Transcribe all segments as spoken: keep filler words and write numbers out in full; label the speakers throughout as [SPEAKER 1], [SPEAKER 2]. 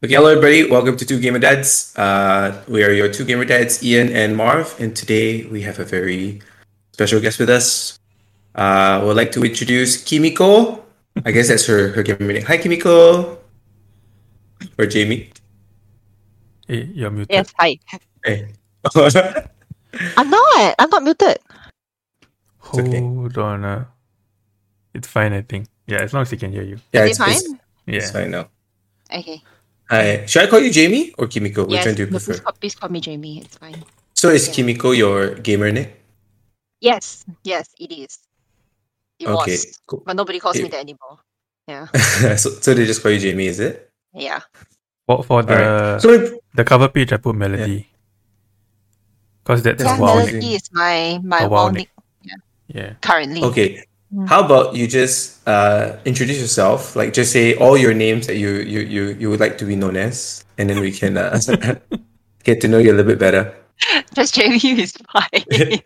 [SPEAKER 1] Okay, hello everybody. Welcome to Two Gamer Dads. Uh, we are your two gamer dads, Ian and Marv, and today we have a very special guest with us. Uh, we'd like to introduce Kimiko. I guess that's her her gamer name. Hi, Kimiko. Or Jamie.
[SPEAKER 2] Hey, you're muted.
[SPEAKER 3] Yes, hi.
[SPEAKER 1] Hey.
[SPEAKER 3] I'm not. I'm not muted.
[SPEAKER 1] okay.
[SPEAKER 2] Hold on. Uh, it's fine, I think. Yeah, as long as he can hear you.
[SPEAKER 1] Yeah,
[SPEAKER 3] Is
[SPEAKER 1] it's
[SPEAKER 3] it fine?
[SPEAKER 1] It's,
[SPEAKER 2] Yeah.
[SPEAKER 1] it's fine now.
[SPEAKER 3] Okay.
[SPEAKER 1] Hi. Should I call you Jamie or Kimiko? Which
[SPEAKER 3] Yes.
[SPEAKER 1] one do you
[SPEAKER 3] No,
[SPEAKER 1] prefer?
[SPEAKER 3] please, call, please call me Jamie. It's fine.
[SPEAKER 1] So is
[SPEAKER 3] Yeah.
[SPEAKER 1] Kimiko your gamer name?
[SPEAKER 3] Yes. Yes, it is. It
[SPEAKER 1] Okay,
[SPEAKER 3] was.
[SPEAKER 1] cool.
[SPEAKER 3] But nobody calls me
[SPEAKER 1] It-
[SPEAKER 3] that anymore. Yeah.
[SPEAKER 1] so, so they just call you Jamie, is it?
[SPEAKER 3] Yeah.
[SPEAKER 2] For, for the
[SPEAKER 1] Alright. So
[SPEAKER 2] the cover page, I put Melody. Because that's
[SPEAKER 1] That's
[SPEAKER 2] a
[SPEAKER 3] Yeah,
[SPEAKER 2] wow
[SPEAKER 1] amazing.
[SPEAKER 2] nick.
[SPEAKER 3] Melody is my, my
[SPEAKER 2] A wow
[SPEAKER 3] wow
[SPEAKER 2] nick.
[SPEAKER 3] nick
[SPEAKER 2] Yeah.
[SPEAKER 3] currently.
[SPEAKER 1] okay.
[SPEAKER 3] Mm.
[SPEAKER 1] How about you just uh, introduce yourself? Like, just say all your names that you you you, you would like to be known as, and then we can uh, get to know you a little bit better.
[SPEAKER 3] Just Jamie is fine.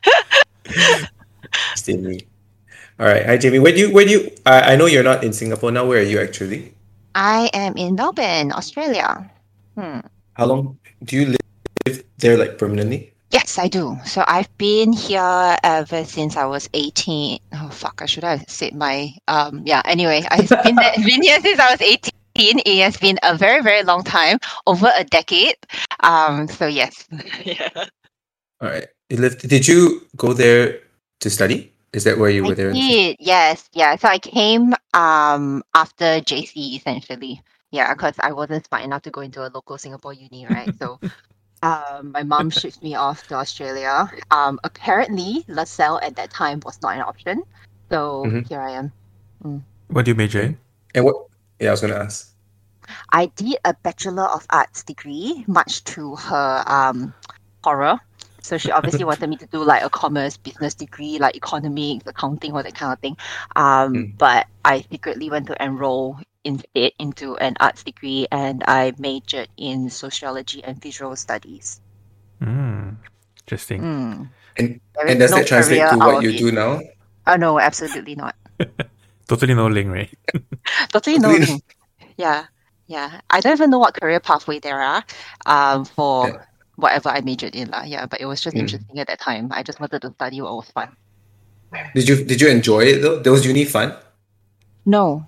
[SPEAKER 1] Jamie. All right. Hi, Jamie. Where do you where do you? I I know you're not in Singapore now. Where are you actually?
[SPEAKER 3] I am in Melbourne, Australia. Hmm.
[SPEAKER 1] How long do you live there? Like permanently?
[SPEAKER 3] Yes, I do. So I've been here ever since I was eighteen. Oh fuck, I should have said my um yeah, anyway, I've been there, been here since I was eighteen. It has been a very, very long time, over a decade. Um so yes. Yeah.
[SPEAKER 1] All right. You lived. Did you go there to study? Is that where you
[SPEAKER 3] I
[SPEAKER 1] were there?
[SPEAKER 3] did, yes, yeah. So I came um after J C essentially. Yeah, because I wasn't smart enough to go into a local Singapore uni, right? So Um, my mom shipped me off to Australia. Um, apparently, LaSalle at that time was not an option. So
[SPEAKER 1] Mhm.
[SPEAKER 3] here I am.
[SPEAKER 2] What do you major in?
[SPEAKER 1] And what? Yeah, I was gonna ask.
[SPEAKER 3] I did a Bachelor of Arts degree, much to her um, horror. So she obviously wanted me to do like a commerce business degree, like economics, accounting, all that kind of thing. Um,
[SPEAKER 1] Mm.
[SPEAKER 3] But I secretly went to enroll instead into an arts degree, and I majored in sociology and visual studies.
[SPEAKER 2] Hmm. Interesting.
[SPEAKER 3] Mm.
[SPEAKER 1] And
[SPEAKER 3] There
[SPEAKER 1] and
[SPEAKER 3] is
[SPEAKER 1] does
[SPEAKER 3] no
[SPEAKER 1] that translate
[SPEAKER 3] career
[SPEAKER 1] to
[SPEAKER 3] out
[SPEAKER 1] what
[SPEAKER 3] of
[SPEAKER 1] you
[SPEAKER 3] it.
[SPEAKER 1] do now?
[SPEAKER 3] Oh no, absolutely not.
[SPEAKER 2] Totally no link, right?
[SPEAKER 3] Totally no
[SPEAKER 1] Totally-
[SPEAKER 3] link. Yeah, yeah. I don't even know what career pathway there are um, for
[SPEAKER 1] Yeah.
[SPEAKER 3] whatever I majored in. lah. Yeah, but it was just
[SPEAKER 1] Mm.
[SPEAKER 3] interesting at that time. I just wanted to study what was fun.
[SPEAKER 1] Did you did you enjoy it though? Was uni fun?
[SPEAKER 3] No.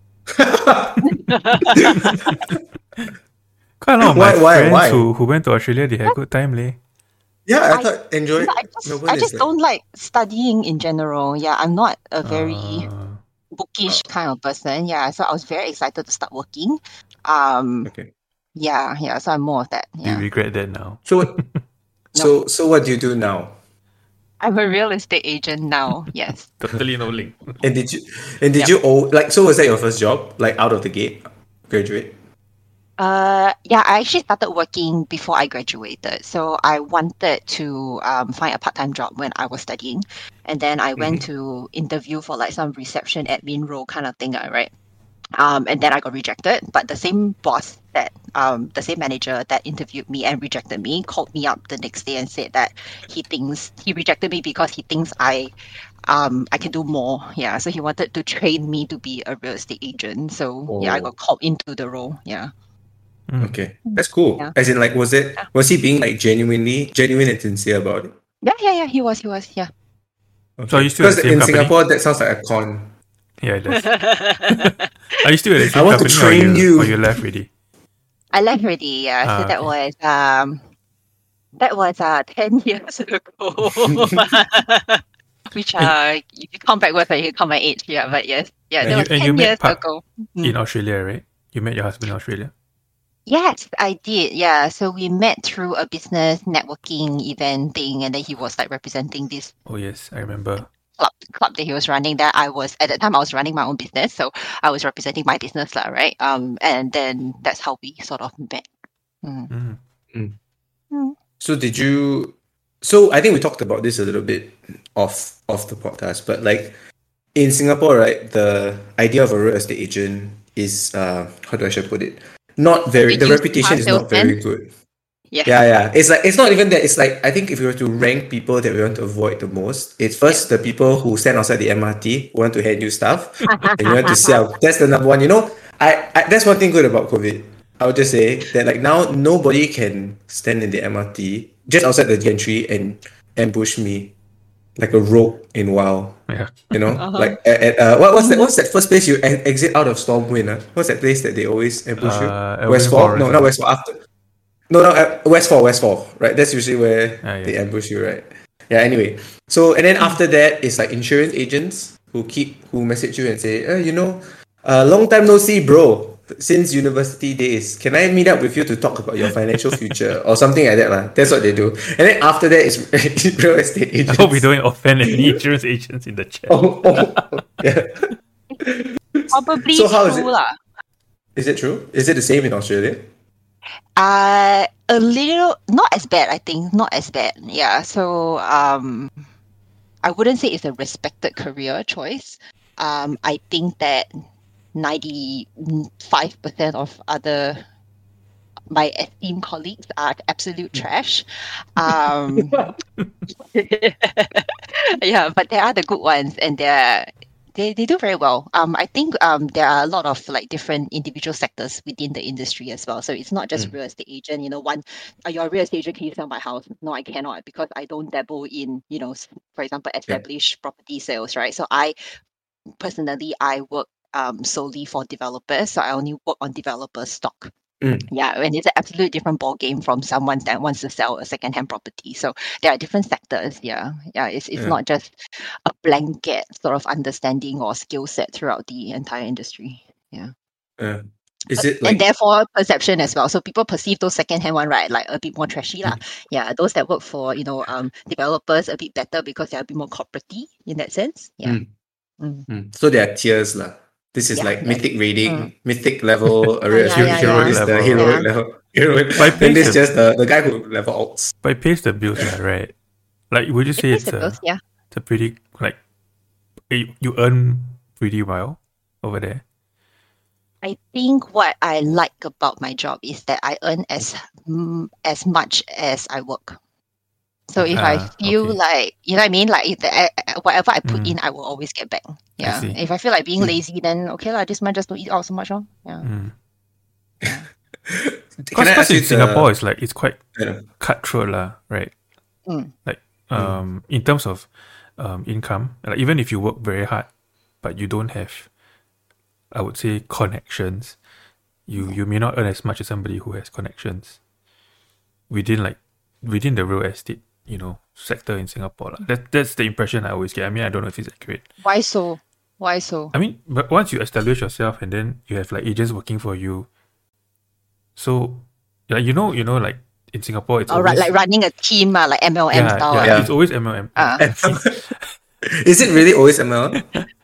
[SPEAKER 2] Quite a lot of
[SPEAKER 1] Why-
[SPEAKER 2] my
[SPEAKER 1] why-
[SPEAKER 2] friends
[SPEAKER 1] why?
[SPEAKER 2] who, who went to Australia, they had a good time, leh.
[SPEAKER 1] Yeah, I,
[SPEAKER 3] I-
[SPEAKER 1] thought enjoy.
[SPEAKER 3] I just,
[SPEAKER 1] Melbourne
[SPEAKER 3] I
[SPEAKER 1] is
[SPEAKER 3] just
[SPEAKER 1] like-
[SPEAKER 3] don't like studying in general. Yeah, I'm not a very
[SPEAKER 2] Uh,
[SPEAKER 3] bookish kind of person. Yeah, so I was very excited to start working. Um,
[SPEAKER 1] Okay.
[SPEAKER 3] yeah, yeah. So I'm more of that.
[SPEAKER 2] do you
[SPEAKER 3] Yeah,
[SPEAKER 2] regret that now?
[SPEAKER 1] So what? So so what do you do now?
[SPEAKER 3] I'm a real estate agent now. Yes.
[SPEAKER 2] Totally no link.
[SPEAKER 1] And did you and did
[SPEAKER 3] Yep.
[SPEAKER 1] you oh like so was that your first job like out of the gate graduate?
[SPEAKER 3] Uh, yeah, I actually started working before I graduated. So I wanted to um, find a part-time job when I was studying. And then I went to interview for like some reception admin role kind of thing, uh, right? Um, and then I got rejected. But the same boss that, um, the same manager that interviewed me and rejected me called me up the next day and said that he thinks, he rejected me because he thinks I, um, I can do more. Yeah, so he wanted to train me to be a real estate agent. So yeah, I
[SPEAKER 1] Oh.
[SPEAKER 3] got called into the role. Yeah.
[SPEAKER 2] Mm.
[SPEAKER 1] Okay, that's cool.
[SPEAKER 3] Yeah.
[SPEAKER 1] As in, like, was it was he being like genuinely genuine and sincere about it?
[SPEAKER 3] Yeah, yeah, yeah. He was, he was, yeah.
[SPEAKER 1] Okay.
[SPEAKER 2] So are you still at
[SPEAKER 1] because
[SPEAKER 2] the same
[SPEAKER 1] in
[SPEAKER 2] company?
[SPEAKER 1] Singapore that sounds like a con.
[SPEAKER 2] Yeah, it does. Are you still at the same
[SPEAKER 1] I want to
[SPEAKER 2] company
[SPEAKER 1] train
[SPEAKER 2] or you,
[SPEAKER 1] you.
[SPEAKER 2] or you left already?
[SPEAKER 3] I left already. Yeah,
[SPEAKER 2] Ah,
[SPEAKER 3] so that
[SPEAKER 2] okay.
[SPEAKER 3] was um, that was uh ten years ago. Which uh, if you count backwards, you can count my age. Yeah, but yes, yeah,
[SPEAKER 2] And
[SPEAKER 3] that
[SPEAKER 2] you-
[SPEAKER 3] was
[SPEAKER 2] and you
[SPEAKER 3] ten
[SPEAKER 2] met
[SPEAKER 3] years
[SPEAKER 2] Park
[SPEAKER 3] ago.
[SPEAKER 2] In Australia, right? You met your husband in Australia?
[SPEAKER 3] Yes, I did. Yeah, so we met through a business networking event thing, and then he was like representing this
[SPEAKER 2] Oh, yes, I remember.
[SPEAKER 3] club club that he was running. That I was at that time I was running my own business, so I was representing my business, lah, right? Um, and then that's how we sort of met. Mm.
[SPEAKER 2] Mm.
[SPEAKER 1] So did you? So I think we talked about this a little bit off off the podcast, but like in Singapore, right, the idea of a real estate agent is uh how do I should put it? Not very.
[SPEAKER 3] It
[SPEAKER 1] The
[SPEAKER 3] used
[SPEAKER 1] reputation
[SPEAKER 3] car
[SPEAKER 1] is not very
[SPEAKER 3] salesman.
[SPEAKER 1] good.
[SPEAKER 3] Yeah.
[SPEAKER 1] Yeah, yeah. It's like it's not even that. It's like I think if we were to rank people that we want to avoid the most, it's first the people who stand outside the M R T who want to hand you stuff and you want to sell. That's the number one. You know, I, I that's one thing good about COVID. I would just say that like now nobody can stand in the M R T just outside the gantry and ambush me like a rogue in WoW.
[SPEAKER 2] Yeah.
[SPEAKER 1] You know,
[SPEAKER 3] Uh-huh.
[SPEAKER 1] like at, at uh, what, what's that? What's that first place you e- exit out of Stormwind? Uh? What's that place that they always ambush
[SPEAKER 2] Uh,
[SPEAKER 1] you?
[SPEAKER 2] Elven
[SPEAKER 1] Westfall?
[SPEAKER 2] Forest,
[SPEAKER 1] No,
[SPEAKER 2] uh.
[SPEAKER 1] not Westfall. After, no, no, uh, Westfall, Westfall. Right, that's usually where
[SPEAKER 2] Ah, yeah.
[SPEAKER 1] they ambush you, right? Yeah. Anyway, so and then after that, it's like insurance agents who keep who message you and say, uh, you know, uh, long time no see, bro. Since university days, can I meet up with you to talk about your financial future or something like that, lah? That's what they do. And then after that, it's real estate
[SPEAKER 2] I
[SPEAKER 1] agents.
[SPEAKER 2] hope we don't offend any insurance agents in the chat.
[SPEAKER 1] Oh, oh, yeah.
[SPEAKER 3] Probably
[SPEAKER 1] So how is
[SPEAKER 3] true
[SPEAKER 1] it?
[SPEAKER 3] lah.
[SPEAKER 1] Is it true? Is it the same in Australia?
[SPEAKER 3] Uh, a little, not as bad, I think. Not as bad. Yeah. So, um, I wouldn't say it's a respected career choice. Um, I think that ninety-five percent of other my esteemed colleagues are absolute trash. Um, yeah, but there are the good ones, and they're they, they do very well. Um, I think um there are a lot of like different individual sectors within the industry as well. So it's not just
[SPEAKER 1] Mm.
[SPEAKER 3] real estate agent. You know, one, uh, you're a real estate agent, can you sell my house? No, I cannot because I don't dabble in, you know, s- for example, established property sales, right? So I personally I work um solely for developers. So I only work on developer stock.
[SPEAKER 1] Mm.
[SPEAKER 3] Yeah, and it's an absolute different ball game from someone that wants to sell a second-hand property. So there are different sectors. Yeah, yeah. It's it's
[SPEAKER 1] Yeah.
[SPEAKER 3] not just a blanket sort of understanding or skill set throughout the entire industry. Yeah,
[SPEAKER 1] Uh, is
[SPEAKER 3] But-
[SPEAKER 1] it
[SPEAKER 3] and
[SPEAKER 1] like
[SPEAKER 3] therefore perception as well. So people perceive those second-hand one, right, like a bit more trashy lah. Yeah, those that work for you know um developers a bit better because they're a bit more corporate-y in that sense. Yeah.
[SPEAKER 1] Mm.
[SPEAKER 3] Mm.
[SPEAKER 1] Mm. So there are tiers lah. This is
[SPEAKER 3] Yeah,
[SPEAKER 1] like
[SPEAKER 3] yeah.
[SPEAKER 1] mythic rating,
[SPEAKER 3] Mm.
[SPEAKER 1] mythic level, a real
[SPEAKER 3] yeah,
[SPEAKER 1] estate
[SPEAKER 2] yeah,
[SPEAKER 1] agent.
[SPEAKER 2] yeah.
[SPEAKER 1] This is the
[SPEAKER 2] Level.
[SPEAKER 1] heroic
[SPEAKER 3] Yeah.
[SPEAKER 1] level. Heroic.
[SPEAKER 2] By
[SPEAKER 1] Then there's
[SPEAKER 2] pace,
[SPEAKER 1] just the, the guy who level alts.
[SPEAKER 2] but it pays the bills, lah, right? Like, would you
[SPEAKER 3] It
[SPEAKER 2] say
[SPEAKER 3] pays
[SPEAKER 2] it's
[SPEAKER 3] the
[SPEAKER 2] a,
[SPEAKER 3] bills, yeah.
[SPEAKER 2] it's a pretty, like, you you earn pretty well over there?
[SPEAKER 3] I think what I like about my job is that I earn as mm, as much as I work. So if I
[SPEAKER 2] Ah,
[SPEAKER 3] feel
[SPEAKER 2] okay.
[SPEAKER 3] like, you know what I mean, like if the, uh, uh, whatever I put
[SPEAKER 2] Mm.
[SPEAKER 3] in, I will always get back. Yeah.
[SPEAKER 2] see.
[SPEAKER 3] If I feel like being
[SPEAKER 1] Mm.
[SPEAKER 3] lazy, then okay lah, this month just don't eat out so much. Oh. Yeah.
[SPEAKER 2] Mm.
[SPEAKER 1] Can I
[SPEAKER 2] Because
[SPEAKER 1] ask you
[SPEAKER 2] in
[SPEAKER 1] the-
[SPEAKER 2] Singapore, it's like, it's quite
[SPEAKER 1] I know.
[SPEAKER 2] cutthroat, lah, right?
[SPEAKER 3] Mm.
[SPEAKER 2] Like, um, in terms of um, income, like even if you work very hard, but you don't have, I would say, connections, you you may not earn as much as somebody who has connections within like within the real estate, you know, sector in Singapore. lah. That that's the impression I always get. I mean, I don't know if it's accurate.
[SPEAKER 3] Why so? Why so?
[SPEAKER 2] I mean, but once you establish yourself and then you have like agents working for you, so like you know, you know, like in Singapore, it's
[SPEAKER 3] Or ru-
[SPEAKER 2] always
[SPEAKER 3] like running a team, uh, like M L M
[SPEAKER 2] yeah,
[SPEAKER 3] style.
[SPEAKER 2] yeah,
[SPEAKER 3] uh,
[SPEAKER 1] Yeah.
[SPEAKER 2] it's always M L M.
[SPEAKER 3] uh,
[SPEAKER 1] Is it really always M L?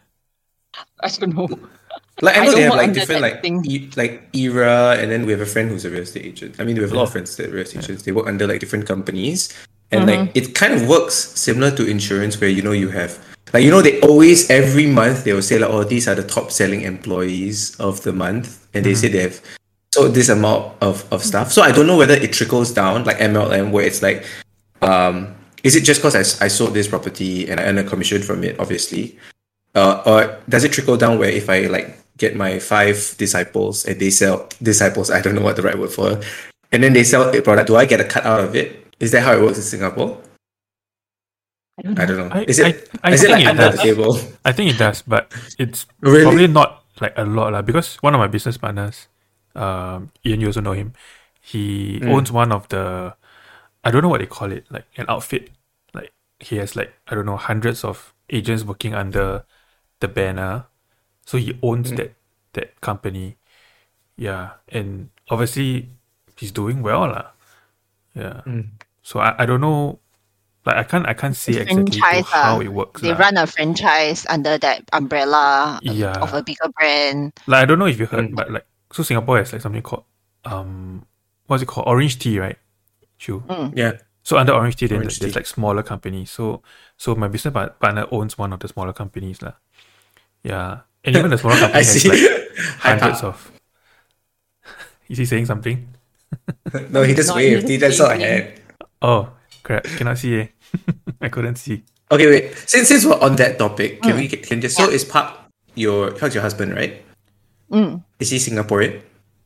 [SPEAKER 3] I don't know.
[SPEAKER 1] Like I
[SPEAKER 3] I
[SPEAKER 1] know
[SPEAKER 3] don't
[SPEAKER 1] they have
[SPEAKER 3] work
[SPEAKER 1] like
[SPEAKER 3] under
[SPEAKER 1] different
[SPEAKER 3] that
[SPEAKER 1] like
[SPEAKER 3] thing.
[SPEAKER 1] e- like era, and then we have a friend who's a real estate agent. I mean, we have a lot of friends that are real estate
[SPEAKER 2] Yeah.
[SPEAKER 1] agents. They work under like different companies, and
[SPEAKER 3] Mm-hmm.
[SPEAKER 1] like it kind of works similar to insurance, where you know you have like you know they always every month they will say like, oh, these are the top selling employees of the month, and they say they have so this amount of of stuff. So I don't know whether it trickles down like M L M, where it's like, um, is it just because I, s- I sold this property and I earn a commission from it, obviously, uh, or does it trickle down where if I like get my five disciples and they sell disciples, I don't know what the right word for, and then they sell a product, do I get a cut out of it? Is that how it works in Singapore?
[SPEAKER 3] I don't know.
[SPEAKER 1] I don't know.
[SPEAKER 2] I-
[SPEAKER 1] Is it
[SPEAKER 2] I- I
[SPEAKER 1] is it
[SPEAKER 2] think
[SPEAKER 1] like
[SPEAKER 2] it
[SPEAKER 1] under
[SPEAKER 2] does.
[SPEAKER 1] the table?
[SPEAKER 2] I think it does, but it's
[SPEAKER 1] Really?
[SPEAKER 2] probably not like a lot lah. Because one of my business partners, um, Ian, you also know him. He
[SPEAKER 1] Mm.
[SPEAKER 2] owns one of the, I don't know what they call it, like an outfit. Like he has like I don't know hundreds of agents working under the banner, so he owns
[SPEAKER 1] Mm.
[SPEAKER 2] that that company. Yeah, and obviously he's doing well lah. Yeah.
[SPEAKER 1] Mm.
[SPEAKER 2] So I, I don't know, like I can't I can't say
[SPEAKER 3] It's
[SPEAKER 2] exactly to
[SPEAKER 3] franchise,
[SPEAKER 2] how
[SPEAKER 3] ah.
[SPEAKER 2] it works.
[SPEAKER 3] They
[SPEAKER 2] lah.
[SPEAKER 3] run a franchise under that umbrella of-
[SPEAKER 2] Yeah.
[SPEAKER 3] of a bigger brand.
[SPEAKER 2] Like I don't know if you heard,
[SPEAKER 1] Mm.
[SPEAKER 2] but like so Singapore has like something called um what's it called? Orange tea, right? Chu.
[SPEAKER 1] Yeah.
[SPEAKER 2] So under Orange tea, then
[SPEAKER 1] Orange
[SPEAKER 2] there's
[SPEAKER 1] tea.
[SPEAKER 2] like smaller companies. So so my business par- partner owns one of the smaller companies, lah. Yeah, and even the smaller company
[SPEAKER 1] I
[SPEAKER 2] has
[SPEAKER 1] see.
[SPEAKER 2] like
[SPEAKER 1] Hi,
[SPEAKER 2] hundreds
[SPEAKER 1] Pa.
[SPEAKER 2] of. Is he saying something?
[SPEAKER 1] No, he just
[SPEAKER 3] Not
[SPEAKER 1] waved. He that's all I
[SPEAKER 3] waving.
[SPEAKER 1] had.
[SPEAKER 2] Oh crap! Cannot see. Eh? I couldn't see.
[SPEAKER 1] Okay, wait. Since since we're on that topic, can we can just so
[SPEAKER 3] Yeah.
[SPEAKER 1] is Park your how's your husband, right?
[SPEAKER 3] Mm.
[SPEAKER 1] Is he Singaporean?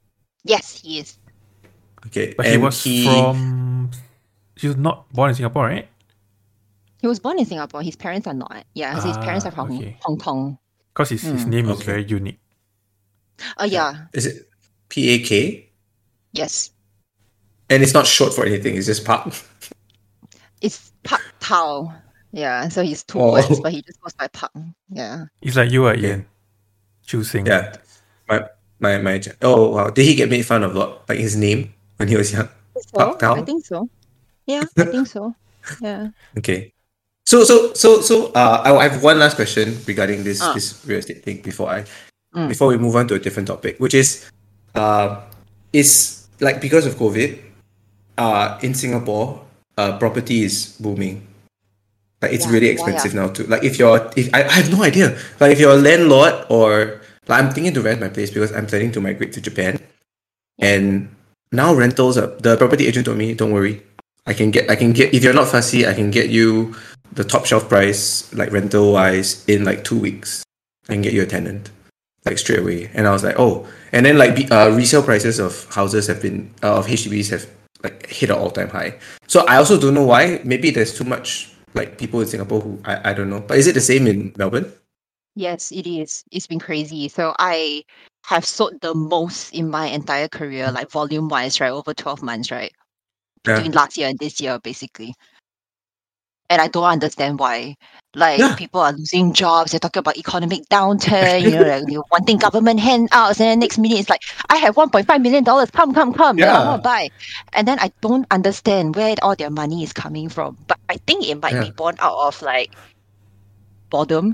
[SPEAKER 3] Yes, he is.
[SPEAKER 1] Okay,
[SPEAKER 2] But he
[SPEAKER 1] and
[SPEAKER 2] was from. He was not born in Singapore, right?
[SPEAKER 3] He was born in Singapore. His parents are not. Yeah, so his parents are
[SPEAKER 2] Ah,
[SPEAKER 3] from
[SPEAKER 2] okay.
[SPEAKER 3] Hong Kong.
[SPEAKER 2] Because his, his
[SPEAKER 3] Mm.
[SPEAKER 2] name is
[SPEAKER 1] Okay.
[SPEAKER 2] very unique.
[SPEAKER 3] Oh, yeah.
[SPEAKER 1] Is it P A K?
[SPEAKER 3] Yes.
[SPEAKER 1] And it's not short for anything. It's just Park.
[SPEAKER 3] It's Pak Tao. Yeah, so he's two
[SPEAKER 1] Oh.
[SPEAKER 3] words, but he just goes by Pak. Yeah.
[SPEAKER 2] It's like you are
[SPEAKER 1] Okay.
[SPEAKER 2] Ian. Choosing.
[SPEAKER 1] Yeah. My my my. Oh wow! Did he get made fun of a lot? Like his name when he was young?
[SPEAKER 3] So,
[SPEAKER 1] Pak Tao?
[SPEAKER 3] I think so. Yeah, I think so. Yeah.
[SPEAKER 1] Okay. So so so so uh, I I have one last question regarding this
[SPEAKER 3] Ah.
[SPEAKER 1] this real estate thing before I
[SPEAKER 3] Mm.
[SPEAKER 1] before we move on to a different topic, which is uh is like because of COVID, uh in Singapore, uh property is booming. Like it's
[SPEAKER 3] Yeah,
[SPEAKER 1] really
[SPEAKER 3] why,
[SPEAKER 1] expensive now too. Like if you're if I, I have no idea. Like if you're a landlord or like I'm thinking to rent my place because I'm planning to migrate to Japan. And now rentals are the property agent told me, don't worry. I can get I can get if you're not fussy, I can get you the top shelf price, like rental wise, in like two weeks. I can get you a tenant. Like straight away. And I was like, oh. And then like be- uh, resale prices of houses have been uh, of H D Bs have like hit an all time high. So I also don't know why. Maybe there's too much like people in Singapore who I, I don't know. But is it the same in Melbourne?
[SPEAKER 3] Yes, it is. It's been crazy. So I have sold the most in my entire career, like volume wise, right? Over twelve months, right? Between
[SPEAKER 1] Yeah.
[SPEAKER 3] last year and this year, basically. And I don't understand why. Like
[SPEAKER 1] Yeah.
[SPEAKER 3] people are losing jobs, they're talking about economic downturn, you know, like you're wanting government handouts, and then next minute it's like, I have one point five million dollars, come, come, come, yeah. I
[SPEAKER 1] Yeah.
[SPEAKER 3] want to buy. And then I don't understand where all their money is coming from. But I think it might
[SPEAKER 1] Yeah.
[SPEAKER 3] be born out of like boredom.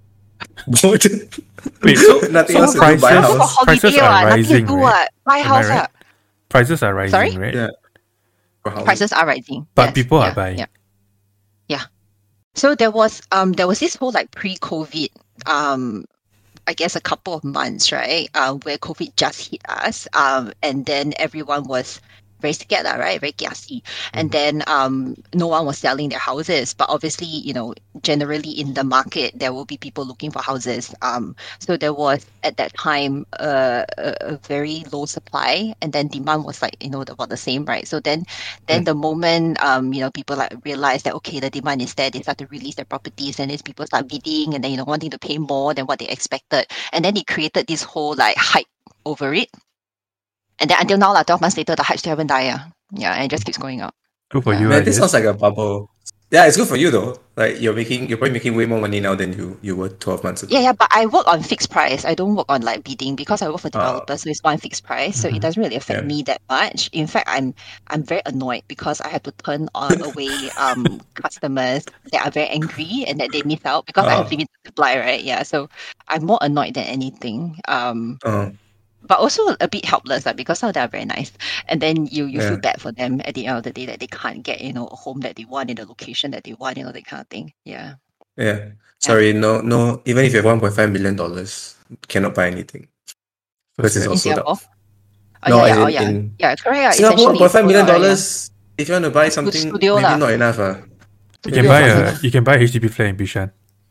[SPEAKER 2] Wait, so,
[SPEAKER 1] Nothing
[SPEAKER 2] so
[SPEAKER 1] else to do, buy
[SPEAKER 2] prices,
[SPEAKER 1] a
[SPEAKER 3] Go
[SPEAKER 1] house.
[SPEAKER 3] for holiday,
[SPEAKER 2] prices are
[SPEAKER 3] what? Nothing to
[SPEAKER 2] rising,
[SPEAKER 3] do,
[SPEAKER 2] right?
[SPEAKER 3] what? Buy
[SPEAKER 2] Am I
[SPEAKER 3] house,
[SPEAKER 2] right?
[SPEAKER 3] what?
[SPEAKER 2] Prices are rising,
[SPEAKER 3] Sorry?
[SPEAKER 2] right?
[SPEAKER 1] Yeah. For houses.
[SPEAKER 3] Prices are rising.
[SPEAKER 2] But
[SPEAKER 3] Yes,
[SPEAKER 2] people
[SPEAKER 3] yeah,
[SPEAKER 2] are buying.
[SPEAKER 3] Yeah. Yeah. So there was um there was this whole like pre-COVID um I guess a couple of months, right? Um where COVID just hit us. Um and then everyone was very scared, lah, right? Very kiasi. And then um no one was selling their houses. But obviously, you know, generally in the market there will be people looking for houses. Um so there was at that time uh, a, a very low supply, and then demand was like, you know, about the same, right? So then then
[SPEAKER 1] Mm.
[SPEAKER 3] the moment um you know people like realize that okay, the demand is there, they start to release their properties, and these people start bidding and then you know wanting to pay more than what they expected, and then it created this whole like hype over it. And then until now, like twelve months later, the hype still haven't died. Yeah, yeah, and it just keeps going up.
[SPEAKER 2] Good for
[SPEAKER 3] Yeah.
[SPEAKER 2] you,
[SPEAKER 1] Man,
[SPEAKER 2] I
[SPEAKER 1] this
[SPEAKER 2] guess.
[SPEAKER 1] sounds like a bubble. Yeah, it's good for you though. Like you're making you're probably making way more money now than you, you were twelve months ago.
[SPEAKER 3] Yeah, yeah, but I work on fixed price. I don't work on like bidding because I work for
[SPEAKER 1] Ah.
[SPEAKER 3] developers, so it's one fixed price. So
[SPEAKER 2] Mhm.
[SPEAKER 3] it doesn't really affect
[SPEAKER 1] Yeah.
[SPEAKER 3] me that much. In fact, I'm I'm very annoyed because I have to turn on away um customers that are very angry and that they miss out because I have
[SPEAKER 1] Ah.
[SPEAKER 3] limited supply, right? Yeah, so I'm more annoyed than anything. Um,
[SPEAKER 1] Oh.
[SPEAKER 3] but also a bit helpless, like because some of them are very nice, and then you you feel
[SPEAKER 1] Yeah.
[SPEAKER 3] bad for them at the end of the day that they can't get you know a home that they want in the location that they want, you know, that kind of thing. Yeah.
[SPEAKER 1] Yeah. Sorry, no no even if you have one point five million dollars, cannot buy anything.
[SPEAKER 2] So
[SPEAKER 1] Because it's
[SPEAKER 2] sad.
[SPEAKER 1] all
[SPEAKER 3] In
[SPEAKER 1] sold
[SPEAKER 3] Singapore?
[SPEAKER 1] out.
[SPEAKER 3] Oh,
[SPEAKER 1] No,
[SPEAKER 3] yeah,
[SPEAKER 1] as
[SPEAKER 3] yeah, oh,
[SPEAKER 1] in-
[SPEAKER 3] yeah.
[SPEAKER 1] in
[SPEAKER 3] Yeah, correct. Yeah,
[SPEAKER 1] Singapore,
[SPEAKER 3] essentially
[SPEAKER 1] one point five
[SPEAKER 3] it's
[SPEAKER 1] million
[SPEAKER 3] sold out, yeah.
[SPEAKER 1] dollars. If you want to buy
[SPEAKER 3] Good
[SPEAKER 1] something,
[SPEAKER 3] studio
[SPEAKER 1] maybe
[SPEAKER 3] lah.
[SPEAKER 1] not enough. Uh.
[SPEAKER 2] You can
[SPEAKER 3] Studio
[SPEAKER 2] buy
[SPEAKER 3] fast
[SPEAKER 2] a
[SPEAKER 3] enough.
[SPEAKER 2] you can buy a H D B flat in Bishan.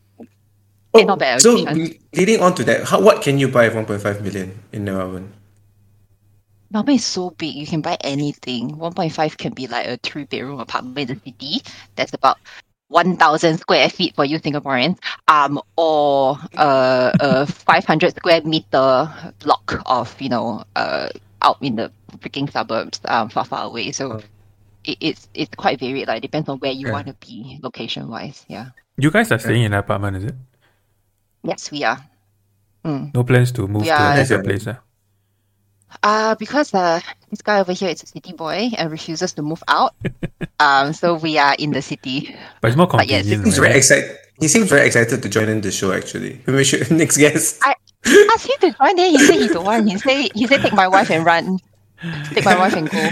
[SPEAKER 3] Eh, not bad,
[SPEAKER 1] So
[SPEAKER 3] Bishan.
[SPEAKER 1] le- leading on to that, how what can you buy at one point five million in Melbourne?
[SPEAKER 3] Melbourne is so big, you can buy anything. one point five can be like a three bedroom apartment in the city. That's about one thousand square feet for you Singaporeans. Um, or uh, a five hundred square meter block of, you know, uh, out in the freaking suburbs, um, far, far away. So
[SPEAKER 1] Oh.
[SPEAKER 3] it, it's it's quite varied. Like, it depends on where you
[SPEAKER 1] Yeah.
[SPEAKER 3] want to be location wise. Yeah.
[SPEAKER 2] You guys are staying in an apartment, is it?
[SPEAKER 3] Yes, we are. Mm.
[SPEAKER 2] No plans to move to
[SPEAKER 3] Yeah.
[SPEAKER 2] a bigger
[SPEAKER 1] Yeah.
[SPEAKER 2] place, ah?
[SPEAKER 3] Uh, because uh, this guy over here is a city boy and refuses to move out. um, so we are in the city.
[SPEAKER 2] But it's more
[SPEAKER 3] But yes,
[SPEAKER 2] convenient,
[SPEAKER 1] He's very
[SPEAKER 2] right?
[SPEAKER 1] excited. He seems very excited to join in the show. Actually, we should next guest.
[SPEAKER 3] I asked him to join there. He said he don't want. He said he said take my wife and run. Take my wife and go.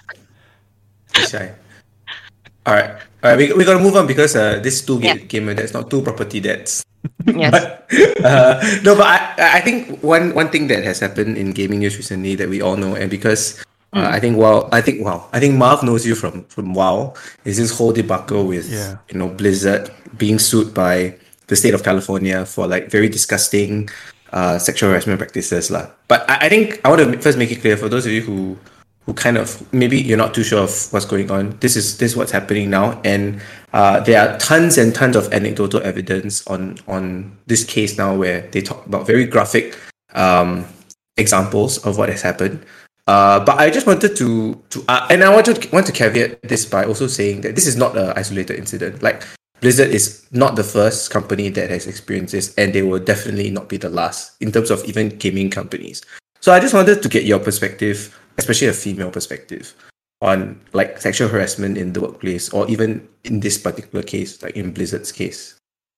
[SPEAKER 1] He's shy. All right, all right. We we gotta move on because uh, this two
[SPEAKER 3] Yeah.
[SPEAKER 1] ga- gamer that's not two property debts.
[SPEAKER 3] Yes.
[SPEAKER 1] But, uh, no, but I I think one one thing that has happened in gaming news recently that we all know, and because uh, I think WoW, I think wow, I think Marv knows you from from WoW, is this whole debacle with
[SPEAKER 2] Yeah.
[SPEAKER 1] you know Blizzard being sued by the state of California for like very disgusting uh, sexual harassment practices. lah. But I, I think I want to first make it clear for those of you who who kind of maybe you're not too sure of what's going on. This is this is what's happening now, and uh, there are tons and tons of anecdotal evidence on on this case now where they talk about very graphic um, examples of what has happened. Uh, but I just wanted to to uh, and I want to want to caveat this by also saying that this is not an isolated incident. Like Blizzard is not the first company that has experienced this, and they will definitely not be the last in terms of even gaming companies. So I just wanted to get your perspective, especially a female perspective, on like sexual harassment in the workplace, or even in this particular case, like in Blizzard's case.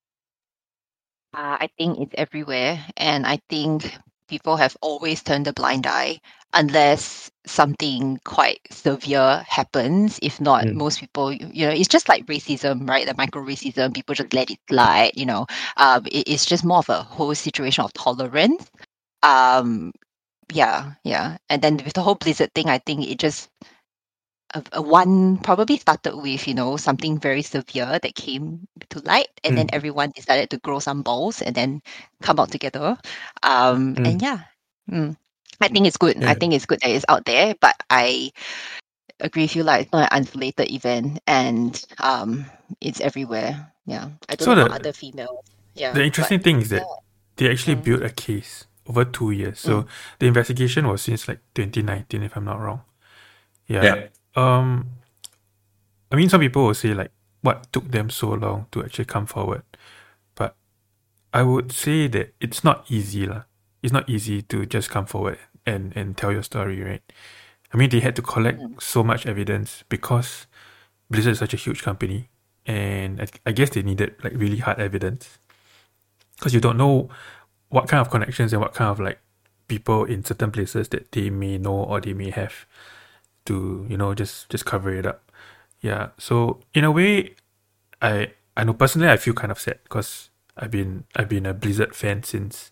[SPEAKER 3] Uh, I think it's everywhere, and I think people have always turned a blind eye unless something quite severe happens. If not,
[SPEAKER 1] Mm.
[SPEAKER 3] most people, you you know, it's just like racism, right? The micro racism, people just let it slide. You know, um, it, it's just more of a whole situation of tolerance. Um, yeah, yeah, and then with the whole Blizzard thing, I think it just a, a one probably started with you know something very severe that came to light, and then
[SPEAKER 1] Mm.
[SPEAKER 3] everyone decided to grow some balls and then come out together. Um,
[SPEAKER 1] Mm.
[SPEAKER 3] and yeah, mm, I think it's good. I
[SPEAKER 1] Yeah.
[SPEAKER 3] think it's good that it's out there, but I agree with you. Like it's not an isolated event, and um, it's everywhere. Yeah, I don't
[SPEAKER 2] So
[SPEAKER 3] know
[SPEAKER 2] the-
[SPEAKER 3] about other females. Yeah,
[SPEAKER 2] The interesting
[SPEAKER 3] but
[SPEAKER 2] thing is that
[SPEAKER 3] yeah.
[SPEAKER 2] they actually
[SPEAKER 3] Mm.
[SPEAKER 2] built a case over two years. So the investigation was since like twenty nineteen, if I'm not wrong. Yeah.
[SPEAKER 1] Yeah.
[SPEAKER 2] Um, I mean, some people will say like, what took them so long to actually come forward? But I would say that it's not easy, lah. It's not easy to just come forward and, and tell your story, right? I mean, they had to collect
[SPEAKER 3] Mm.
[SPEAKER 2] so much evidence because Blizzard is such a huge company, and I, I guess they needed like really hard evidence because you don't know what kind of connections and what kind of like people in certain places that they may know or they may have to, you know, just just cover it up. Yeah. So in a way, I I know personally I feel kind of sad because I've been I've been a Blizzard fan since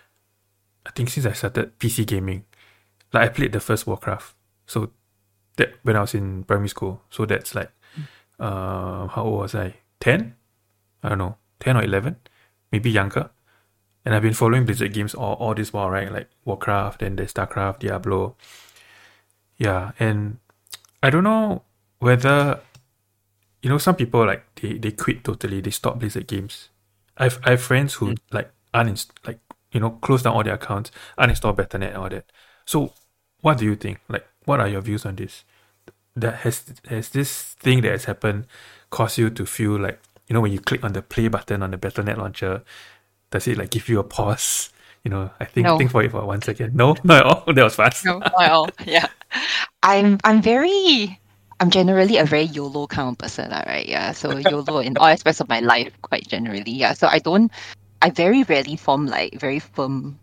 [SPEAKER 2] I think since I started P C gaming. Like I played the first Warcraft. So that when I was in primary school. So that's like uh how old was I? ten? I don't know. ten or eleven? Maybe younger. And I've been following Blizzard games all, all this while, right? Like Warcraft and the StarCraft, Diablo. Yeah, and I don't know whether you know some people like they, they quit totally, they stop Blizzard games. I've I have friends who
[SPEAKER 1] Mm.
[SPEAKER 2] like uninst like you know close down all their accounts, uninstall Battle dot net and all that. So what do you think? Like what are your views on this? That has has this thing that has happened caused you to feel like you know when you click on the play button on the Battle dot net launcher, does it like give you a pause? You know, I think
[SPEAKER 3] No.
[SPEAKER 2] think for it for one second. No, not at all. That was fast.
[SPEAKER 3] No, not at all. Yeah. I'm I'm very I'm generally a very YOLO kind of person, lah, right? Yeah. So YOLO in all aspects of my life, quite generally. Yeah. So I don't I very rarely form like very firm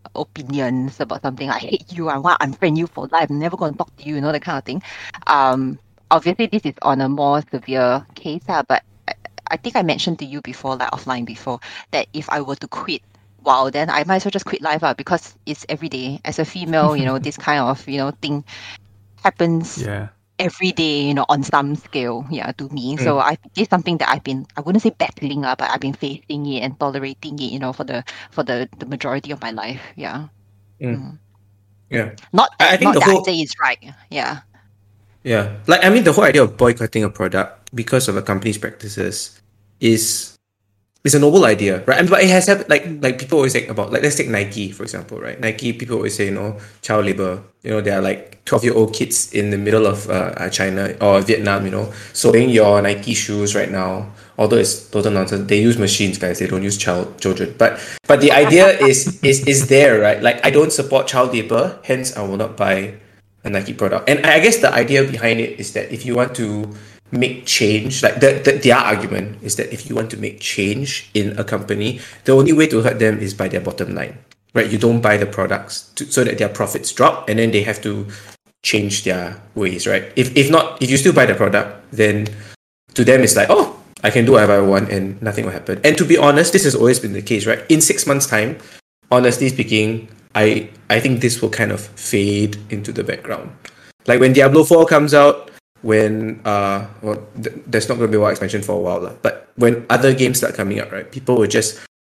[SPEAKER 3] opinions about something. I hate you, I want to unfriend you for life, I'm never gonna talk to you, you know, that kind of thing. Um obviously this is on a more severe case, uh, but I, I think I mentioned to you before, like offline before, that if I were to quit wow, then I might as well just quit life uh, because it's every day. As a female, you know, this kind of, you know, thing happens
[SPEAKER 2] Yeah.
[SPEAKER 3] every day, you know, on some scale, yeah, to me. So I this is something that I've been I wouldn't say battling uh, but I've been facing it and tolerating it, you know, for the for the, the majority of my life. Yeah.
[SPEAKER 1] Mm.
[SPEAKER 3] Mm.
[SPEAKER 1] Yeah.
[SPEAKER 3] Not
[SPEAKER 1] I- I
[SPEAKER 3] that,
[SPEAKER 1] think
[SPEAKER 3] not
[SPEAKER 1] the
[SPEAKER 3] that
[SPEAKER 1] whole-
[SPEAKER 3] I say it's right. Yeah.
[SPEAKER 1] Yeah. Like, I mean, the whole idea of boycotting a product because of a company's practices is is a noble idea, right? And but it has happened, like, like people always think about, like, let's take Nike, for example, right? Nike, people always say, you know, child labor. You know, there are like twelve-year-old kids in the middle of uh, China or Vietnam, you know, sewing your Nike shoes right now. Although it's total nonsense. They use machines, guys. They don't use child children. But but the idea is is is there, right? Like, I don't support child labor, hence I will not buy a Nike product. And I guess the idea behind it is that if you want to make change, like the, the their argument is that if you want to make change in a company, the only way to hurt them is by their bottom line, right? You don't buy the products to, so that their profits drop, and then they have to change their ways, right? If if not, if you still buy the product, then to them it's like, oh, I can do whatever I want and nothing will happen. And to be honest, this has always been the case, right? In six months' time, honestly speaking, I I think this will kind of fade into the background. Like when Diablo four comes out, when uh well th- there's not going to be war expansion for a while, lah. But when other games start coming out, right, people will just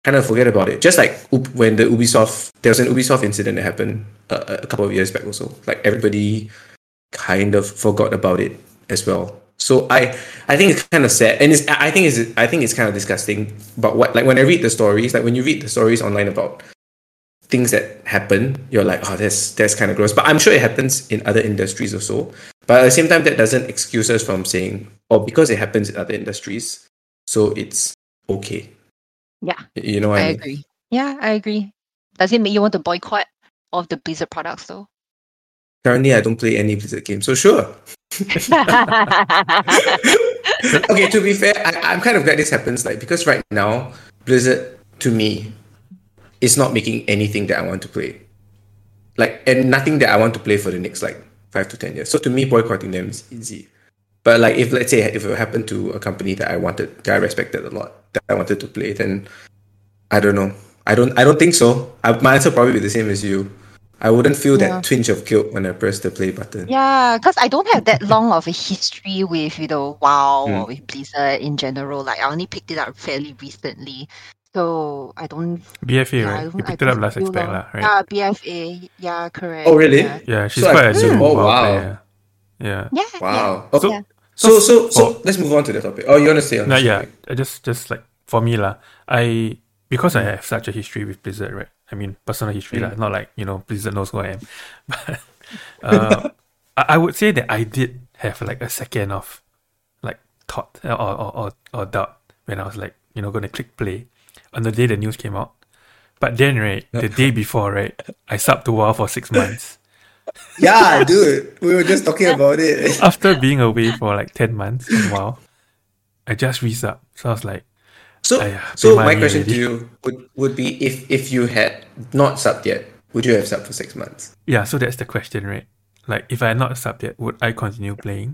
[SPEAKER 1] kind of forget about it. Just like when the Ubisoft, there was an Ubisoft incident that happened a, a couple of years back also. Like everybody kind of forgot about it as well. So I, I think it's kind of sad, and it's I think it's I think it's kind of disgusting. But what like when I read the stories, like when you read the stories online about things that happen, you're like, oh, that's that's kind of gross. But I'm sure it happens in other industries also. But at the same time, that doesn't excuse us from saying, oh, because it happens in other industries, so it's okay.
[SPEAKER 3] Yeah,
[SPEAKER 1] you know what I,
[SPEAKER 3] I
[SPEAKER 1] mean?
[SPEAKER 3] agree. Yeah, I agree. Does it make you want to boycott all of the Blizzard products though?
[SPEAKER 1] Currently, I don't play any Blizzard games, so sure. Okay, to be fair, I, I'm kind of glad this happens, like because right now, Blizzard to me is not making anything that I want to play, like and nothing that I want to play for the next like five to ten years. So to me, boycotting them is easy. But like if let's say if it happened to a company that I wanted, that I respected a lot, that I wanted to play, then I don't know. I don't. I don't think so. I, my answer probably be the same as you. I wouldn't feel
[SPEAKER 3] Yeah.
[SPEAKER 1] that twinge of guilt when I press the play button.
[SPEAKER 3] Yeah, because I don't have that long of a history with, you know, WoW
[SPEAKER 1] Mm.
[SPEAKER 3] or with Blizzard in general. Like I only picked it up fairly recently. So I don't
[SPEAKER 2] B F A,
[SPEAKER 3] yeah, I
[SPEAKER 2] right?
[SPEAKER 3] don't,
[SPEAKER 2] You
[SPEAKER 3] I
[SPEAKER 2] picked it up
[SPEAKER 3] don't
[SPEAKER 2] last
[SPEAKER 3] feel
[SPEAKER 2] expect,
[SPEAKER 3] long.
[SPEAKER 2] lah, right?
[SPEAKER 3] Yeah, B F A. Yeah, correct.
[SPEAKER 1] Oh really?
[SPEAKER 3] Yeah.
[SPEAKER 2] Yeah, she's
[SPEAKER 1] So
[SPEAKER 2] quite
[SPEAKER 1] I-
[SPEAKER 2] a new
[SPEAKER 1] oh,
[SPEAKER 2] WoW
[SPEAKER 1] wow.
[SPEAKER 2] player. Yeah.
[SPEAKER 3] Yeah.
[SPEAKER 1] Wow.
[SPEAKER 3] Yeah.
[SPEAKER 1] Okay.
[SPEAKER 3] Yeah.
[SPEAKER 1] So so so
[SPEAKER 2] for-
[SPEAKER 1] let's move on to the topic. Oh, you want to say on
[SPEAKER 2] No,
[SPEAKER 1] this
[SPEAKER 2] yeah.
[SPEAKER 1] topic?
[SPEAKER 2] I just just like for me lah, I because
[SPEAKER 1] Mm.
[SPEAKER 2] I have such a history with Blizzard, right? I mean personal history
[SPEAKER 1] Mm.
[SPEAKER 2] lah, not like, you know, Blizzard knows who I am. But uh, I, I would say that I did have like a second of like thought or or, or, or doubt when I was like, you know, gonna click play on the day the news came out. But then right, the day before, right, I subbed to WoW for six months.
[SPEAKER 1] Yeah, dude. We were just talking about it.
[SPEAKER 2] After being away for like ten months on WoW, I just resub. So I was like,
[SPEAKER 1] So
[SPEAKER 2] Aiya,
[SPEAKER 1] so
[SPEAKER 2] pay
[SPEAKER 1] my
[SPEAKER 2] money
[SPEAKER 1] question to
[SPEAKER 2] already.
[SPEAKER 1] you would, would be if if you had not subbed yet, would you have subbed for six months?
[SPEAKER 2] yeah, so that's the question, right? Like, if I had not subbed yet, would I continue playing?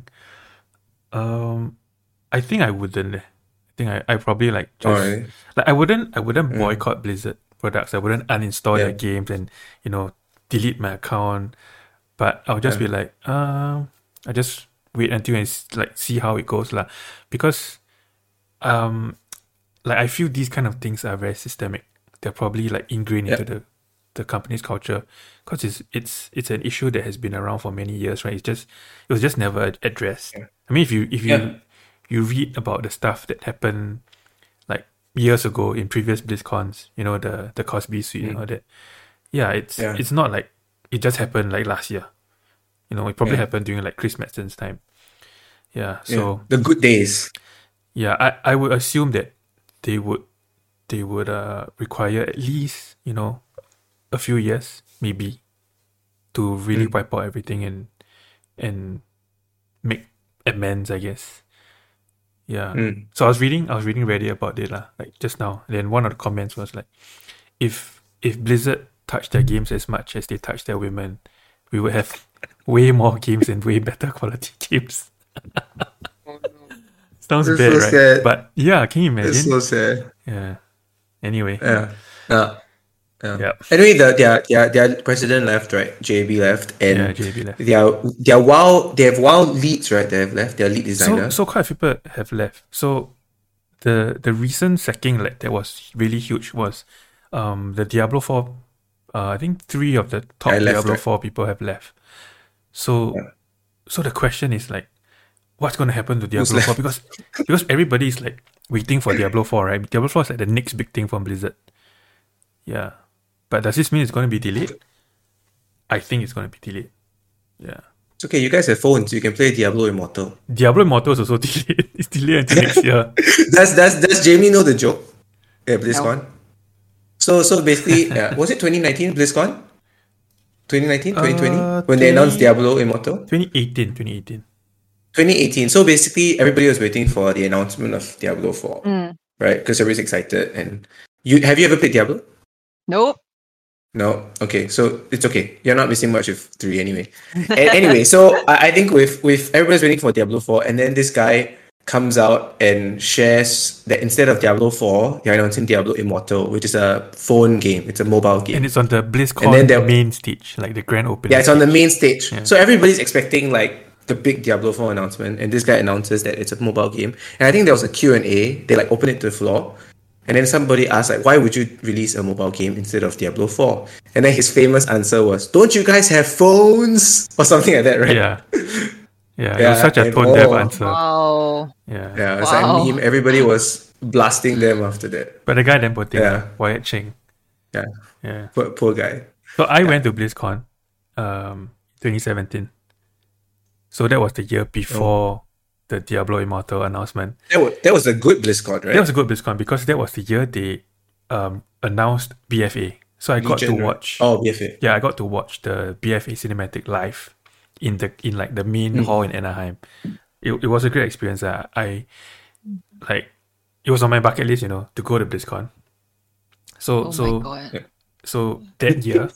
[SPEAKER 2] Um, I think I wouldn't. eh. I think I, I probably like just
[SPEAKER 1] Alright.
[SPEAKER 2] like I wouldn't I wouldn't
[SPEAKER 1] Mm.
[SPEAKER 2] boycott Blizzard products. I wouldn't uninstall their
[SPEAKER 1] Yeah.
[SPEAKER 2] games and, you know, delete my account. But I'll just
[SPEAKER 1] Yeah.
[SPEAKER 2] be like, um, I just wait until I s- like see how it goes lah. Because, um, like I feel these kind of things are very systemic. They're probably like ingrained
[SPEAKER 1] Yeah.
[SPEAKER 2] into the the company's culture, because it's it's it's an issue that has been around for many years, right? It's just it was just never ad- addressed.
[SPEAKER 1] Yeah.
[SPEAKER 2] I mean, if you if you
[SPEAKER 1] Yeah.
[SPEAKER 2] you read about the stuff that happened like years ago in previous BlizzCons, you know, the the Cosby suite and
[SPEAKER 1] Mm.
[SPEAKER 2] all that. Yeah, it's
[SPEAKER 1] Yeah.
[SPEAKER 2] it's not like it just happened like last year. You know, it probably
[SPEAKER 1] Yeah.
[SPEAKER 2] happened during like Chris Metzon's time. Yeah,
[SPEAKER 1] Yeah.
[SPEAKER 2] so
[SPEAKER 1] The good days.
[SPEAKER 2] yeah, I, I would assume that they would they would uh require at least, you know, a few years maybe to really
[SPEAKER 1] Mm.
[SPEAKER 2] wipe out everything and and make amends, I guess. Yeah.
[SPEAKER 1] Mm.
[SPEAKER 2] So I was reading I was reading Reddit about it lah, like just now. Then one of the comments was like, if if Blizzard touched their games as much as they touch their women, we would have way more games and way better quality games. Sounds
[SPEAKER 1] That's
[SPEAKER 2] bad,
[SPEAKER 1] so
[SPEAKER 2] right?
[SPEAKER 1] sad.
[SPEAKER 2] But yeah, can you
[SPEAKER 1] It's
[SPEAKER 2] imagine?
[SPEAKER 1] so sad.
[SPEAKER 2] Yeah. Anyway.
[SPEAKER 1] Yeah. Yeah. Yeah.
[SPEAKER 2] Yep.
[SPEAKER 1] Anyway, the, their their their president left, right? J B left, and
[SPEAKER 2] Yeah, J B left.
[SPEAKER 1] their their WoW they have WoW leads, right? They have left. Their lead
[SPEAKER 2] So
[SPEAKER 1] designer.
[SPEAKER 2] so quite a few people have left. So the the recent sacking like that was really huge was um the Diablo four, uh, I think three of the top
[SPEAKER 1] I left,
[SPEAKER 2] Diablo
[SPEAKER 1] right?
[SPEAKER 2] four people have left. So
[SPEAKER 1] Yeah.
[SPEAKER 2] so the question is like, what's gonna happen to
[SPEAKER 1] Who's
[SPEAKER 2] Diablo four?
[SPEAKER 1] left?
[SPEAKER 2] Because because everybody is like waiting for Diablo four, right? Diablo four is like the next big thing from Blizzard. Yeah. But does this mean it's gonna be delayed? I think it's gonna be delayed. Yeah.
[SPEAKER 1] It's okay. You guys have phones. You can play Diablo Immortal.
[SPEAKER 2] Diablo Immortal is also delayed. It's delayed until next year.
[SPEAKER 1] Does does does Jamie know the joke? Yeah, BlizzCon. So so basically, yeah, was it twenty nineteen BlizzCon? twenty nineteen, twenty twenty
[SPEAKER 2] Uh,
[SPEAKER 1] when they announced
[SPEAKER 2] twenty
[SPEAKER 1] Diablo Immortal?
[SPEAKER 2] twenty eighteen, twenty eighteen.
[SPEAKER 1] twenty eighteen. So basically, everybody was waiting for the announcement of Diablo four,
[SPEAKER 3] Mm.
[SPEAKER 1] right? Because everybody's excited. And you have you ever played Diablo?
[SPEAKER 3] Nope.
[SPEAKER 1] No. Okay. So it's okay. You're not missing much of three anyway. A- anyway, so I, I think with with everybody's waiting for Diablo four, and then this guy comes out and shares that instead of Diablo four, they're announcing Diablo Immortal, which is a phone game. It's a mobile game.
[SPEAKER 2] And it's on the BlizzCon
[SPEAKER 1] And then there-
[SPEAKER 2] main stage, like the grand opening.
[SPEAKER 1] Yeah, it's on the main stage.
[SPEAKER 2] Yeah.
[SPEAKER 1] So everybody's expecting like the big Diablo four announcement, and this guy announces that it's a mobile game. And I think there was a Q and A. They like open it to the floor, And then somebody asked, like, why would you release a mobile game instead of Diablo four? And then his famous answer was, don't you guys have phones? Or something like that, right?
[SPEAKER 2] Yeah. Yeah, it
[SPEAKER 1] Yeah,
[SPEAKER 2] was such a
[SPEAKER 1] and
[SPEAKER 2] tone deaf
[SPEAKER 1] oh.
[SPEAKER 2] answer.
[SPEAKER 3] Wow.
[SPEAKER 2] Yeah.
[SPEAKER 1] Yeah, it's
[SPEAKER 3] Wow.
[SPEAKER 1] like meme. Everybody was blasting them after that.
[SPEAKER 2] But the guy then put in
[SPEAKER 1] Yeah.
[SPEAKER 2] Wyatt Cheng.
[SPEAKER 1] Yeah,
[SPEAKER 2] Yeah.
[SPEAKER 1] poor, poor guy.
[SPEAKER 2] So I went to BlizzCon um twenty seventeen. So that was the year before the Diablo Immortal announcement.
[SPEAKER 1] That was, that was a good BlizzCon, right?
[SPEAKER 2] That was a good BlizzCon because that was the year they um announced B F A. So I got
[SPEAKER 1] Legion,
[SPEAKER 2] to
[SPEAKER 1] right?
[SPEAKER 2] watch
[SPEAKER 1] Oh, B F A.
[SPEAKER 2] Yeah, I got to watch the B F A cinematic live in the in like the main
[SPEAKER 1] Mm.
[SPEAKER 2] hall in Anaheim. It it was a great experience. Uh. I like it was on my bucket list, you know, to go to BlizzCon. So
[SPEAKER 3] Oh
[SPEAKER 2] so
[SPEAKER 3] my god.
[SPEAKER 2] so that year,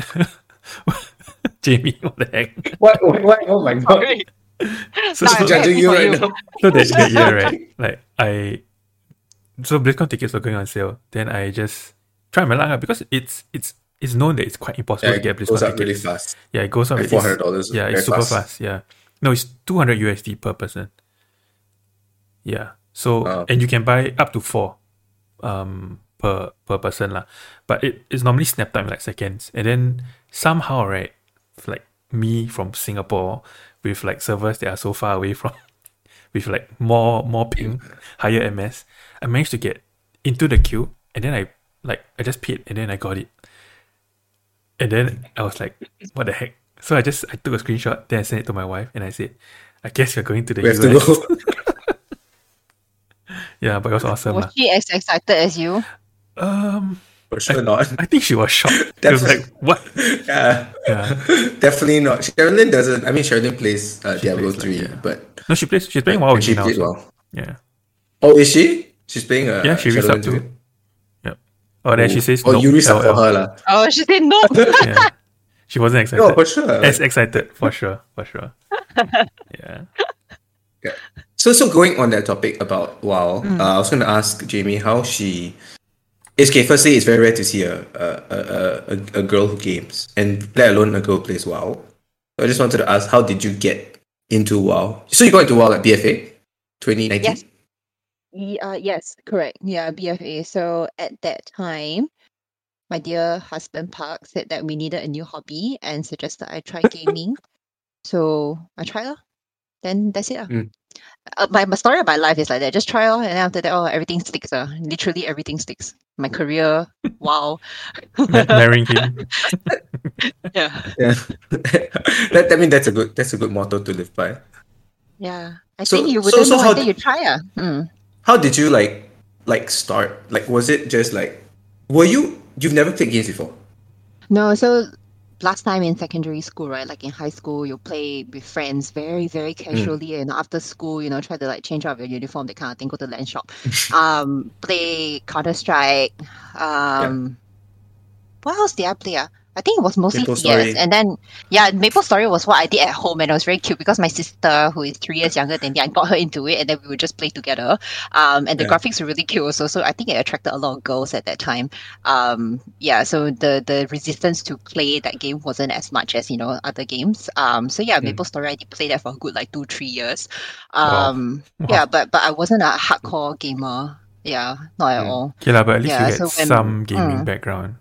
[SPEAKER 2] Jamie, what the heck?
[SPEAKER 1] What? What? Oh my god.
[SPEAKER 3] Sorry.
[SPEAKER 2] So,
[SPEAKER 3] Now
[SPEAKER 2] so,
[SPEAKER 3] I'm
[SPEAKER 1] judging
[SPEAKER 3] happy
[SPEAKER 1] you
[SPEAKER 3] for
[SPEAKER 1] right
[SPEAKER 3] you.
[SPEAKER 1] now.
[SPEAKER 2] so that, that year, right? Like I, so BlizzCon tickets were going on sale. Then I just tried my luck ah, because it's it's it's known that it's quite impossible
[SPEAKER 1] Yeah,
[SPEAKER 2] to get
[SPEAKER 1] it
[SPEAKER 2] BlizzCon
[SPEAKER 1] goes up
[SPEAKER 2] tickets.
[SPEAKER 1] really fast.
[SPEAKER 2] Yeah, it goes up.
[SPEAKER 1] Like
[SPEAKER 2] it's-
[SPEAKER 1] four hundred dollars.
[SPEAKER 2] Yeah, it's super fast. Yeah, no, it's two hundred U S D per person. Yeah, so
[SPEAKER 1] Oh.
[SPEAKER 2] and you can buy up to four, um, per per person lah. But it is normally snapped up in like seconds, and then somehow right, like me from Singapore with like servers that are so far away from, with like more more ping, higher M S, I managed to get into the queue, and then I like I just paid, and then I got it. And then I was like, what the heck? So I just I took a screenshot, then I sent it to my wife, and I said, I guess we're going to the
[SPEAKER 1] We have
[SPEAKER 2] U S.
[SPEAKER 1] to go.
[SPEAKER 2] Yeah, but it was awesome.
[SPEAKER 3] Was
[SPEAKER 2] lah.
[SPEAKER 3] she as excited as you?
[SPEAKER 2] Um,
[SPEAKER 1] For sure not.
[SPEAKER 2] I think she was shocked. She was like, what?
[SPEAKER 1] Yeah.
[SPEAKER 2] Yeah.
[SPEAKER 1] Definitely not. Sherilyn doesn't. I mean, Sherilyn plays uh,
[SPEAKER 2] She
[SPEAKER 1] Diablo
[SPEAKER 2] plays, like,
[SPEAKER 1] three,
[SPEAKER 2] yeah.
[SPEAKER 1] but
[SPEAKER 2] No, she plays. She's playing WoW
[SPEAKER 1] and she
[SPEAKER 2] now.
[SPEAKER 1] played
[SPEAKER 2] so-
[SPEAKER 1] well.
[SPEAKER 2] Yeah.
[SPEAKER 1] Oh, is she? She's playing. Uh,
[SPEAKER 2] Yeah, she reads up
[SPEAKER 1] Sherilyn
[SPEAKER 2] too. Yep. Oh, then she says,
[SPEAKER 1] Oh,
[SPEAKER 2] nope,
[SPEAKER 1] you reached out for
[SPEAKER 2] L O L.
[SPEAKER 1] her, lah.
[SPEAKER 3] Oh, she said no.
[SPEAKER 2] Yeah. She wasn't excited.
[SPEAKER 1] No, for sure.
[SPEAKER 2] As excited, for sure. For sure. Yeah.
[SPEAKER 1] Yeah. So, so going on that topic about WoW,
[SPEAKER 3] Mm.
[SPEAKER 1] uh, I was going to ask Jamie how she. It's okay. Firstly, it's very rare to see a a, a, a a girl who games, and let alone a girl plays WoW. So I just wanted to ask, how did you get into WoW? So you got into WoW at B F A, twenty nineteen.
[SPEAKER 3] Yes. Ye- uh, yes, correct. Yeah, B F A. So at that time, my dear husband Park said that we needed a new hobby and suggested I try gaming. So I tried lah. Then that's it lah.
[SPEAKER 1] Mm.
[SPEAKER 3] Uh, my, my story of my life is like that. Just try lah, and then after that, oh, everything sticks. Uh. Literally everything sticks. My career, wow.
[SPEAKER 2] Ma- Marrying him.
[SPEAKER 3] Yeah.
[SPEAKER 1] Yeah. that, I mean, that's a good that's a good motto to live by.
[SPEAKER 3] Yeah. I
[SPEAKER 1] So-
[SPEAKER 3] think you
[SPEAKER 1] so-
[SPEAKER 3] wouldn't
[SPEAKER 1] so
[SPEAKER 3] know
[SPEAKER 1] how
[SPEAKER 3] until
[SPEAKER 1] d-
[SPEAKER 3] you try. Ah. Mm.
[SPEAKER 1] How did you like like start? Like, was it just like, were you you've never played games before?
[SPEAKER 3] No, so last time in secondary school, right? Like in high school, you play with friends very, very casually, and after school, you know, try to like change out your uniform, that kind of thing, go to the land shop. um, play Counter Strike. Um, what else did I play? Ah? I think it was mostly
[SPEAKER 1] Maple
[SPEAKER 3] C S.
[SPEAKER 1] Story.
[SPEAKER 3] And then, yeah, Maple Story was what I did at home, and it was very cute because my sister, who is three years younger than me, I got her into it, and then we would just play together. Um, and the
[SPEAKER 1] Yeah.
[SPEAKER 3] graphics were really cute also, so I think it attracted a lot of girls at that time. Um, yeah, so the the resistance to play that game wasn't as much as, you know, other games. Um, so yeah,
[SPEAKER 1] Mm.
[SPEAKER 3] Maple Story, I did play that for a good like two, three years.
[SPEAKER 2] Wow.
[SPEAKER 3] Um,
[SPEAKER 2] Wow.
[SPEAKER 3] yeah, but but I wasn't a hardcore gamer. Yeah, not at
[SPEAKER 1] Mm.
[SPEAKER 3] all.
[SPEAKER 2] Okay, lah, but at least
[SPEAKER 3] Yeah,
[SPEAKER 2] you
[SPEAKER 3] so
[SPEAKER 2] get
[SPEAKER 3] when-
[SPEAKER 2] some gaming
[SPEAKER 3] mm.
[SPEAKER 2] background.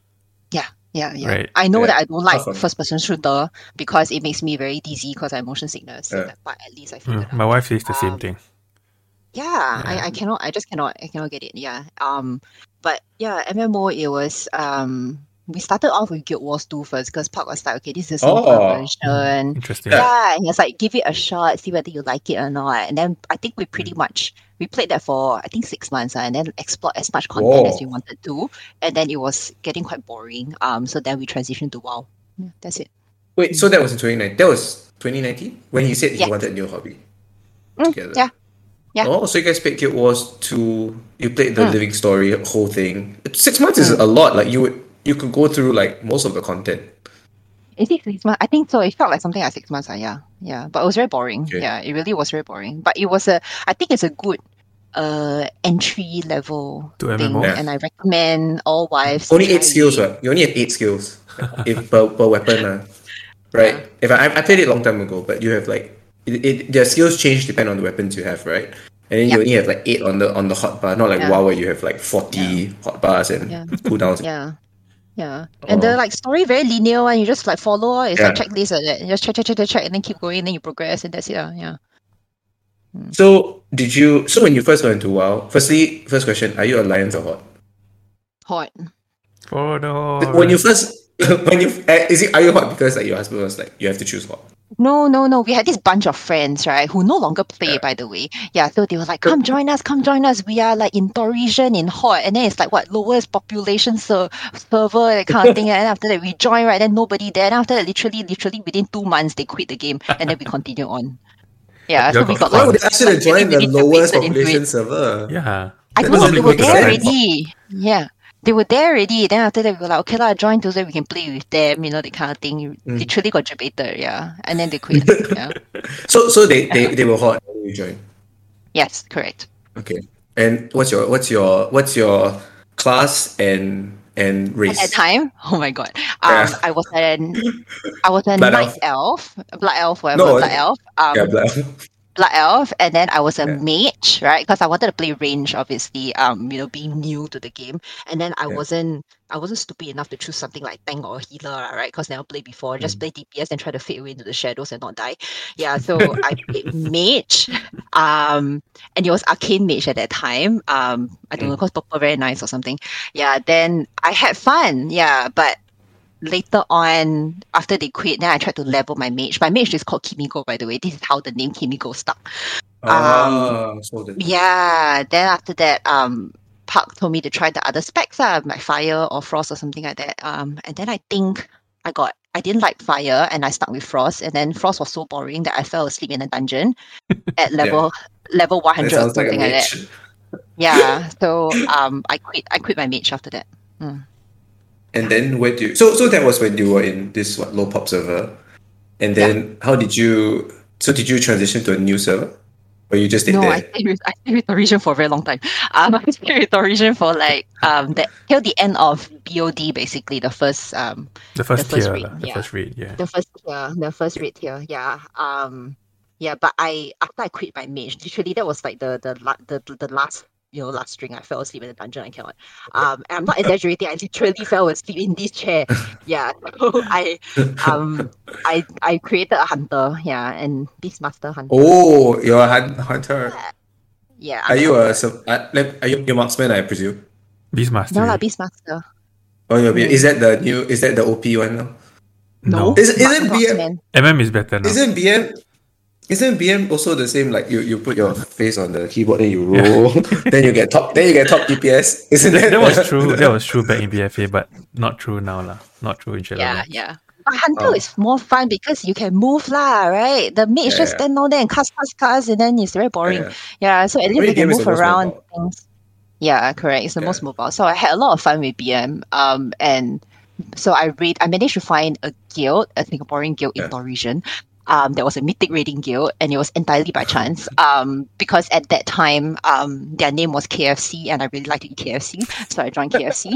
[SPEAKER 3] Yeah, yeah.
[SPEAKER 2] Right.
[SPEAKER 3] I know
[SPEAKER 1] Yeah.
[SPEAKER 3] that I don't like
[SPEAKER 1] Awesome.
[SPEAKER 3] first person shooter because it makes me very dizzy because I have motion sickness. So
[SPEAKER 1] Yeah.
[SPEAKER 3] that part at least I figured
[SPEAKER 2] Mm,
[SPEAKER 3] out.
[SPEAKER 2] my wife says the same
[SPEAKER 3] Um,
[SPEAKER 2] thing.
[SPEAKER 3] Yeah,
[SPEAKER 2] Yeah.
[SPEAKER 3] I, I cannot I just cannot I cannot get it. Yeah. Um but yeah, M M O it was um we started off with Guild Wars two first because Park was like, okay, this is a simpler
[SPEAKER 1] Oh.
[SPEAKER 3] version.
[SPEAKER 2] Interesting.
[SPEAKER 1] Yeah.
[SPEAKER 3] Yeah, and he was like, give it a shot, see whether you like it or not. And then I think we pretty much we played that for I think six months, uh, and then explored as much content as
[SPEAKER 1] Whoa.
[SPEAKER 3] we wanted to. And then it was getting quite boring. Um, so then we transitioned to WoW. Yeah, that's it.
[SPEAKER 1] Wait, so that was in twenty nineteen. That was twenty nineteen when you said you
[SPEAKER 3] Yeah.
[SPEAKER 1] wanted a new hobby.
[SPEAKER 3] Mm,
[SPEAKER 1] Together.
[SPEAKER 3] yeah. Yeah.
[SPEAKER 1] Oh, so you guys played Guild Wars two. You played the
[SPEAKER 3] Mm.
[SPEAKER 1] Living Story whole thing. Six months is a lot. Like you would, you could go through like most of the content.
[SPEAKER 3] Is it six months? I think so. It felt like something like six months. Uh, yeah, yeah. But it was very boring.
[SPEAKER 1] Okay.
[SPEAKER 3] Yeah, it really was very boring. But it was a. I think it's a good, uh, entry level
[SPEAKER 2] To
[SPEAKER 3] thing,
[SPEAKER 2] M M O?
[SPEAKER 1] Yeah.
[SPEAKER 3] and I recommend all wives.
[SPEAKER 1] Only
[SPEAKER 3] try
[SPEAKER 1] eight skills,
[SPEAKER 3] it.
[SPEAKER 1] right? You only have eight skills if per, per weapon, uh, right? If I, I played it a long time ago, but you have like it, it, their skills change depending on the weapons you have, right? And then you
[SPEAKER 3] Yeah.
[SPEAKER 1] only have like eight on the on the hotbar, not like
[SPEAKER 3] Yeah.
[SPEAKER 1] WoW where you have like forty hotbars and
[SPEAKER 3] Yeah.
[SPEAKER 1] cooldowns.
[SPEAKER 3] Yeah. Yeah. And the
[SPEAKER 1] Oh.
[SPEAKER 3] like story very linear and you just like follow. It's like
[SPEAKER 1] Yeah.
[SPEAKER 3] checklist like that. You just check, check, check, check, check, and then keep going, and then you progress, and that's it. Uh, yeah.
[SPEAKER 1] So did you? So when you first got into WoW, firstly, first question: are you Alliance or Horde?
[SPEAKER 3] Hot.
[SPEAKER 2] For the
[SPEAKER 1] When you first, when you uh, is it are you Horde because like your husband was like you have to choose Horde?
[SPEAKER 3] No, no, no. We had this bunch of friends, right, who no longer play,
[SPEAKER 1] Yeah.
[SPEAKER 3] by the way. Yeah, so they were like, come join us, come join us. We are like in Torisian, in Hot. And then it's like, what, lowest population ser- server, that kind of thing. And after that, we join, right, then nobody there. And after that, literally, literally within two months, they quit the game. And then we continue on. Yeah,
[SPEAKER 2] You
[SPEAKER 3] so
[SPEAKER 2] all
[SPEAKER 3] we
[SPEAKER 2] got
[SPEAKER 3] got
[SPEAKER 1] Why
[SPEAKER 3] like,
[SPEAKER 1] would they ask you to
[SPEAKER 3] like
[SPEAKER 1] join the
[SPEAKER 3] really
[SPEAKER 1] lowest
[SPEAKER 3] separated into
[SPEAKER 1] population
[SPEAKER 3] it.
[SPEAKER 1] server?
[SPEAKER 2] yeah.
[SPEAKER 3] I
[SPEAKER 1] That
[SPEAKER 3] don't know,
[SPEAKER 1] doesn't
[SPEAKER 3] they
[SPEAKER 1] make
[SPEAKER 3] were
[SPEAKER 1] any
[SPEAKER 3] there
[SPEAKER 1] sense.
[SPEAKER 3] already. Yeah. They were there already. Then after that, we were like, okay, lah, join so that we can play with them, you know, that kind of thing. You
[SPEAKER 1] Mm.
[SPEAKER 3] literally got debated, yeah. And then they quit. Yeah.
[SPEAKER 1] So so they they, they were Horde when you joined.
[SPEAKER 3] Yes, correct.
[SPEAKER 1] Okay. And what's your what's your what's your class and and
[SPEAKER 3] At
[SPEAKER 1] race?
[SPEAKER 3] that time, oh my god, um,
[SPEAKER 1] Yeah.
[SPEAKER 3] I was an I was a
[SPEAKER 1] Blood
[SPEAKER 3] night elf, blood elf, whatever,
[SPEAKER 1] No,
[SPEAKER 3] blood elf, um,
[SPEAKER 1] Yeah, black.
[SPEAKER 3] blood elf, and then I was a
[SPEAKER 1] Yeah.
[SPEAKER 3] mage, right? Because I wanted to play range, obviously, um, you know, being new to the game, and then I
[SPEAKER 1] Yeah.
[SPEAKER 3] wasn't I wasn't stupid enough to choose something like tank or healer, right? Because never played before, just
[SPEAKER 1] Mm.
[SPEAKER 3] play D P S and try to fade away into the shadows and not die. Yeah, so I played mage, um, and it was arcane mage at that time. Um, I don't know,
[SPEAKER 1] Mm.
[SPEAKER 3] because purple very nice or something. Yeah, then I had fun. Yeah, but later on, after they quit, then I tried to level my mage. My mage is called Kimiko, by the way. This is how the name Kimiko stuck.
[SPEAKER 1] Ah, so the,
[SPEAKER 3] Yeah, then after that, um, Park told me to try the other specs, uh, like fire or frost or something like that. Um, and then I think I got I didn't like fire and I stuck with frost, and then frost was so boring that I fell asleep in a dungeon at level level one
[SPEAKER 1] that
[SPEAKER 3] hundred or
[SPEAKER 1] sounds like a
[SPEAKER 3] something like that.
[SPEAKER 1] mage.
[SPEAKER 3] Yeah, so um, I quit. I quit my mage after that. Mm.
[SPEAKER 1] And then where do you, so so that was when you were in this what low pop server, and then how did you? So did you transition to a new server, or you just stayed
[SPEAKER 3] No,
[SPEAKER 1] there?
[SPEAKER 3] I stayed with I stayed with Torisian for a very long time. Um, I stayed with Torisian for like um the till the end of B O D, basically the first um
[SPEAKER 2] The first
[SPEAKER 3] the first
[SPEAKER 2] tier,
[SPEAKER 3] rate,
[SPEAKER 2] lah, the
[SPEAKER 3] yeah.
[SPEAKER 2] first rate, yeah.
[SPEAKER 3] the first tier, the first rate tier, yeah. Um, yeah, but I after I quit my mage, literally that was like the the la- the the, the last you know last string. I fell asleep in the dungeon. I cannot. Um, and I'm not exaggerating. I literally fell asleep in this chair. Yeah, so I um I I created a hunter. Yeah, and Beastmaster hunter.
[SPEAKER 1] Oh, you're a hun- hunter.
[SPEAKER 3] Yeah,
[SPEAKER 1] Are
[SPEAKER 3] I'm
[SPEAKER 1] you a
[SPEAKER 3] hunter.
[SPEAKER 1] sub- uh, like, are you your marksman? I presume.
[SPEAKER 2] Beastmaster.
[SPEAKER 3] No lah, Beastmaster.
[SPEAKER 1] Oh, you're,
[SPEAKER 3] Mm.
[SPEAKER 1] is that the new? Is that the O P one now?
[SPEAKER 2] No.
[SPEAKER 1] Is
[SPEAKER 3] But
[SPEAKER 1] isn't B M?
[SPEAKER 3] marksman.
[SPEAKER 2] M M is better now.
[SPEAKER 1] Isn't B M? Isn't B M also the same? Like you, you put your face on the keyboard, then you roll, then you get top, then you get top D P S. Isn't that?
[SPEAKER 2] That was true. That was true back in B F A, but not true now, lah. Not true in
[SPEAKER 3] Yeah,
[SPEAKER 2] Shadowlands.
[SPEAKER 3] yeah. But hunter
[SPEAKER 1] Oh.
[SPEAKER 3] is more fun because you can move lah, right? The mage
[SPEAKER 1] Yeah,
[SPEAKER 3] just
[SPEAKER 1] yeah.
[SPEAKER 3] stand down there and cast, cast, cast, and then it's very boring.
[SPEAKER 1] Yeah.
[SPEAKER 3] Yeah, so at least
[SPEAKER 1] mean,
[SPEAKER 3] they can
[SPEAKER 1] B M is
[SPEAKER 3] move
[SPEAKER 1] the most
[SPEAKER 3] around
[SPEAKER 1] mobile.
[SPEAKER 3] things. Yeah, correct. It's the
[SPEAKER 1] Yeah.
[SPEAKER 3] most mobile. So I had a lot of fun with B M. Um, and so I read. I managed to find a guild, a Singaporean guild
[SPEAKER 1] Yeah.
[SPEAKER 3] in Torisian. Um, there was a mythic raiding guild, and it was entirely by chance. Um, because at that time, um, their name was K F C, and I really like to eat K F C, so I joined K F C.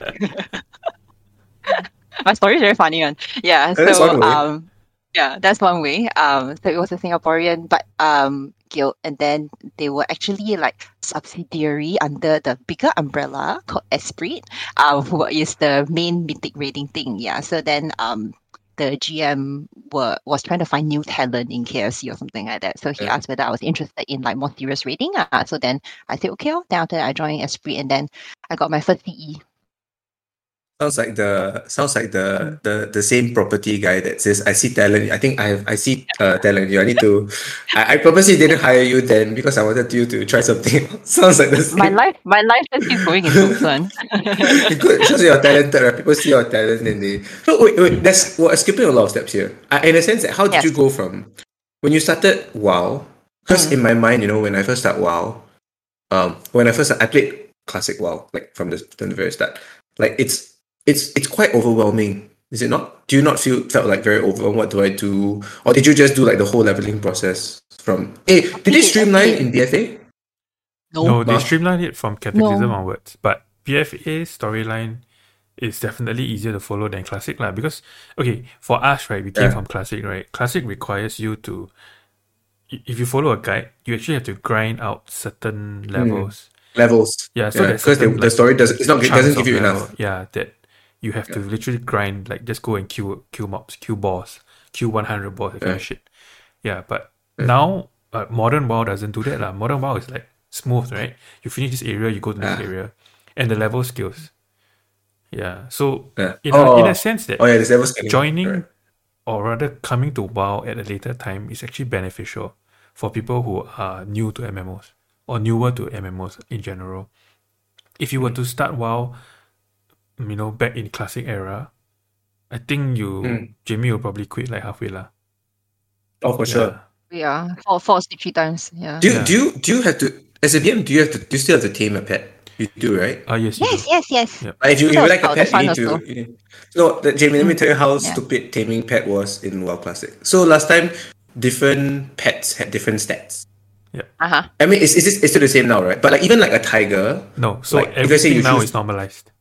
[SPEAKER 3] My story is very funny one. Yeah.
[SPEAKER 1] That's
[SPEAKER 3] So
[SPEAKER 1] one way.
[SPEAKER 3] um, yeah, that's one way. Um, so it was a Singaporean, but um, guild, and then they were actually like subsidiary under the bigger umbrella called Esprit, uh, who is the main mythic raiding thing. Yeah. So then um, the G M were was trying to find new talent in K F C or something like that. So he
[SPEAKER 1] Yeah.
[SPEAKER 3] asked whether I was interested in like more serious raiding. Uh, so then I said okay. Oh. Then after that, I joined Esprit, and then I got my first C E.
[SPEAKER 1] Sounds like the sounds like the, the the same property guy that says I see talent. I think I have I see uh, talent. in You I need to. I, I purposely didn't hire you then because I wanted you to try something. Sounds like the same.
[SPEAKER 3] My life, my life just keeps going in circles. one.
[SPEAKER 1] Good. Shows you're talented. Right? People see your talent and they. So wait, wait. That's we're skipping a lot of steps here. Uh, in a sense, that how did
[SPEAKER 3] Yes.
[SPEAKER 1] you go from when you started WoW? Because
[SPEAKER 3] Mm.
[SPEAKER 1] in my mind, you know, when I first started WoW, um, when I first started, I played classic WoW like from the from the very start. Like it's it's it's quite overwhelming, is it not? Do you not feel felt like very overwhelmed? What do I do? Or did you just do like the whole leveling process from? Hey, did they
[SPEAKER 3] think it-
[SPEAKER 1] streamline
[SPEAKER 3] it-
[SPEAKER 1] in B F A?
[SPEAKER 3] No.
[SPEAKER 2] No, they
[SPEAKER 1] Bah.
[SPEAKER 2] streamlined it from Cataclysm
[SPEAKER 3] No.
[SPEAKER 2] onwards. But B F A storyline is definitely easier to follow than Classic lah. Because okay, for us, right, we came
[SPEAKER 1] Yeah.
[SPEAKER 2] from Classic, right? Classic requires you to i- if you follow a guide, you actually have to grind out certain levels.
[SPEAKER 1] Levels.
[SPEAKER 2] Yeah, so there's
[SPEAKER 1] because the,
[SPEAKER 2] certain,
[SPEAKER 1] the
[SPEAKER 2] like,
[SPEAKER 1] story does it's not it
[SPEAKER 2] chunks
[SPEAKER 1] doesn't give
[SPEAKER 2] of
[SPEAKER 1] you
[SPEAKER 2] level,
[SPEAKER 1] enough.
[SPEAKER 2] Yeah, that you have to literally grind, like just go and kill kill mobs, kill boss, kill one hundred boss, that kind of
[SPEAKER 1] Yeah.
[SPEAKER 2] shit. Yeah, but now uh, modern WoW doesn't do that lah. Modern WoW is like smooth, right? You finish this area, you go to the next
[SPEAKER 1] Ah.
[SPEAKER 2] area, and the level scales. Yeah, so
[SPEAKER 1] Yeah.
[SPEAKER 2] in a, in
[SPEAKER 1] Oh.
[SPEAKER 2] a sense that
[SPEAKER 1] Oh yeah, there's level scaling.
[SPEAKER 2] joining
[SPEAKER 1] Correct.
[SPEAKER 2] or rather coming to WoW at a later time is actually beneficial for people who are new to M M Os or newer to M M Os in general. If you were to start WoW, you know, back in classic era, I think you
[SPEAKER 1] Mm.
[SPEAKER 2] Jamie will probably quit like halfway lah.
[SPEAKER 1] Oh, for sure.
[SPEAKER 3] Yeah, four, four, six, three times. Yeah.
[SPEAKER 1] Do you,
[SPEAKER 2] Yeah.
[SPEAKER 1] do you do you have to as a D M? Do you have to do you still have to tame a pet? You do, right?
[SPEAKER 2] Ah, yes, you
[SPEAKER 3] Yes,
[SPEAKER 2] do.
[SPEAKER 3] yes, yes.
[SPEAKER 2] Yeah.
[SPEAKER 1] Like if you, if
[SPEAKER 3] That
[SPEAKER 1] you
[SPEAKER 3] was
[SPEAKER 1] like a
[SPEAKER 3] part of the
[SPEAKER 1] pet, you
[SPEAKER 3] fun
[SPEAKER 1] need to.
[SPEAKER 3] also.
[SPEAKER 1] You need, no, that, Jamie, let me tell you how
[SPEAKER 3] Yeah.
[SPEAKER 1] stupid taming pet was in WoW Classic. So last time, different pets had different stats.
[SPEAKER 3] Uh-huh.
[SPEAKER 1] I mean, it's, it's, just- it's still the same now, right? But like even like a tiger.
[SPEAKER 2] No, so
[SPEAKER 1] Like, if let's say
[SPEAKER 2] everything
[SPEAKER 1] you
[SPEAKER 2] now
[SPEAKER 1] choose-
[SPEAKER 2] is normalized.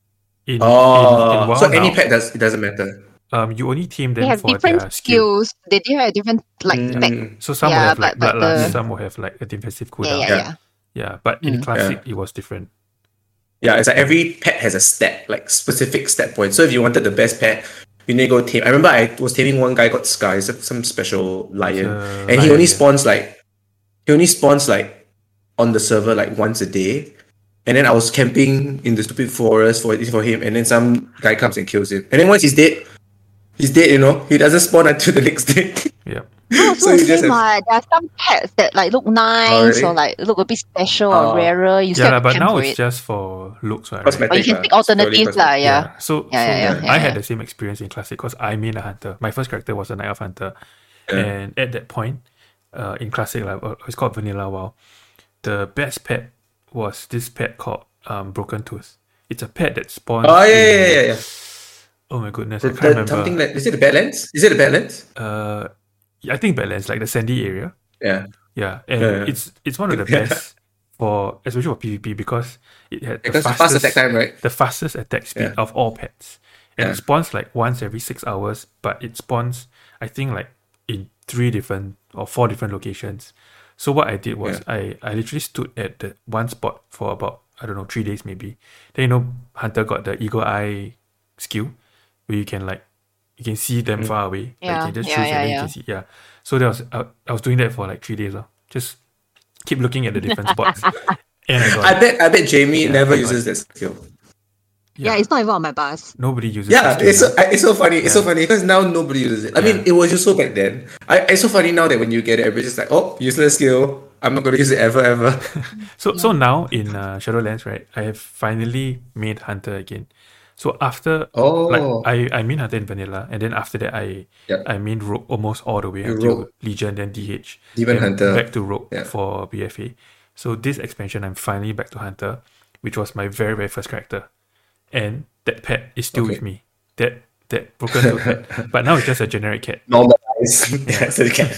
[SPEAKER 2] In,
[SPEAKER 1] Oh,
[SPEAKER 2] in, in WoW
[SPEAKER 1] so any
[SPEAKER 2] now,
[SPEAKER 1] pet does it doesn't matter.
[SPEAKER 2] um, you only tame
[SPEAKER 3] They
[SPEAKER 2] them
[SPEAKER 3] have
[SPEAKER 2] for
[SPEAKER 3] different
[SPEAKER 2] their skill.
[SPEAKER 3] skills. They do have different like spec.
[SPEAKER 1] Mm.
[SPEAKER 2] So some will
[SPEAKER 3] Yeah,
[SPEAKER 2] have like
[SPEAKER 3] but- but
[SPEAKER 2] bloodlust,
[SPEAKER 3] the-
[SPEAKER 2] some will have like a defensive
[SPEAKER 3] Yeah,
[SPEAKER 2] cooldown.
[SPEAKER 3] yeah,
[SPEAKER 1] Yeah.
[SPEAKER 3] yeah.
[SPEAKER 2] Yeah, but in
[SPEAKER 3] Mm.
[SPEAKER 2] classic it was different.
[SPEAKER 1] Yeah, it's like every pet has a stat, like specific stat point. So if you wanted the best pet, you need to go tame. I remember I was taming one guy got Sky, it's some special lion,
[SPEAKER 2] a
[SPEAKER 1] and he
[SPEAKER 2] lion,
[SPEAKER 1] only
[SPEAKER 2] yeah.
[SPEAKER 1] spawns like he only spawns like on the server like once a day. And then I was camping in the stupid forest for for him, and then some guy comes and kills him. And then once he's dead, he's dead. You know, he doesn't spawn until the next day.
[SPEAKER 2] Yeah.
[SPEAKER 3] No,
[SPEAKER 1] So
[SPEAKER 3] so
[SPEAKER 1] you
[SPEAKER 3] the
[SPEAKER 1] just
[SPEAKER 3] same
[SPEAKER 1] have-
[SPEAKER 3] uh, there are some pets that like look nice
[SPEAKER 1] really?
[SPEAKER 3] or like look a bit special
[SPEAKER 1] Oh.
[SPEAKER 3] or rarer. You still
[SPEAKER 2] Yeah, lah,
[SPEAKER 3] have to
[SPEAKER 2] but
[SPEAKER 3] camp
[SPEAKER 2] now
[SPEAKER 3] for
[SPEAKER 2] it's
[SPEAKER 3] it.
[SPEAKER 2] just for looks, right?
[SPEAKER 1] Cosmetic,
[SPEAKER 3] Or you can
[SPEAKER 1] uh,
[SPEAKER 3] pick alternatives
[SPEAKER 1] purely
[SPEAKER 3] lah,
[SPEAKER 1] cosmetic.
[SPEAKER 3] yeah.
[SPEAKER 2] So,
[SPEAKER 3] Yeah,
[SPEAKER 2] so
[SPEAKER 3] yeah, yeah, yeah,
[SPEAKER 2] I had
[SPEAKER 3] yeah.
[SPEAKER 2] the same experience in classic because I main a hunter. My first character was a Night Elf hunter,
[SPEAKER 1] Yeah.
[SPEAKER 2] and at that point, uh, in classic, like uh, it's called Vanilla WoW. The best pet was this pet called um Broken Tooth. It's a pet that spawns.
[SPEAKER 1] Oh yeah,
[SPEAKER 2] in-
[SPEAKER 1] yeah, yeah, yeah.
[SPEAKER 2] Oh my goodness, I
[SPEAKER 1] The,
[SPEAKER 2] can't
[SPEAKER 1] the,
[SPEAKER 2] remember.
[SPEAKER 1] something like is it the Badlands? Is it the Badlands?
[SPEAKER 2] Uh, yeah, I think Badlands, like the sandy area.
[SPEAKER 1] Yeah.
[SPEAKER 2] Yeah, and
[SPEAKER 1] Yeah, yeah.
[SPEAKER 2] it's it's one of the
[SPEAKER 1] Yeah.
[SPEAKER 2] best for especially for PvP because it had the
[SPEAKER 1] Because the
[SPEAKER 2] fastest
[SPEAKER 1] fast attack time, right?
[SPEAKER 2] the fastest attack speed
[SPEAKER 1] Yeah.
[SPEAKER 2] of all pets. And
[SPEAKER 1] Yeah.
[SPEAKER 2] it spawns like once every six hours, but it spawns, I think, like in three different or four different locations. So what I did was I, I literally stood at the one spot for about, I don't know, three days maybe. Then, you know, Hunter got the eagle eye skill where you can like, you can see them far away. Like,
[SPEAKER 3] Yeah,
[SPEAKER 2] you can just
[SPEAKER 3] yeah,
[SPEAKER 2] choose
[SPEAKER 3] yeah,
[SPEAKER 2] and then you
[SPEAKER 3] yeah.
[SPEAKER 2] can see. Yeah. So that was, I, I was doing that for like three days. Uh, just keep looking at the different spots. And I got
[SPEAKER 1] I
[SPEAKER 2] it.
[SPEAKER 1] bet I bet Jamie
[SPEAKER 2] Yeah,
[SPEAKER 1] never
[SPEAKER 2] I got
[SPEAKER 1] uses that skill.
[SPEAKER 3] Yeah, it's not even on my bus.
[SPEAKER 2] Nobody uses
[SPEAKER 1] Yeah,
[SPEAKER 2] this
[SPEAKER 1] it's
[SPEAKER 2] skill
[SPEAKER 1] so,
[SPEAKER 2] now.
[SPEAKER 1] I- it's so funny. It's so
[SPEAKER 2] Yeah.
[SPEAKER 1] funny because now nobody uses it. I mean,
[SPEAKER 2] Yeah.
[SPEAKER 1] it was just so back then. I, it's so funny now that when you get it, everybody's just like, "Oh, useless skill. I'm not going to use it ever, ever."
[SPEAKER 2] So so now in uh, Shadowlands, right, I have finally made Hunter again. So after
[SPEAKER 1] Oh.
[SPEAKER 2] like I I main Hunter in Vanilla, and then after that I
[SPEAKER 1] Yep.
[SPEAKER 2] I main Rogue almost all the way
[SPEAKER 1] You
[SPEAKER 2] until
[SPEAKER 1] Rogue.
[SPEAKER 2] Legion, then D H,
[SPEAKER 1] Demon
[SPEAKER 2] then
[SPEAKER 1] Hunter.
[SPEAKER 2] back to Rogue
[SPEAKER 1] Yeah.
[SPEAKER 2] for B F A. So this expansion, I'm finally back to Hunter, which was my very very first character, and that pet is still
[SPEAKER 1] Okay.
[SPEAKER 2] with me. That that broken tooth pet, but now it's just a generic cat.
[SPEAKER 1] Normalize. Yeah, so, you can-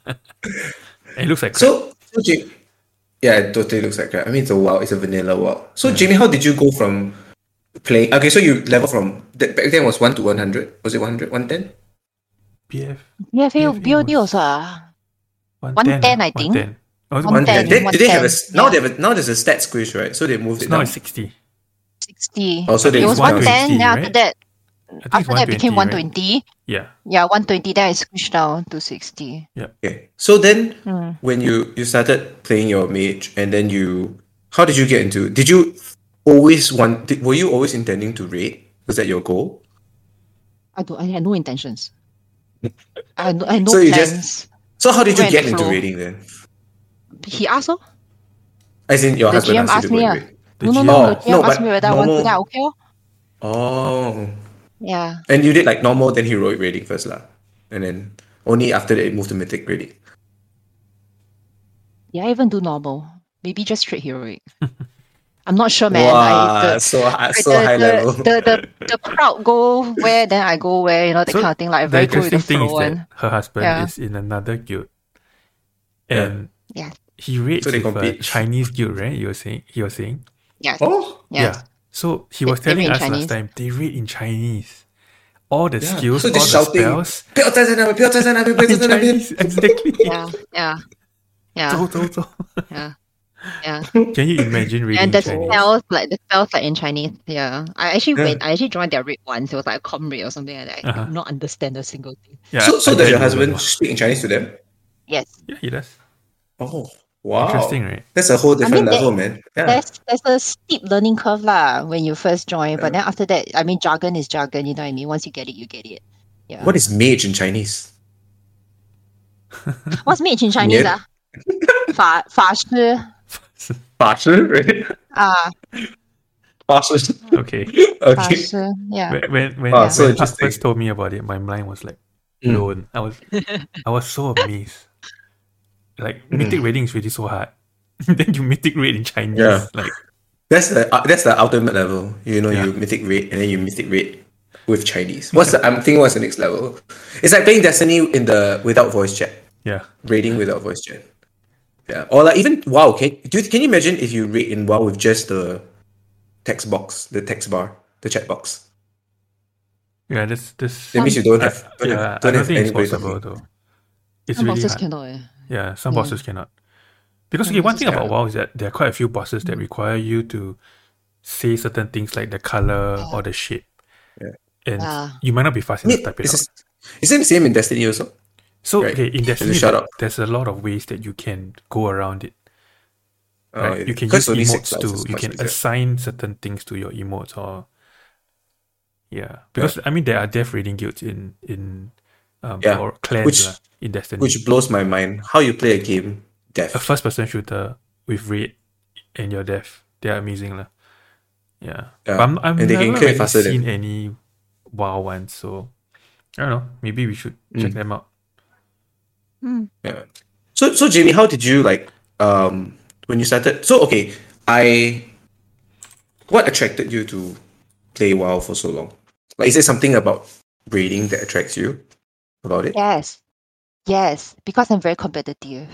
[SPEAKER 2] And it looks like crap.
[SPEAKER 1] so, so Jamie, yeah, it totally looks like crap. I mean, it's a WoW. It's a vanilla WoW. So, Jamie, how did you go from playing? Okay, so you level from that back then was one to one hundred. Was it one hundred, one ten?
[SPEAKER 2] B F
[SPEAKER 3] Yeah,
[SPEAKER 2] B F A
[SPEAKER 3] B O D
[SPEAKER 2] was-
[SPEAKER 3] also. ah.
[SPEAKER 2] one
[SPEAKER 3] one ten, I
[SPEAKER 2] one
[SPEAKER 3] think.
[SPEAKER 2] ten. Oh, it's
[SPEAKER 3] one
[SPEAKER 1] One ten.
[SPEAKER 3] ten,
[SPEAKER 1] They, did they have a
[SPEAKER 3] one ten,
[SPEAKER 1] now?
[SPEAKER 3] yeah.
[SPEAKER 1] They have a, now there's a stat squish, right? So they moved it
[SPEAKER 2] Now
[SPEAKER 1] down.
[SPEAKER 2] it's sixty.
[SPEAKER 3] sixty.
[SPEAKER 1] Oh, so they
[SPEAKER 3] It was
[SPEAKER 1] one
[SPEAKER 3] one ten,
[SPEAKER 2] twenty,
[SPEAKER 3] then after
[SPEAKER 2] right?
[SPEAKER 3] that,
[SPEAKER 2] I think it's
[SPEAKER 3] after that became one
[SPEAKER 2] one twenty, right?
[SPEAKER 3] twenty.
[SPEAKER 2] Yeah.
[SPEAKER 3] Yeah, one twenty, then I squished down to sixty.
[SPEAKER 1] Okay. So then,
[SPEAKER 3] Hmm.
[SPEAKER 1] when you you started playing your mage, and then you, how did you get into? Did you always want? Did, were you always intending to raid? Was that your goal?
[SPEAKER 3] I don't. I had no intentions. I had no, I had no
[SPEAKER 1] So you
[SPEAKER 3] plans.
[SPEAKER 1] just- So how did you
[SPEAKER 3] Went
[SPEAKER 1] get
[SPEAKER 3] with
[SPEAKER 1] into
[SPEAKER 3] flow.
[SPEAKER 1] raiding then?
[SPEAKER 3] He asked, oh,
[SPEAKER 1] As in, your
[SPEAKER 3] the
[SPEAKER 1] husband
[SPEAKER 3] G M
[SPEAKER 1] asked
[SPEAKER 3] asked
[SPEAKER 1] you to
[SPEAKER 3] me,
[SPEAKER 1] go
[SPEAKER 3] ah.
[SPEAKER 1] and raid.
[SPEAKER 2] The
[SPEAKER 3] no, no,
[SPEAKER 2] G M.
[SPEAKER 3] no.
[SPEAKER 1] Oh,
[SPEAKER 3] The G M
[SPEAKER 1] no,
[SPEAKER 3] asked
[SPEAKER 1] but
[SPEAKER 3] me whether I want to.
[SPEAKER 1] normal-
[SPEAKER 3] Then I okay, oh.
[SPEAKER 1] Oh,
[SPEAKER 3] Yeah.
[SPEAKER 1] and you did like normal, then heroic raiding first, lah, and then only after that it moved to mythic raiding.
[SPEAKER 3] Yeah, I even do normal. Maybe just straight heroic. I'm not sure, man.
[SPEAKER 1] wow,
[SPEAKER 3] I, the,
[SPEAKER 1] so high,
[SPEAKER 3] the,
[SPEAKER 1] so high
[SPEAKER 3] the,
[SPEAKER 1] level.
[SPEAKER 3] The, the, the crowd go where, then I go where, you know, that
[SPEAKER 2] So
[SPEAKER 3] kind of thing. Like,
[SPEAKER 2] the
[SPEAKER 3] very good with the
[SPEAKER 2] interesting thing is
[SPEAKER 3] flow
[SPEAKER 2] that
[SPEAKER 3] one.
[SPEAKER 2] her husband
[SPEAKER 3] Yeah.
[SPEAKER 2] is in another guild, and
[SPEAKER 3] Yeah.
[SPEAKER 2] he raids
[SPEAKER 1] So they
[SPEAKER 2] with a
[SPEAKER 1] compete.
[SPEAKER 2] Chinese guild, right? You were saying he was saying,
[SPEAKER 3] Yes.
[SPEAKER 1] Oh,
[SPEAKER 3] Yes.
[SPEAKER 2] yeah. So he
[SPEAKER 3] They-
[SPEAKER 2] was
[SPEAKER 3] they
[SPEAKER 2] telling
[SPEAKER 3] raid in
[SPEAKER 2] us
[SPEAKER 3] Chinese.
[SPEAKER 2] last time they read in Chinese. all the
[SPEAKER 1] Yeah.
[SPEAKER 2] skills,
[SPEAKER 1] So
[SPEAKER 2] all
[SPEAKER 1] just
[SPEAKER 2] the
[SPEAKER 1] shouting,
[SPEAKER 2] spells
[SPEAKER 1] "
[SPEAKER 2] in Chinese. Exactly.
[SPEAKER 3] Yeah, yeah, yeah,
[SPEAKER 2] Zo, zo, zo.
[SPEAKER 3] yeah, yeah.
[SPEAKER 2] Can you imagine reading
[SPEAKER 3] And the
[SPEAKER 2] Chinese?
[SPEAKER 3] spells, like the spells, like in Chinese, yeah. I actually
[SPEAKER 1] Yeah.
[SPEAKER 3] went. I actually joined their raid once. It was like a comrade or something like that. I
[SPEAKER 2] Uh-huh.
[SPEAKER 3] did not understand a single thing.
[SPEAKER 2] Yeah.
[SPEAKER 1] So, so
[SPEAKER 2] I
[SPEAKER 1] does
[SPEAKER 2] bet
[SPEAKER 1] your
[SPEAKER 2] you
[SPEAKER 1] husband
[SPEAKER 2] will.
[SPEAKER 1] speak in Chinese to them?
[SPEAKER 3] Yes,
[SPEAKER 2] Yeah, he does.
[SPEAKER 1] Oh, wow.
[SPEAKER 2] Interesting, right?
[SPEAKER 1] That's a whole different
[SPEAKER 3] mean,
[SPEAKER 1] level, man. Yeah.
[SPEAKER 3] there's there's a steep learning curve lah when you first join, but
[SPEAKER 1] Yeah.
[SPEAKER 3] then after that, I mean, jargon is jargon. You know what I mean? Once you get it, you get it. Yeah.
[SPEAKER 1] What is mage in Chinese?
[SPEAKER 3] What's mage in Chinese?
[SPEAKER 1] Yeah.
[SPEAKER 3] Ah, fa fa shi.
[SPEAKER 1] 法师, right?
[SPEAKER 3] Ah,
[SPEAKER 1] 法师.
[SPEAKER 2] Okay.
[SPEAKER 3] fa
[SPEAKER 1] Okay.
[SPEAKER 3] shi. Yeah.
[SPEAKER 2] When when when,
[SPEAKER 1] Wow, so
[SPEAKER 2] when Park
[SPEAKER 1] interesting.
[SPEAKER 2] first told me about it, my mind was like
[SPEAKER 1] Mm.
[SPEAKER 2] blown. I was I was so amazed. Like
[SPEAKER 1] Mm.
[SPEAKER 2] mythic raiding is really so hard. Then you mythic raid in Chinese.
[SPEAKER 1] Yeah.
[SPEAKER 2] Like
[SPEAKER 1] That's the uh, that's the ultimate level. You know,
[SPEAKER 2] Yeah.
[SPEAKER 1] you mythic raid and then you mythic raid with Chinese. What's the, I'm thinking what's the next level? It's like playing Destiny in the without voice chat,
[SPEAKER 2] yeah.
[SPEAKER 1] raiding without voice chat. Yeah, or like even WoW. Okay, do you, can you imagine if you raid in WoW with just the text box, the text bar, the chat box?
[SPEAKER 2] Yeah, this this
[SPEAKER 1] That means you don't
[SPEAKER 2] I-
[SPEAKER 1] have don't
[SPEAKER 2] yeah,
[SPEAKER 1] have,
[SPEAKER 2] I
[SPEAKER 1] don't
[SPEAKER 2] don't
[SPEAKER 1] have
[SPEAKER 2] think it's
[SPEAKER 1] anybody
[SPEAKER 2] possible
[SPEAKER 1] talking.
[SPEAKER 2] though. It's
[SPEAKER 3] Some
[SPEAKER 2] really
[SPEAKER 3] bosses
[SPEAKER 2] hard.
[SPEAKER 3] cannot. Eh.
[SPEAKER 2] Yeah, some
[SPEAKER 3] Yeah.
[SPEAKER 2] bosses cannot. Because
[SPEAKER 3] Some
[SPEAKER 2] okay, one
[SPEAKER 3] bosses
[SPEAKER 2] thing about
[SPEAKER 1] cannot.
[SPEAKER 2] WoW is that there are quite a few bosses that require you to say certain things like the color or the shape.
[SPEAKER 1] Yeah.
[SPEAKER 2] And
[SPEAKER 3] Yeah.
[SPEAKER 2] you might not be fast enough to type it
[SPEAKER 1] Is
[SPEAKER 2] out.
[SPEAKER 1] it, is it the same in Destiny also?
[SPEAKER 2] So
[SPEAKER 1] right.
[SPEAKER 2] okay, in
[SPEAKER 1] There's a
[SPEAKER 2] Destiny,
[SPEAKER 1] shout
[SPEAKER 2] there-
[SPEAKER 1] out.
[SPEAKER 2] there's a lot of ways that you can go around it.
[SPEAKER 1] Oh,
[SPEAKER 2] Right?
[SPEAKER 1] yeah.
[SPEAKER 2] You can
[SPEAKER 1] Because
[SPEAKER 2] use
[SPEAKER 1] only six
[SPEAKER 2] emotes
[SPEAKER 1] clouds
[SPEAKER 2] to
[SPEAKER 1] is
[SPEAKER 2] you
[SPEAKER 1] much
[SPEAKER 2] can
[SPEAKER 1] easier.
[SPEAKER 2] assign certain things to your emotes or yeah. Because I mean there are death raiding guilds in in um
[SPEAKER 1] Yeah.
[SPEAKER 2] or clans
[SPEAKER 1] Which-
[SPEAKER 2] lah, in Destiny.
[SPEAKER 1] Which blows my mind. How you play a game, death.
[SPEAKER 2] a first person shooter with raid and your death. They're amazing lah. Yeah.
[SPEAKER 1] Yeah.
[SPEAKER 2] But I'm I've
[SPEAKER 1] And they
[SPEAKER 2] never
[SPEAKER 1] can clear
[SPEAKER 2] really
[SPEAKER 1] faster than-
[SPEAKER 2] seen any WoW ones, so I don't know. Maybe we should check
[SPEAKER 1] Mm.
[SPEAKER 2] them out.
[SPEAKER 3] Hmm.
[SPEAKER 1] Yeah. So so Jamie, how did you like um when you started? So okay, I what attracted you to play WoW for so long? Like, is there something about raiding that attracts you about it?
[SPEAKER 3] Yes. Yes, because I'm very competitive.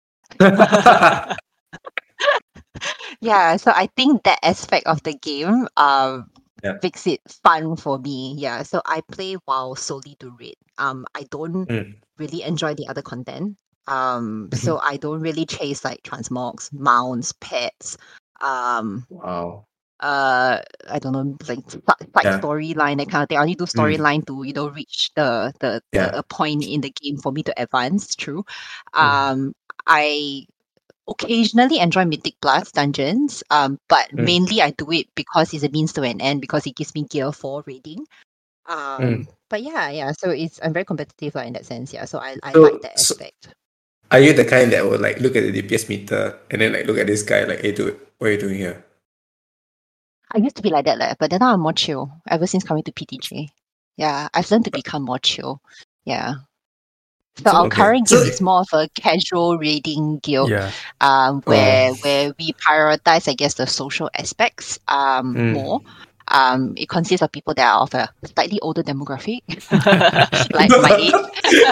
[SPEAKER 3] Yeah, so I think that aspect of the game um
[SPEAKER 1] Yeah.
[SPEAKER 3] makes it fun for me. Yeah, so I play WoW solely to raid. Um, I don't
[SPEAKER 1] Mm.
[SPEAKER 3] really enjoy the other content. Um,
[SPEAKER 1] Mhm.
[SPEAKER 3] so I don't really chase like transmogs, mounts, pets. Um,
[SPEAKER 1] Wow.
[SPEAKER 3] uh, I don't know, like si- side
[SPEAKER 1] Yeah.
[SPEAKER 3] storyline that kind of thing. I only do
[SPEAKER 1] Mm.
[SPEAKER 3] storyline to you know reach the the, the
[SPEAKER 1] Yeah.
[SPEAKER 3] a point in the game for me to advance through.
[SPEAKER 1] Mm.
[SPEAKER 3] Um, I occasionally enjoy Mythic Plus dungeons, um, but
[SPEAKER 1] Mm.
[SPEAKER 3] mainly I do it because it's a means to an end because it gives me gear for raiding. Um,
[SPEAKER 1] Mm.
[SPEAKER 3] but yeah, yeah. So it's I'm very competitive like, in that sense. Yeah. So I, I
[SPEAKER 1] So-
[SPEAKER 3] like that
[SPEAKER 1] so-
[SPEAKER 3] aspect.
[SPEAKER 1] Are you the kind that would like look at the D P S meter and then like look at this guy like, hey dude, what are you doing here?
[SPEAKER 3] I used to be like that, leh, but then now I'm more chill ever since coming to P T J. Yeah, I've learned to become more chill. Yeah. So,
[SPEAKER 1] So,
[SPEAKER 3] our
[SPEAKER 1] okay.
[SPEAKER 3] current
[SPEAKER 1] So-
[SPEAKER 3] guild is more of a casual raiding guild,
[SPEAKER 2] Yeah.
[SPEAKER 3] um, where
[SPEAKER 1] Oh.
[SPEAKER 3] where we prioritize, I guess, the social aspects um
[SPEAKER 1] Mm.
[SPEAKER 3] more. Um, it consists of people that are of a slightly older demographic, like my age.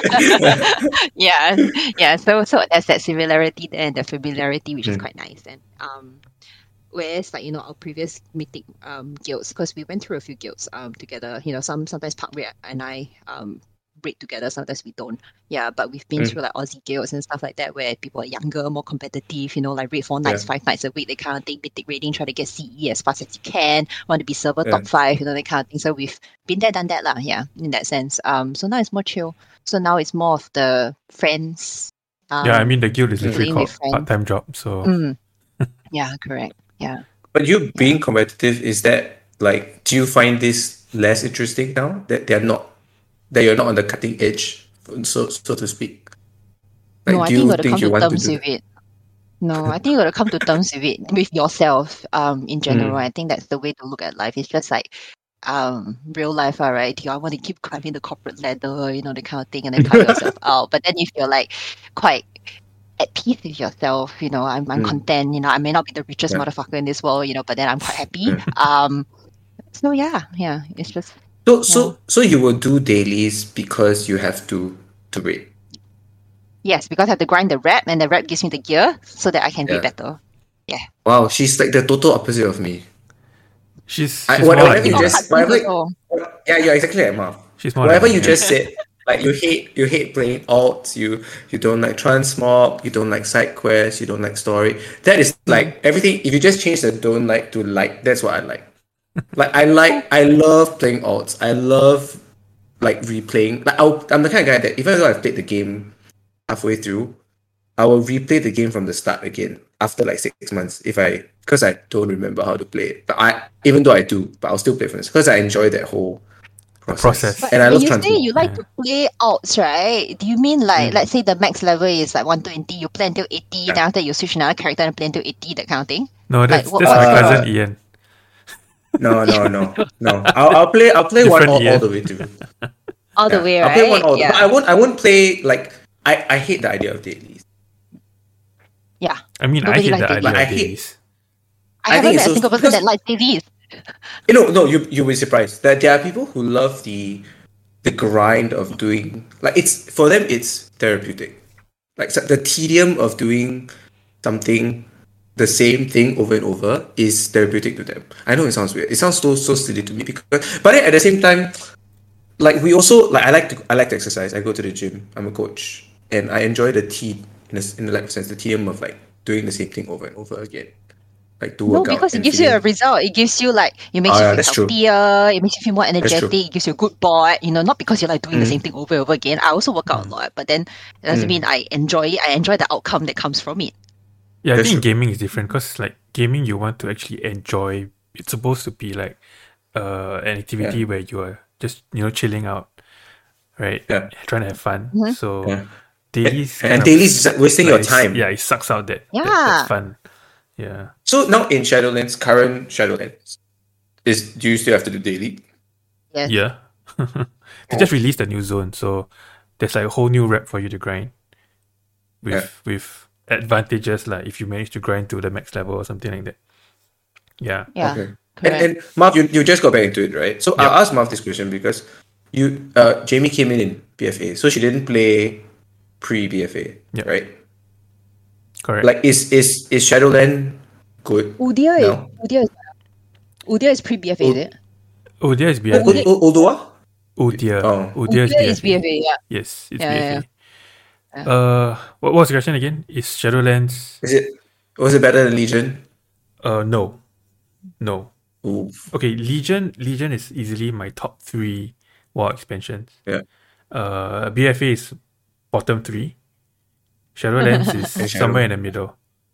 [SPEAKER 3] yeah, yeah. So so there's that similarity there and the familiarity, which is
[SPEAKER 1] Mm.
[SPEAKER 3] quite nice. And um, whereas like you know our previous mythic um guilds, because we went through a few guilds um together. You know, some sometimes Parkway and I um raid together, sometimes we don't. Yeah, but we've been
[SPEAKER 1] Mm.
[SPEAKER 3] through like Aussie guilds and stuff like that, where people are younger, more competitive. You know, like raid four nights,
[SPEAKER 1] Yeah.
[SPEAKER 3] five nights a week, that kind of thing. Mythic raiding, try to get C E as fast as you can. Want to be server
[SPEAKER 1] Yeah.
[SPEAKER 3] top five, you know, that kind of thing. So we've been there, done that, lah. Yeah, in that sense. Um, so now it's more chill. So now it's more of the friends. Um,
[SPEAKER 2] yeah, I mean the guild is literally
[SPEAKER 3] playing
[SPEAKER 2] called
[SPEAKER 3] with friends.
[SPEAKER 2] part-time job, so
[SPEAKER 3] Mm. Yeah, correct. Yeah.
[SPEAKER 1] But you being competitive, is that like, do you find this less interesting now that they're not, that you're not on the cutting edge, so so to speak? Like,
[SPEAKER 3] no, I
[SPEAKER 1] do
[SPEAKER 3] think you
[SPEAKER 1] you
[SPEAKER 3] got to
[SPEAKER 1] think
[SPEAKER 3] come
[SPEAKER 1] you
[SPEAKER 3] to
[SPEAKER 1] want to
[SPEAKER 3] terms
[SPEAKER 1] do
[SPEAKER 3] with it. No, I think you got to come to terms with it with yourself. Um, in general,
[SPEAKER 1] Mm.
[SPEAKER 3] I think that's the way to look at life. It's just like, um, real life, all right. Do I want to keep climbing the corporate ladder, you know, the kind of thing, and then cut yourself out? But then if you're like quite at peace with yourself, you know, I'm I'm
[SPEAKER 1] Mm.
[SPEAKER 3] content. You know, I may not be the richest
[SPEAKER 1] Yeah.
[SPEAKER 3] motherfucker in this world, you know, but then I'm quite happy.
[SPEAKER 1] Yeah.
[SPEAKER 3] Um, so yeah, yeah, it's just
[SPEAKER 1] So so so you will do dailies because you have to to raid.
[SPEAKER 3] yes, because I have to grind the rep, and the rep gives me the gear so that I can
[SPEAKER 1] Yeah.
[SPEAKER 3] be better.
[SPEAKER 1] Wow, she's like the total opposite of me.
[SPEAKER 2] she's, she's
[SPEAKER 1] I-
[SPEAKER 2] more
[SPEAKER 1] whatever
[SPEAKER 2] like
[SPEAKER 1] you
[SPEAKER 2] me.
[SPEAKER 1] just-
[SPEAKER 3] Not
[SPEAKER 1] but I'm like-
[SPEAKER 3] so.
[SPEAKER 1] Yeah, yeah, exactly like Marv.
[SPEAKER 2] She's more
[SPEAKER 1] whatever
[SPEAKER 2] like
[SPEAKER 1] you
[SPEAKER 2] me.
[SPEAKER 1] just said, like you hate you hate playing alts, you you don't like transmog, you don't like side quests, you don't like story. That is like everything. If you just change the don't like to like, that's what I like. Like I like I love playing alts. I love like replaying. Like I'll, I'm the kind of guy that even though I've played the game halfway through, I will replay the game from the start again after like six months if I because I don't remember how to play it. But I even though I do, but I'll still play from this because I enjoy that whole process.
[SPEAKER 2] process.
[SPEAKER 3] But
[SPEAKER 1] And I
[SPEAKER 3] when
[SPEAKER 1] love
[SPEAKER 3] you say
[SPEAKER 1] transmog.
[SPEAKER 3] you like
[SPEAKER 2] Yeah.
[SPEAKER 3] to play alts, right? Do you mean like,
[SPEAKER 1] Mm.
[SPEAKER 3] let's say the max level is like one twenty, you play until eighty,
[SPEAKER 1] Yeah.
[SPEAKER 3] then after you switch another character and play until eighty, that kind of thing?
[SPEAKER 2] No,
[SPEAKER 3] Like,
[SPEAKER 2] that's
[SPEAKER 3] what-
[SPEAKER 2] that's
[SPEAKER 1] what-
[SPEAKER 2] my
[SPEAKER 1] Uh,
[SPEAKER 2] cousin Ian.
[SPEAKER 1] No, no, no, no. I'll, I'll play. I'll play one
[SPEAKER 2] Different
[SPEAKER 1] all, all
[SPEAKER 2] Ian.
[SPEAKER 1] the way through.
[SPEAKER 3] All the
[SPEAKER 1] Yeah.
[SPEAKER 3] way,
[SPEAKER 1] I'll
[SPEAKER 3] right?
[SPEAKER 1] play one all. The,
[SPEAKER 3] yeah.
[SPEAKER 1] but I won't. I won't play like. I, I hate the idea of dailies.
[SPEAKER 3] yeah.
[SPEAKER 2] I mean,
[SPEAKER 3] Nobody
[SPEAKER 2] I hate
[SPEAKER 3] likes
[SPEAKER 2] the
[SPEAKER 3] dailies.
[SPEAKER 2] idea
[SPEAKER 1] Like, I
[SPEAKER 2] of
[SPEAKER 1] hate-
[SPEAKER 2] dailies.
[SPEAKER 3] I,
[SPEAKER 1] I
[SPEAKER 3] haven't
[SPEAKER 1] think
[SPEAKER 3] met
[SPEAKER 1] it's
[SPEAKER 3] a
[SPEAKER 1] so-
[SPEAKER 3] single person
[SPEAKER 1] because-
[SPEAKER 3] that likes dailies.
[SPEAKER 1] You know, no, you you will be surprised that there are people who love the the grind of doing like it's for them it's therapeutic. Like so the tedium of doing something the same thing over and over is therapeutic to them. I know it sounds weird. It sounds so so silly to me because but then at the same time, like we also like I like to I like to exercise. I go to the gym. I'm a coach and I enjoy the tea in a, in the like sense the tedium of like doing the same thing over and over again. Like to
[SPEAKER 3] No,
[SPEAKER 1] work out.
[SPEAKER 3] because it
[SPEAKER 1] and
[SPEAKER 3] gives you a
[SPEAKER 1] feeling-
[SPEAKER 3] result. It gives you like, it makes
[SPEAKER 1] Oh,
[SPEAKER 3] you
[SPEAKER 1] yeah,
[SPEAKER 3] feel
[SPEAKER 1] that's true.
[SPEAKER 3] healthier, it makes you feel more
[SPEAKER 1] true.
[SPEAKER 3] energetic, it gives you a good bod, you know, not because you're like doing the
[SPEAKER 1] Mm.
[SPEAKER 3] same thing over and over again. I also work out a lot, but then it doesn't
[SPEAKER 1] Mm.
[SPEAKER 3] mean I enjoy it. I enjoy the outcome that comes from it.
[SPEAKER 2] Yeah, I
[SPEAKER 1] That's
[SPEAKER 2] think
[SPEAKER 1] true.
[SPEAKER 2] gaming is different because like gaming, you want to actually enjoy. It's supposed to be like uh, an activity
[SPEAKER 1] Yeah.
[SPEAKER 2] where you are just you know chilling out, right?
[SPEAKER 1] Yeah.
[SPEAKER 2] Trying to have fun.
[SPEAKER 3] Mhm.
[SPEAKER 2] So
[SPEAKER 1] Yeah.
[SPEAKER 2] dailies
[SPEAKER 1] And
[SPEAKER 2] kind of
[SPEAKER 1] dailies is wasting your
[SPEAKER 2] like,
[SPEAKER 1] time.
[SPEAKER 2] Yeah, it sucks out that, that
[SPEAKER 3] Yeah.
[SPEAKER 2] that's fun. Yeah.
[SPEAKER 1] So now in Shadowlands, current Shadowlands, is do you still have to do daily?
[SPEAKER 3] Yes.
[SPEAKER 2] Yeah. They just released a new zone, so there's like a whole new rep for you to grind. With
[SPEAKER 1] Yeah.
[SPEAKER 2] with advantages like if you manage to grind to the max level or something like that. Yeah.
[SPEAKER 3] Yeah.
[SPEAKER 1] Okay. And,
[SPEAKER 3] Correct.
[SPEAKER 1] and Marv, you, you just got back into it, right? So I'll ask Marv this question because you uh Jamie came in in B F A, so she didn't play pre B F A,
[SPEAKER 2] Yeah.
[SPEAKER 1] right?
[SPEAKER 2] Correct.
[SPEAKER 1] Like is is is Shadowland good?
[SPEAKER 3] Udia
[SPEAKER 1] No.
[SPEAKER 3] is Udia is Udia is pre B F A, is it?
[SPEAKER 2] oh, there is B
[SPEAKER 1] Oh,
[SPEAKER 2] F A.
[SPEAKER 3] Udia-
[SPEAKER 1] oh, Oldua?
[SPEAKER 2] Oh dear.
[SPEAKER 1] Oh.
[SPEAKER 2] Oh dear is
[SPEAKER 3] Udia is
[SPEAKER 2] B F A.
[SPEAKER 3] B F A, yeah.
[SPEAKER 2] Yes, it's
[SPEAKER 3] Yeah,
[SPEAKER 2] B F A.
[SPEAKER 3] yeah, yeah.
[SPEAKER 2] Uh, what what was the question again? Is Shadowlands?
[SPEAKER 1] Is it was it better than Legion?
[SPEAKER 2] Uh, no, no.
[SPEAKER 1] Ooh.
[SPEAKER 2] Okay, Legion. Legion is easily my top three WoW expansions.
[SPEAKER 1] Yeah.
[SPEAKER 2] Uh, B F A is bottom three. Shadowlands is
[SPEAKER 1] And
[SPEAKER 2] somewhere in the middle.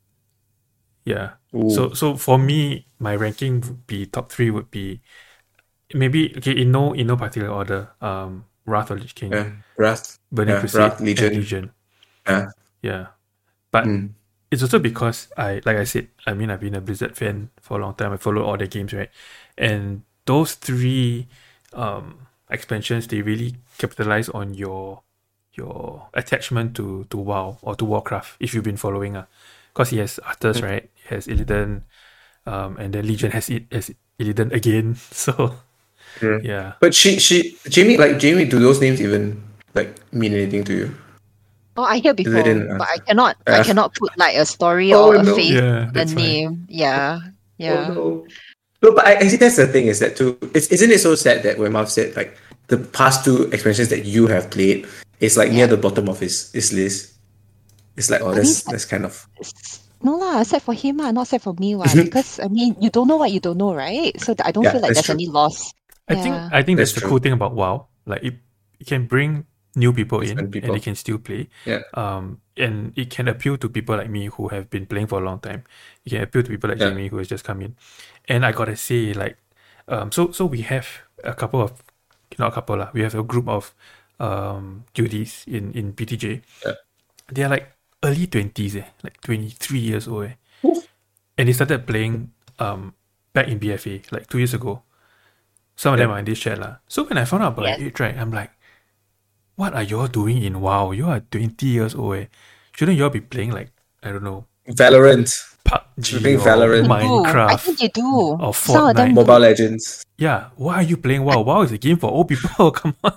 [SPEAKER 2] Yeah.
[SPEAKER 1] Ooh.
[SPEAKER 2] So so for me, my ranking would be top three would be maybe okay in no in no particular order. Um, Wrath of Lich King,
[SPEAKER 1] Yeah. Wrath.
[SPEAKER 2] Burning
[SPEAKER 1] yeah,
[SPEAKER 2] Crusade,
[SPEAKER 1] Wrath,
[SPEAKER 2] and
[SPEAKER 1] Legion.
[SPEAKER 2] Legion.
[SPEAKER 1] Yeah.
[SPEAKER 2] Yeah. But
[SPEAKER 1] Mm.
[SPEAKER 2] it's also because I, like I said, I mean, I've been a Blizzard fan for a long time. I follow all their games, right? And those three um, expansions, they really capitalize on your your attachment to, to WoW or to Warcraft if you've been following. Uh. Because he has Arthas, right? He has Illidan, um, and then Legion has, it, has Illidan again. So,
[SPEAKER 1] Yeah.
[SPEAKER 2] yeah.
[SPEAKER 1] But she she Jamie like Jamie, do those names even like mean anything to you?
[SPEAKER 3] Oh, I hear before,
[SPEAKER 1] didn't
[SPEAKER 3] but I
[SPEAKER 1] answer.
[SPEAKER 3] cannot. I
[SPEAKER 1] Yeah.
[SPEAKER 3] cannot put like a story
[SPEAKER 1] Oh,
[SPEAKER 3] or a
[SPEAKER 1] no.
[SPEAKER 3] face,
[SPEAKER 2] Yeah,
[SPEAKER 3] a
[SPEAKER 2] that's why.
[SPEAKER 3] name. Yeah, yeah.
[SPEAKER 1] Oh, no. No, but I, I think that's the thing is that too. It's, isn't it so sad that when Marv said like the past two expansions that you have played is like near
[SPEAKER 3] Yeah.
[SPEAKER 1] the bottom of his, his list. It's like oh
[SPEAKER 3] I
[SPEAKER 1] that's
[SPEAKER 3] mean,
[SPEAKER 1] that's kind of
[SPEAKER 3] No lah, except for him lah, not except for me lah. Because I mean, you don't know what you don't know, right? So I don't
[SPEAKER 1] Yeah,
[SPEAKER 3] feel like
[SPEAKER 1] that's
[SPEAKER 3] there's
[SPEAKER 1] true.
[SPEAKER 3] any loss.
[SPEAKER 2] I think
[SPEAKER 3] Yeah.
[SPEAKER 2] I think that's,
[SPEAKER 1] That's
[SPEAKER 2] the
[SPEAKER 1] true.
[SPEAKER 2] cool thing about WoW. Like it, it can bring new people in
[SPEAKER 1] Different people.
[SPEAKER 2] and they can still play.
[SPEAKER 1] yeah.
[SPEAKER 2] Um, and it can appeal to people like me who have been playing for a long time. It can appeal to people like
[SPEAKER 1] Yeah.
[SPEAKER 2] Jamie who has just come in. And I gotta say, like, um, so so we have a couple of, not a couple lah. We have a group of, um, Judies in in B T J.
[SPEAKER 1] Yeah.
[SPEAKER 2] They are like early twenties, eh, like twenty three years old, eh.
[SPEAKER 1] Oof.
[SPEAKER 2] And they started playing, um, back in B F A like two years ago. Some of them
[SPEAKER 1] Yeah.
[SPEAKER 2] are in this chat lah. So when I found out about
[SPEAKER 3] Yes.
[SPEAKER 2] it, right, I'm like, what are y'all doing in WoW? You are twenty years old, eh. Shouldn't y'all be playing like, I don't know,
[SPEAKER 1] Valorant,
[SPEAKER 2] P U B G
[SPEAKER 1] Playing
[SPEAKER 2] or
[SPEAKER 1] Valorant.
[SPEAKER 3] Ooh, I
[SPEAKER 2] Minecraft
[SPEAKER 3] think they do.
[SPEAKER 2] or
[SPEAKER 3] Some of them
[SPEAKER 2] Fortnite?
[SPEAKER 1] Mobile Legends.
[SPEAKER 2] Yeah, why are you playing WoW? WoW is a game for old people. Come on.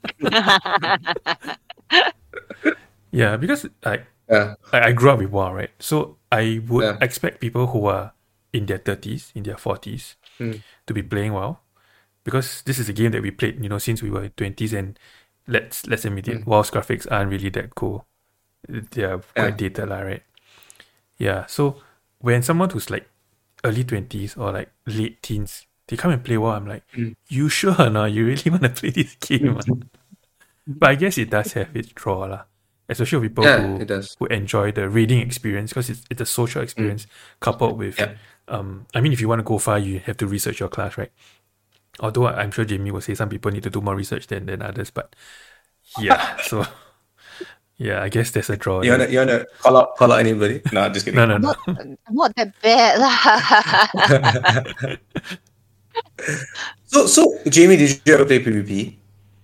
[SPEAKER 2] Yeah, because like
[SPEAKER 1] Yeah.
[SPEAKER 2] I, I grew up with WoW, right? So I would
[SPEAKER 1] Yeah.
[SPEAKER 2] expect people who are in their thirties, in their forties,
[SPEAKER 1] Mm.
[SPEAKER 2] to be playing WoW. because this is a game that we played, you know, since we were twenties, and let's let's admit it,
[SPEAKER 1] Mm.
[SPEAKER 2] WoW's graphics aren't really that cool. They are quite
[SPEAKER 1] Yeah.
[SPEAKER 2] dated, lah, right? Yeah. So when someone who's like early twenties or like late teens, they come and play WoW, I'm like,
[SPEAKER 1] Mm.
[SPEAKER 2] you sure or not? You really want to play this game? ah?" But I guess it does have its draw, lah. Especially for people
[SPEAKER 1] Yeah,
[SPEAKER 2] who
[SPEAKER 1] it does.
[SPEAKER 2] who enjoy the raiding experience, because it's it's a social experience coupled with
[SPEAKER 1] Yeah.
[SPEAKER 2] um I mean, if you want to go far, you have to research your class, right? Although I'm sure Jamie will say some people need to do more research than, than others, but yeah, so yeah, I guess there's a draw.
[SPEAKER 1] You
[SPEAKER 2] there.
[SPEAKER 1] wanna you wanna call out call out anybody? No, just kidding.
[SPEAKER 2] No, no,
[SPEAKER 3] I'm
[SPEAKER 2] no.
[SPEAKER 3] not, I'm not that bad lah.
[SPEAKER 1] So so Jamie, did you ever play PvP?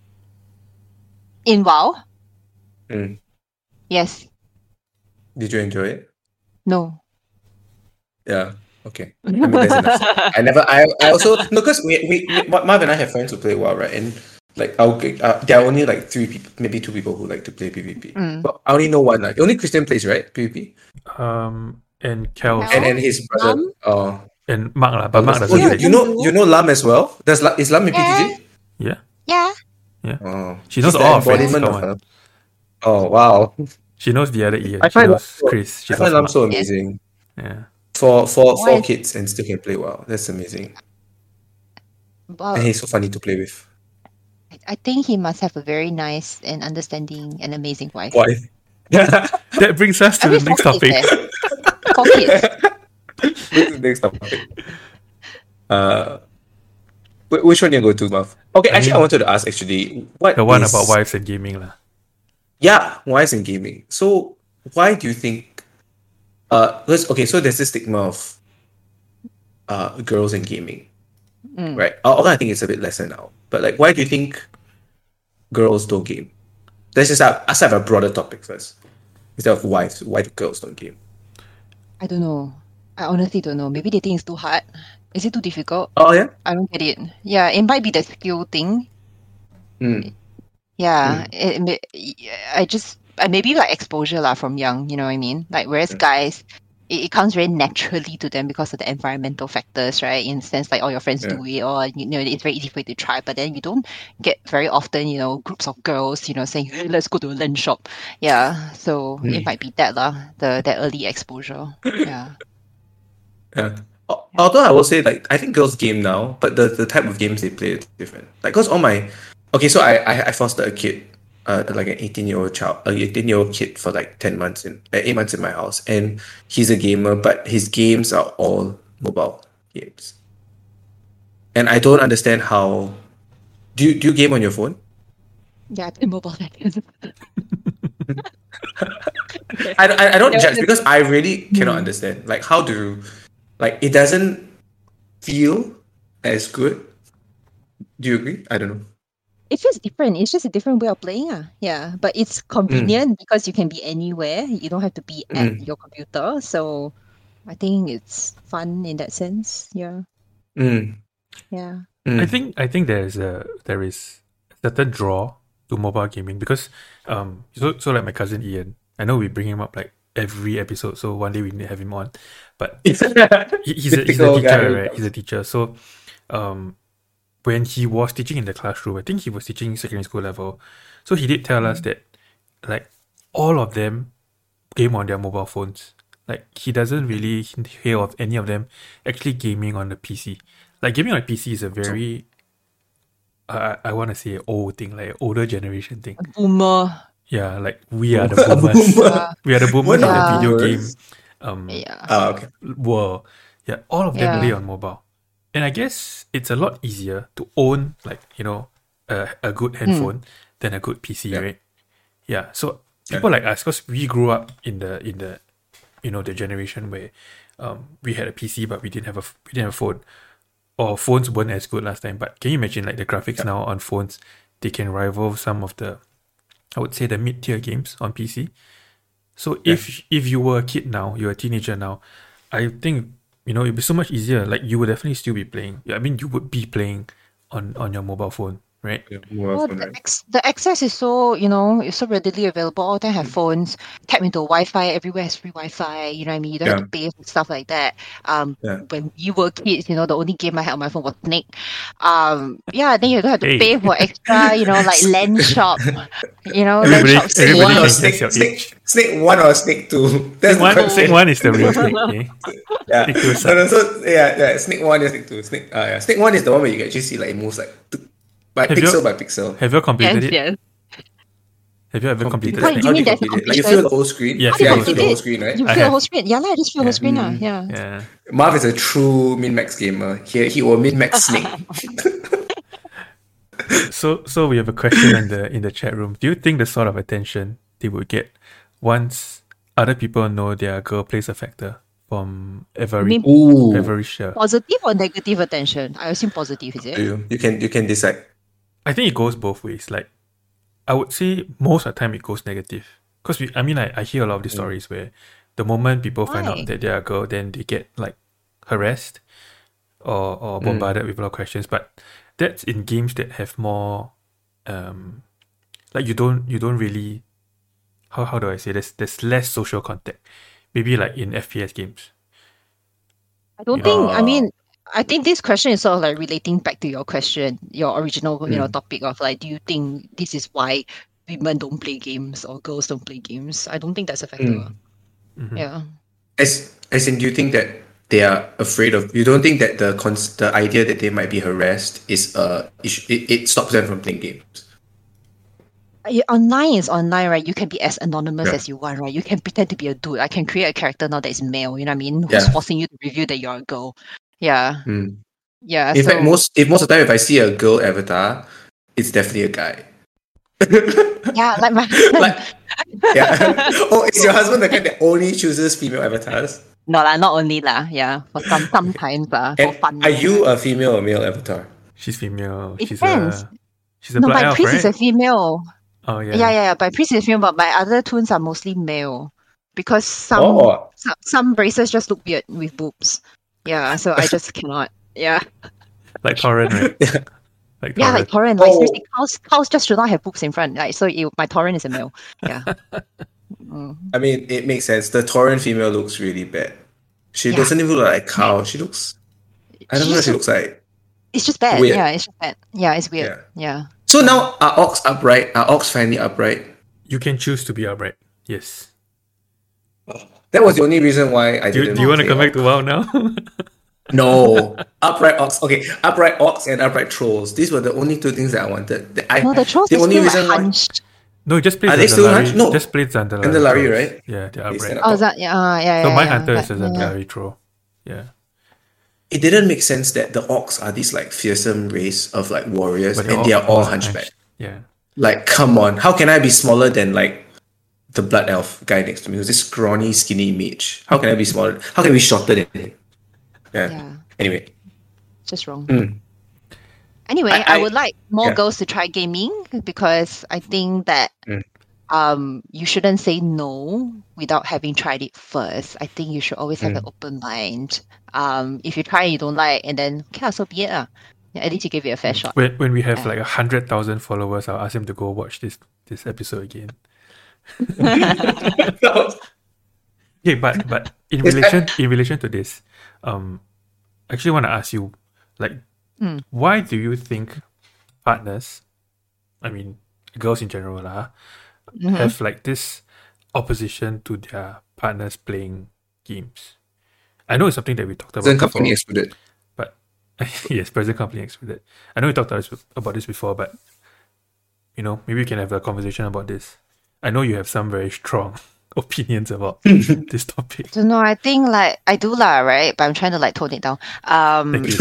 [SPEAKER 3] In WoW?
[SPEAKER 1] Mm.
[SPEAKER 3] Yes.
[SPEAKER 1] Did you enjoy it?
[SPEAKER 3] No.
[SPEAKER 1] Yeah. Okay. I mean, that's enough. I never. I. I also no, because we, we, we Marv and I have friends who play WoW, right? And like, I'll, uh, there are only like three people, maybe two people who like to play PvP.
[SPEAKER 3] Mm.
[SPEAKER 1] But I only know one. Like, only Christian plays, right? PvP.
[SPEAKER 2] Um, and Kel
[SPEAKER 3] Kel?
[SPEAKER 1] And and his brother.
[SPEAKER 3] Lam?
[SPEAKER 1] Oh.
[SPEAKER 2] and Mark lah, but Mark
[SPEAKER 1] Oh,
[SPEAKER 2] doesn't
[SPEAKER 1] you,
[SPEAKER 2] play.
[SPEAKER 1] you know you know Lam as well. Does La, is Lam in
[SPEAKER 3] Yeah.
[SPEAKER 1] P T G?
[SPEAKER 2] Yeah,
[SPEAKER 3] Yeah.
[SPEAKER 1] Oh,
[SPEAKER 2] She knows
[SPEAKER 1] she's the
[SPEAKER 2] all our friends,
[SPEAKER 1] embodiment
[SPEAKER 2] come
[SPEAKER 1] of
[SPEAKER 2] on.
[SPEAKER 1] her. Oh wow!
[SPEAKER 2] she knows the other Ian.
[SPEAKER 1] I
[SPEAKER 2] She
[SPEAKER 1] find
[SPEAKER 2] knows
[SPEAKER 1] Lam so-
[SPEAKER 2] Chris. She
[SPEAKER 1] I find
[SPEAKER 2] knows
[SPEAKER 1] Lam
[SPEAKER 2] Mark.
[SPEAKER 1] so amazing.
[SPEAKER 2] Yeah.
[SPEAKER 1] For for
[SPEAKER 3] Why?
[SPEAKER 1] four kids and still can play WoW. That's amazing.
[SPEAKER 3] But
[SPEAKER 1] And he's so funny to play with.
[SPEAKER 3] I think he must have a very nice and understanding and amazing wife.
[SPEAKER 1] Why?
[SPEAKER 2] That brings us to
[SPEAKER 3] I mean,
[SPEAKER 2] the next
[SPEAKER 3] four kids,
[SPEAKER 2] topic.
[SPEAKER 3] eh? Four kids.
[SPEAKER 1] This is the next topic. Uh, wh- which one you go to, Muff? Okay,
[SPEAKER 2] I
[SPEAKER 1] actually, I
[SPEAKER 2] mean-
[SPEAKER 1] wanted to ask actually what
[SPEAKER 2] The one
[SPEAKER 1] is-
[SPEAKER 2] about wives and gaming lah.
[SPEAKER 1] Yeah, wives in gaming. So why do you think? Uh, let's okay. So there's this stigma of uh girls in gaming,
[SPEAKER 3] Mm.
[SPEAKER 1] right? Although I think it's a bit lesser now, but like, why do you think girls don't game? Let's just have, let's have a broader topic first. Instead of wives, why do girls don't game?
[SPEAKER 3] I don't know. I honestly don't know. Maybe they think it's too hard. Is it too difficult?
[SPEAKER 1] Oh yeah.
[SPEAKER 3] I don't get it. Yeah, it might be the skill thing.
[SPEAKER 1] Mm.
[SPEAKER 3] Yeah, it, may- I just I maybe like exposure lah from young. You know what I mean? Like whereas
[SPEAKER 1] Mm.
[SPEAKER 3] guys, it, it comes very naturally to them because of the environmental factors, right? In the sense like all your friends
[SPEAKER 1] Yeah.
[SPEAKER 3] do it, or you know it's very easy for you to try. But then you don't get very often, you know, groups of girls, you know, saying hey, let's go to a LAN shop. Yeah, so it
[SPEAKER 1] Mm.
[SPEAKER 3] might be that lah, the that early exposure. Yeah.
[SPEAKER 1] Yeah. Al- Although I will say, like, I think girls game now, but the, the type of games they play is different. Like, cause all my, okay, so I I, I fostered a kid, uh, like an eighteen year old child, a eighteen year old kid for like ten months in, uh, eight months in my house, and he's a gamer, but his games are all mobile games, and I don't understand how. Do you, do you game on your phone?
[SPEAKER 3] Yeah, I play Mobile Legends.
[SPEAKER 1] I, I, I don't
[SPEAKER 3] Yeah,
[SPEAKER 1] judge
[SPEAKER 3] it's-
[SPEAKER 1] because I really cannot
[SPEAKER 3] Hmm.
[SPEAKER 1] understand. Like, how do, like, it doesn't feel as good. Do you agree? I don't know.
[SPEAKER 3] It feels different. It's just a different way of playing. Ah. Yeah. But it's convenient because you can be anywhere. You don't have to be at
[SPEAKER 1] Mm.
[SPEAKER 3] your computer. So I think it's fun in that sense. Yeah.
[SPEAKER 1] Mm.
[SPEAKER 3] Yeah.
[SPEAKER 1] Mm.
[SPEAKER 2] I think I think there's a there is a certain draw to mobile gaming because um so so like my cousin Ian, I know we bring him up like every episode, so one day we need to have him on. But he, he's a he's a
[SPEAKER 1] Typical
[SPEAKER 2] teacher,
[SPEAKER 1] guy.
[SPEAKER 2] right? He's a teacher. So um when he was teaching in the classroom, I think he was teaching secondary school level. So he did tell us that like all of them game on their mobile phones. Like he doesn't really hear of any of them actually gaming on the P C. Like gaming on a P C is a very uh, I want to say old thing, like older generation thing.
[SPEAKER 3] A boomer.
[SPEAKER 2] Yeah, like we are the boomers.
[SPEAKER 3] Yeah.
[SPEAKER 2] We are the boomers
[SPEAKER 1] What
[SPEAKER 2] of the
[SPEAKER 3] are
[SPEAKER 2] video
[SPEAKER 1] boomers?
[SPEAKER 2] game um
[SPEAKER 3] Yeah.
[SPEAKER 1] Ah, okay.
[SPEAKER 2] world. Yeah, all of them
[SPEAKER 3] Yeah.
[SPEAKER 2] play on mobile. And I guess it's a lot easier to own like, you know, a, a good handphone than a good P C,
[SPEAKER 1] Yeah.
[SPEAKER 2] right? Yeah. So people like us, because we grew up in the in the you know the generation where um we had a P C but we didn't have a f- we didn't have a phone. Or phones weren't as good last time. But can you imagine like the graphics now on phones, they can rival some of the I would say the mid tier games on P C. So if if you were a kid now, you're a teenager now, I think you know it'd be so much easier. Like you would definitely still be playing. Yeah, I mean you would be playing on, on your mobile phone right?
[SPEAKER 1] Yeah, mobile
[SPEAKER 3] Oh,
[SPEAKER 1] phone,
[SPEAKER 3] the,
[SPEAKER 1] right?
[SPEAKER 3] ex- the access is so, you know, it's so readily available. All of them have phones, tap into Wi-Fi. Everywhere has free Wi-Fi. You know what I mean? You don't have
[SPEAKER 1] Yeah.
[SPEAKER 3] to pay for stuff like that. Um,
[SPEAKER 1] Yeah.
[SPEAKER 3] when you were kids, you know, the only game I had on my phone was Snake. Um, yeah, then you don't have to
[SPEAKER 2] Hey.
[SPEAKER 3] pay for extra, you know, like land shop. You know, land
[SPEAKER 2] Everybody-
[SPEAKER 3] shop.
[SPEAKER 1] Snake
[SPEAKER 2] everybody
[SPEAKER 1] one
[SPEAKER 2] can
[SPEAKER 1] or
[SPEAKER 2] guess
[SPEAKER 1] snake,
[SPEAKER 2] your
[SPEAKER 1] snake,
[SPEAKER 2] age.
[SPEAKER 1] snake one or snake two. That's
[SPEAKER 2] Snake
[SPEAKER 1] the
[SPEAKER 2] one,
[SPEAKER 1] question.
[SPEAKER 2] snake one is the real snake. Okay?
[SPEAKER 1] Yeah.
[SPEAKER 2] Snake two
[SPEAKER 1] No,
[SPEAKER 2] sucks.
[SPEAKER 1] no, so yeah, yeah, snake one and snake two. Snake uh yeah. Snake one is the one where you actually see like it moves like tuk, by
[SPEAKER 2] Have you-
[SPEAKER 1] pixel by pixel.
[SPEAKER 2] Have you completed
[SPEAKER 3] Yes,
[SPEAKER 2] it?
[SPEAKER 3] yes.
[SPEAKER 2] Have you ever completed
[SPEAKER 3] What,
[SPEAKER 2] Snake?
[SPEAKER 3] you
[SPEAKER 1] How do
[SPEAKER 3] mean
[SPEAKER 1] you
[SPEAKER 3] there's a
[SPEAKER 1] complete it? Like you
[SPEAKER 3] completion?
[SPEAKER 1] fill the whole screen?
[SPEAKER 2] Yes,
[SPEAKER 3] How do
[SPEAKER 2] yeah,
[SPEAKER 3] you
[SPEAKER 1] you fill
[SPEAKER 3] complete
[SPEAKER 1] the whole
[SPEAKER 3] it?
[SPEAKER 1] screen, right?
[SPEAKER 3] You
[SPEAKER 2] I
[SPEAKER 3] fill the
[SPEAKER 2] have.
[SPEAKER 3] whole screen. Yeah, lah, just fill the
[SPEAKER 2] Yeah.
[SPEAKER 3] whole screen. lah.
[SPEAKER 1] Mm.
[SPEAKER 3] Yeah.
[SPEAKER 2] Yeah.
[SPEAKER 1] Marv is a true min-max gamer. He he will min-max snake.
[SPEAKER 2] So so we have a question in the in the chat room. Do you think the sort of attention they would get once other people know their girl plays a factor from
[SPEAKER 3] You
[SPEAKER 2] every
[SPEAKER 3] mean
[SPEAKER 1] Ooh.
[SPEAKER 2] every share?
[SPEAKER 3] positive or negative attention? I assume positive, is it?
[SPEAKER 1] You, you can you can decide.
[SPEAKER 2] I think it goes both ways. Like, I would say most of the time it goes negative. Because we, I mean, I, I hear a lot of these stories where the moment people find
[SPEAKER 3] Why?
[SPEAKER 2] out that they're a girl, then they get like harassed or, or bombarded with a lot of questions. But that's in games that have more, um, like you don't you don't really, how how do I say this? There's less social contact. Maybe like in F P S games.
[SPEAKER 3] I don't
[SPEAKER 2] You
[SPEAKER 3] think,
[SPEAKER 1] know.
[SPEAKER 3] I mean, I think this question is sort of like relating back to your question, your original, you know,
[SPEAKER 1] Mm.
[SPEAKER 3] topic of like, do you think this is why women don't play games or girls don't play games? I don't think that's a factor.
[SPEAKER 1] Mm.
[SPEAKER 2] Mhm.
[SPEAKER 3] Yeah.
[SPEAKER 1] As as in, do you think that they are afraid of? You don't think that the cons- the idea that they might be harassed is uh it, it, it stops them from playing games?
[SPEAKER 3] Uh, Online is online, right? You can be as anonymous
[SPEAKER 1] Yeah.
[SPEAKER 3] as you want, right? You can pretend to be a dude. I can create a character now that is male, you know what I mean? Who's
[SPEAKER 1] Yeah.
[SPEAKER 3] forcing you to review that you're a girl. Yeah.
[SPEAKER 1] Mm.
[SPEAKER 3] Yeah.
[SPEAKER 1] In
[SPEAKER 3] so
[SPEAKER 1] fact, most if most of the time, if I see a girl avatar, it's definitely a guy.
[SPEAKER 3] yeah, like my
[SPEAKER 1] Like, yeah. Oh, is your husband the guy that only chooses female avatars?
[SPEAKER 3] no lah, not only lah, yeah. For some sometimes lah, for
[SPEAKER 1] And
[SPEAKER 3] fun.
[SPEAKER 1] are you a female or male avatar?
[SPEAKER 2] She's female.
[SPEAKER 3] It
[SPEAKER 2] she's
[SPEAKER 3] depends.
[SPEAKER 2] a she's a
[SPEAKER 3] No,
[SPEAKER 2] blood
[SPEAKER 3] my
[SPEAKER 2] elf,
[SPEAKER 3] priest
[SPEAKER 2] right?
[SPEAKER 3] is a female.
[SPEAKER 2] Oh yeah.
[SPEAKER 3] Yeah, yeah, yeah. My priest is female, but my other tunes are mostly male because some
[SPEAKER 1] Oh,
[SPEAKER 3] some, some races just look weird with boobs. Yeah, so I just cannot. Yeah,
[SPEAKER 2] Like Torrent, right? Like
[SPEAKER 3] yeah, like
[SPEAKER 2] Torrent.
[SPEAKER 3] Torrent. Like
[SPEAKER 1] Oh.
[SPEAKER 3] seriously, cows cows just should not have boobs in front. Like so, it, my Torrent is a male. Yeah. Mm.
[SPEAKER 1] I mean, it makes sense. The Tauren female looks really bad. She
[SPEAKER 3] Yeah.
[SPEAKER 1] doesn't even look like a cow. She looks. I don't know what she looks like.
[SPEAKER 3] It's just bad.
[SPEAKER 1] Weird.
[SPEAKER 3] Yeah, it's just bad. Yeah, it's weird.
[SPEAKER 1] Yeah.
[SPEAKER 3] Yeah.
[SPEAKER 1] So now, are orcs upright? Are orcs finally upright?
[SPEAKER 2] You can choose to be upright. Yes.
[SPEAKER 1] That was the only reason why I
[SPEAKER 2] Do you,
[SPEAKER 1] didn't.
[SPEAKER 2] do you want to
[SPEAKER 1] play
[SPEAKER 2] come back
[SPEAKER 1] orc.
[SPEAKER 2] to WoW now?
[SPEAKER 1] No, upright orcs. Okay, upright orcs and upright trolls. These were the only two things that I wanted. The, I,
[SPEAKER 3] No, the trolls
[SPEAKER 1] the
[SPEAKER 3] is
[SPEAKER 1] only
[SPEAKER 3] still like
[SPEAKER 1] reason why.
[SPEAKER 3] hunched.
[SPEAKER 2] No, just play
[SPEAKER 1] Are they still
[SPEAKER 2] Zandalari.
[SPEAKER 1] hunched? No.
[SPEAKER 2] Just play Zandalari.
[SPEAKER 1] Zandalari,
[SPEAKER 2] trolls.
[SPEAKER 1] right?
[SPEAKER 2] Yeah, they're
[SPEAKER 1] They
[SPEAKER 2] upright.
[SPEAKER 1] stand up.
[SPEAKER 3] Oh, is that yeah, uh, yeah,
[SPEAKER 2] So
[SPEAKER 3] yeah.
[SPEAKER 2] my
[SPEAKER 3] yeah.
[SPEAKER 2] hunter is a
[SPEAKER 3] But, yeah.
[SPEAKER 2] Zandalari troll. Yeah.
[SPEAKER 1] It didn't make sense that the orcs are this like fearsome race of like warriors,
[SPEAKER 2] But
[SPEAKER 1] and they are all
[SPEAKER 2] hunched.
[SPEAKER 1] hunchback.
[SPEAKER 2] Yeah.
[SPEAKER 1] Like, come on, how can I be smaller than like the blood elf guy next to me? Who's this scrawny, skinny mage? How can I be smaller? How can I be shorter than him? Yeah.
[SPEAKER 3] Yeah,
[SPEAKER 1] Anyway,
[SPEAKER 3] just wrong.
[SPEAKER 1] Mm.
[SPEAKER 3] Anyway,
[SPEAKER 1] I-
[SPEAKER 3] I,
[SPEAKER 1] I-
[SPEAKER 3] would like more
[SPEAKER 1] yeah.
[SPEAKER 3] girls to try gaming because I think that
[SPEAKER 1] Mm.
[SPEAKER 3] um you shouldn't say no without having tried it first. I think you should always have
[SPEAKER 1] Mm.
[SPEAKER 3] an open mind. Um, if you try and you don't like, and then okay, lah, so be it. lah. Yeah, at least you gave it a fair shot.
[SPEAKER 2] When when we have
[SPEAKER 3] Yeah.
[SPEAKER 2] like a hundred thousand followers, I'll ask him to go watch this this episode again. Okay, but but in
[SPEAKER 1] Is
[SPEAKER 2] relation in relation to this, um, I actually want to ask you, like,
[SPEAKER 3] Mm.
[SPEAKER 2] why do you think partners, I mean girls in general, lah,
[SPEAKER 3] Mhm.
[SPEAKER 2] have like this opposition to their partners playing games? I know it's something that we talked about
[SPEAKER 1] Present
[SPEAKER 2] before,
[SPEAKER 1] company excluded.
[SPEAKER 2] but yes, present company excluded. I know we talked about this, about this before, but you know, maybe we can have a conversation about this. I know you have some very strong opinions about this topic.
[SPEAKER 3] Don't know. I think like I do lah, right? But I'm trying to like tone it down. Um,
[SPEAKER 2] Thank you.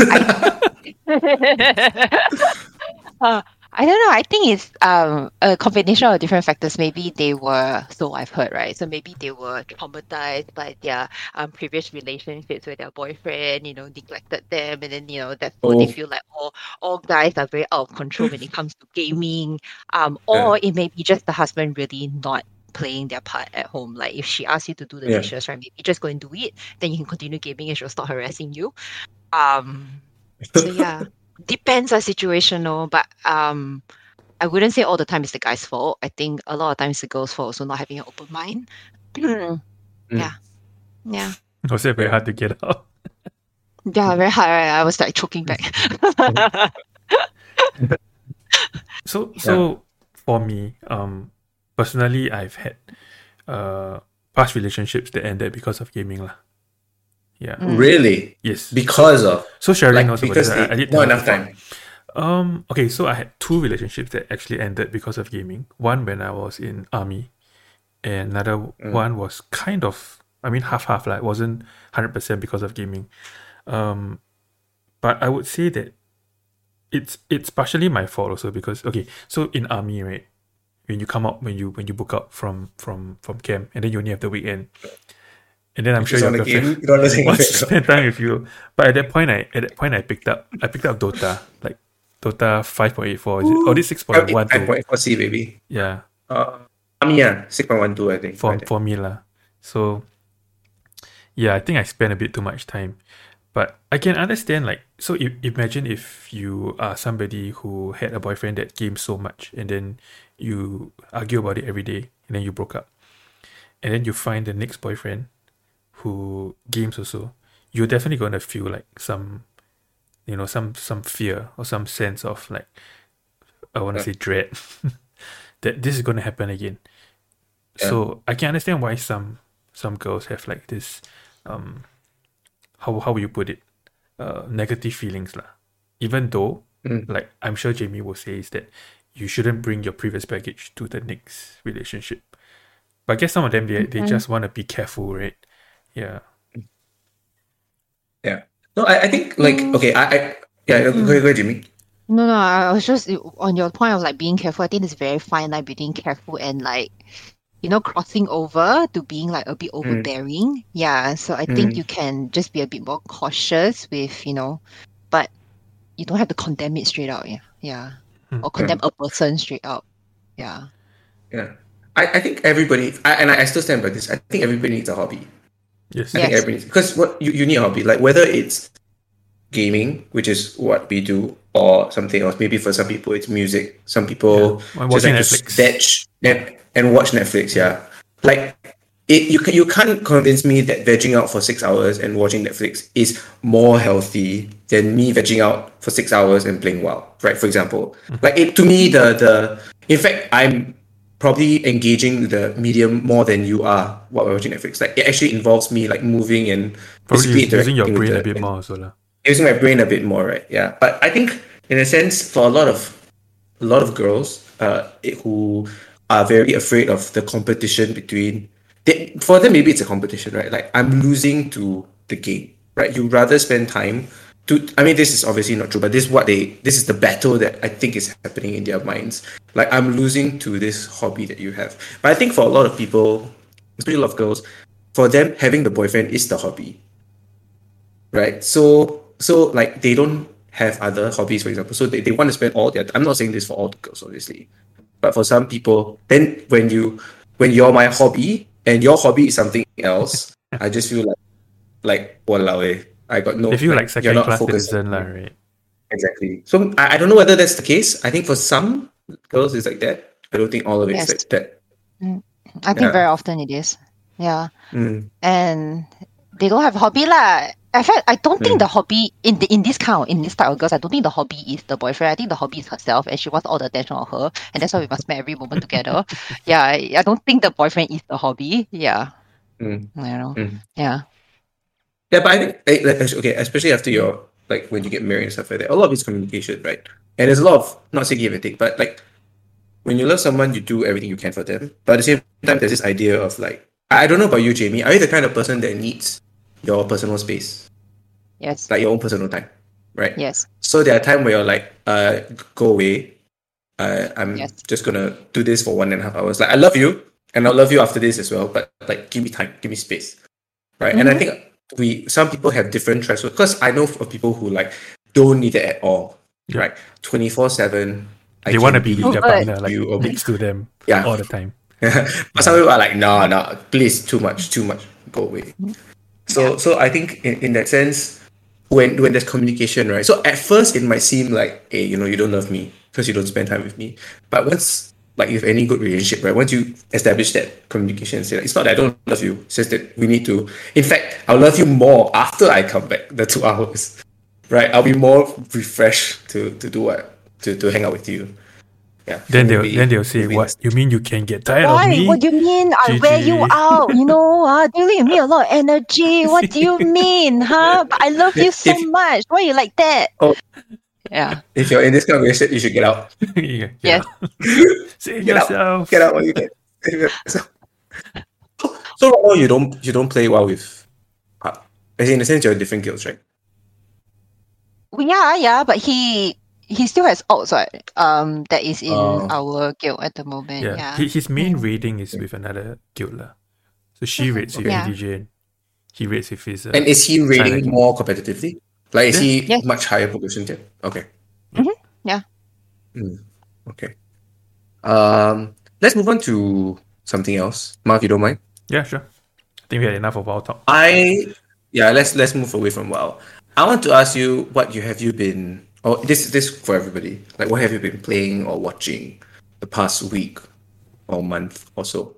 [SPEAKER 3] uh, I don't know. I think it's um a combination of different factors. Maybe they were, so I've heard, right? So maybe they were traumatized by their um previous relationships with their boyfriend, you know, neglected them, and then you know therefore they
[SPEAKER 1] Oh.
[SPEAKER 3] feel like all all guys are very out of control when it comes to gaming. Um, or it may be just the husband really not playing their part at home. Like if she asks you to do the
[SPEAKER 1] Yeah.
[SPEAKER 3] dishes, right? Maybe just go and do it. Then you can continue gaming, and she'll stop harassing you. Um. So yeah. depends on situational, but um, I wouldn't say all the time it's the guy's fault. I think a lot of times the girl's fault also not having an open mind. yeah, yeah,
[SPEAKER 2] Was it very
[SPEAKER 1] Yeah.
[SPEAKER 2] hard to get out?
[SPEAKER 3] yeah. Very hard. Right? I was like choking back.
[SPEAKER 2] So so for me, um, personally, I've had uh past relationships that ended because of gaming lah. Yeah.
[SPEAKER 1] Really?
[SPEAKER 2] Yes.
[SPEAKER 1] Because of
[SPEAKER 2] So Sherilyn
[SPEAKER 1] like
[SPEAKER 2] knows about
[SPEAKER 1] because
[SPEAKER 2] this.
[SPEAKER 1] they
[SPEAKER 2] I, I did
[SPEAKER 1] not
[SPEAKER 2] tell her
[SPEAKER 1] enough
[SPEAKER 2] before.
[SPEAKER 1] time.
[SPEAKER 2] Um. Okay. So I had two relationships that actually ended because of gaming. One when I was in army, and another one was kind of, I mean, half half. Like, wasn't hundred percent because of gaming. Um, but I would say that it's it's partially my fault also because okay. So in army, right, when you come out when you when you book out from from from camp, and then you only have the weekend, and then I'm sure
[SPEAKER 1] Just
[SPEAKER 2] your
[SPEAKER 1] on the game,
[SPEAKER 2] girlfriend
[SPEAKER 1] you don't listen
[SPEAKER 2] wants to
[SPEAKER 1] to
[SPEAKER 2] spend time with you. But at that point, I at that point I picked up I picked up Dota, like Dota five point eight four, is it? Or this six point one
[SPEAKER 1] five
[SPEAKER 2] two?
[SPEAKER 1] point four C baby.
[SPEAKER 2] Yeah,
[SPEAKER 1] Uh, I mean, yeah, six point one two, I think.
[SPEAKER 2] for
[SPEAKER 1] right there.
[SPEAKER 2] for me lah. So yeah, I think I spent a bit too much time. But I can understand, like, so if, imagine if you are somebody who had a boyfriend that games so much, and then you argue about it every day, and then you broke up, and then you find the next boyfriend who games also. You're definitely going to feel like some, you know, some some fear or some sense of like, I want to say dread, that this is going to happen again. So I can understand why some some girls have like this, um, how how will you put it, uh, negative feelings lah. Even though, like I'm sure Jamie will say is that you shouldn't bring your previous baggage to the next relationship. But I guess some of them they they just want to be careful, right? Yeah.
[SPEAKER 1] Yeah. No, I, I think like okay, I, I yeah, go go ahead, Jimmy.
[SPEAKER 3] No, no, I was just on your point of like being careful. I think it's very fine line between careful and like, you know, crossing over to being like a bit overbearing. Yeah, so I think you can just be a bit more cautious with, you know, but you don't have to condemn it straight out. Yeah, yeah, or condemn a person straight out. Yeah.
[SPEAKER 1] Yeah. I, I think everybody, I, and I, I still stand by this. I think everybody needs a hobby.
[SPEAKER 2] Yes.
[SPEAKER 1] I think
[SPEAKER 3] Yes.
[SPEAKER 1] everybody because what you, you need a hobby, like whether it's gaming, which is what we do, or something else. Maybe for some people it's music. Some people
[SPEAKER 2] Yeah. Or
[SPEAKER 1] just
[SPEAKER 2] watching
[SPEAKER 1] like
[SPEAKER 2] Netflix.
[SPEAKER 1] to veg and, and watch Netflix. Yeah, like it, you can you can't convince me that vegging out for six hours and watching Netflix is more healthy than me vegging out for six hours and playing WoW. Right, for example, like it to me the the in fact I'm probably engaging the medium more than you are while we're watching Netflix. Like it actually involves me like moving and
[SPEAKER 2] Probably
[SPEAKER 1] physically
[SPEAKER 2] using your
[SPEAKER 1] interacting with
[SPEAKER 2] brain
[SPEAKER 1] the-
[SPEAKER 2] a bit more also lah.
[SPEAKER 1] using my brain a bit more, right? Yeah, but I think in a sense, for a lot of a lot of girls uh, who are very afraid of the competition between, they, for them maybe it's a competition, right? Like I'm losing to the game, right? You rather spend time to. I mean, this is obviously not true, but this is what they. This is the battle that I think is happening in their minds. Like I'm losing to this hobby that you have. But I think for a lot of people, especially a lot of girls, for them having the boyfriend is the hobby, right? So so like they don't have other hobbies, for example. So they, they want to spend all their I'm not saying this for all the girls, obviously. But for some people, then when you when you're my hobby and your hobby is something else, I just feel like like walao eh, I got no
[SPEAKER 2] They feel like
[SPEAKER 1] you're
[SPEAKER 2] second
[SPEAKER 1] not
[SPEAKER 2] class
[SPEAKER 1] focused
[SPEAKER 2] citizen
[SPEAKER 1] on-
[SPEAKER 2] lah, right?
[SPEAKER 1] Exactly. So I, I don't know whether that's the case. I think for some girls it's like that. I don't think all of it's
[SPEAKER 3] Yes.
[SPEAKER 1] like that.
[SPEAKER 3] I think
[SPEAKER 1] Yeah.
[SPEAKER 3] very often it is. Yeah.
[SPEAKER 1] Mm.
[SPEAKER 3] And they don't have a hobby lah. In fact, I don't think the hobby in the in this kind of, in this type of girls, I don't think the hobby is the boyfriend. I think the hobby is herself, and she wants all the attention on her, and that's why we must spend every moment together. Yeah, I, I don't think the boyfriend is the hobby. Yeah,
[SPEAKER 1] Mm.
[SPEAKER 3] I don't know.
[SPEAKER 1] Mm.
[SPEAKER 3] Yeah,
[SPEAKER 1] Yeah, but I think eh, like, okay, especially after your like when you get married and stuff like that, a lot of it's communication, right? And there's a lot of not say give and take, but like when you love someone, you do everything you can for them. But at the same time, there's this idea of like I I don't know about you, Jamie. Are you the kind of person that needs your personal space,
[SPEAKER 3] yes,
[SPEAKER 1] like your own personal time, right?
[SPEAKER 3] yes,
[SPEAKER 1] So there are times where you're like, uh, go away. Uh, I'm
[SPEAKER 3] Yes.
[SPEAKER 1] just gonna do this for one and a half hours. Like I love you, and I'll love you after this as well. But like, give me time, give me space, right? And I think we some people have different thresholds because I know of people who like don't need it at all,
[SPEAKER 2] Yeah.
[SPEAKER 1] right? Twenty four seven.
[SPEAKER 2] They want to be
[SPEAKER 3] Oh,
[SPEAKER 2] their
[SPEAKER 3] good.
[SPEAKER 2] partner, like
[SPEAKER 1] You or me.
[SPEAKER 2] next to them
[SPEAKER 1] Yeah.
[SPEAKER 2] all the time.
[SPEAKER 1] But some people are like, no, no, please, too much, too much, go away. So, so I think in, in that sense, when when there's communication, right? So at first it might seem like, hey, you know, you don't love me because you don't spend time with me. But once, like, you have any good relationship, right? Once you establish that communication, say, like, it's not that I don't love you, it's just that we need to. In fact, I'll love you more after I come back the two hours, right? I'll be more refreshed to to do what to to hang out with you. Yeah.
[SPEAKER 2] Then they'll
[SPEAKER 1] maybe-
[SPEAKER 2] then they'll say,
[SPEAKER 1] maybe
[SPEAKER 2] "What
[SPEAKER 1] that's-
[SPEAKER 2] you mean you can get tired
[SPEAKER 3] Why?
[SPEAKER 2] of me?"
[SPEAKER 3] What do you mean? I
[SPEAKER 2] G
[SPEAKER 3] wear you
[SPEAKER 2] G.
[SPEAKER 3] out. You know, uh, you give me a lot of energy. What do you mean, huh? But I love you so
[SPEAKER 1] If-
[SPEAKER 3] much. Why you like that?
[SPEAKER 1] Oh.
[SPEAKER 3] Yeah.
[SPEAKER 1] If you're in this kind of relationship, you should get out.
[SPEAKER 2] yeah,
[SPEAKER 3] Yes.
[SPEAKER 2] Save
[SPEAKER 1] Get out.
[SPEAKER 2] yourself.
[SPEAKER 1] Get out while you can. So, so right now you don't you don't play well with, uh, as in a sense you're in different guilds, right?
[SPEAKER 3] Well, yeah, yeah, but he he still has odds, right? Um, that is in
[SPEAKER 1] Oh.
[SPEAKER 3] our guild at the moment.
[SPEAKER 2] Yeah,
[SPEAKER 3] Yeah.
[SPEAKER 2] He, his main
[SPEAKER 3] Mm.
[SPEAKER 2] rating is with another guild lah. So she rates with
[SPEAKER 3] Yeah.
[SPEAKER 2] A D J, and he rates with his. Uh,
[SPEAKER 1] And is he rating
[SPEAKER 2] China.
[SPEAKER 1] more competitively? Like, is he
[SPEAKER 3] Yes.
[SPEAKER 1] much higher progression than? Okay.
[SPEAKER 3] Mhm, yeah.
[SPEAKER 1] Mm, okay. Um, let's move on to something else. Mark, you don't mind?
[SPEAKER 2] yeah, sure. I think we had enough of our talk.
[SPEAKER 1] I yeah. Let's let's move away from WoW. I want to ask you, what you have you been? Oh, this this for everybody. Like, what have you been playing or watching the past week or month or so?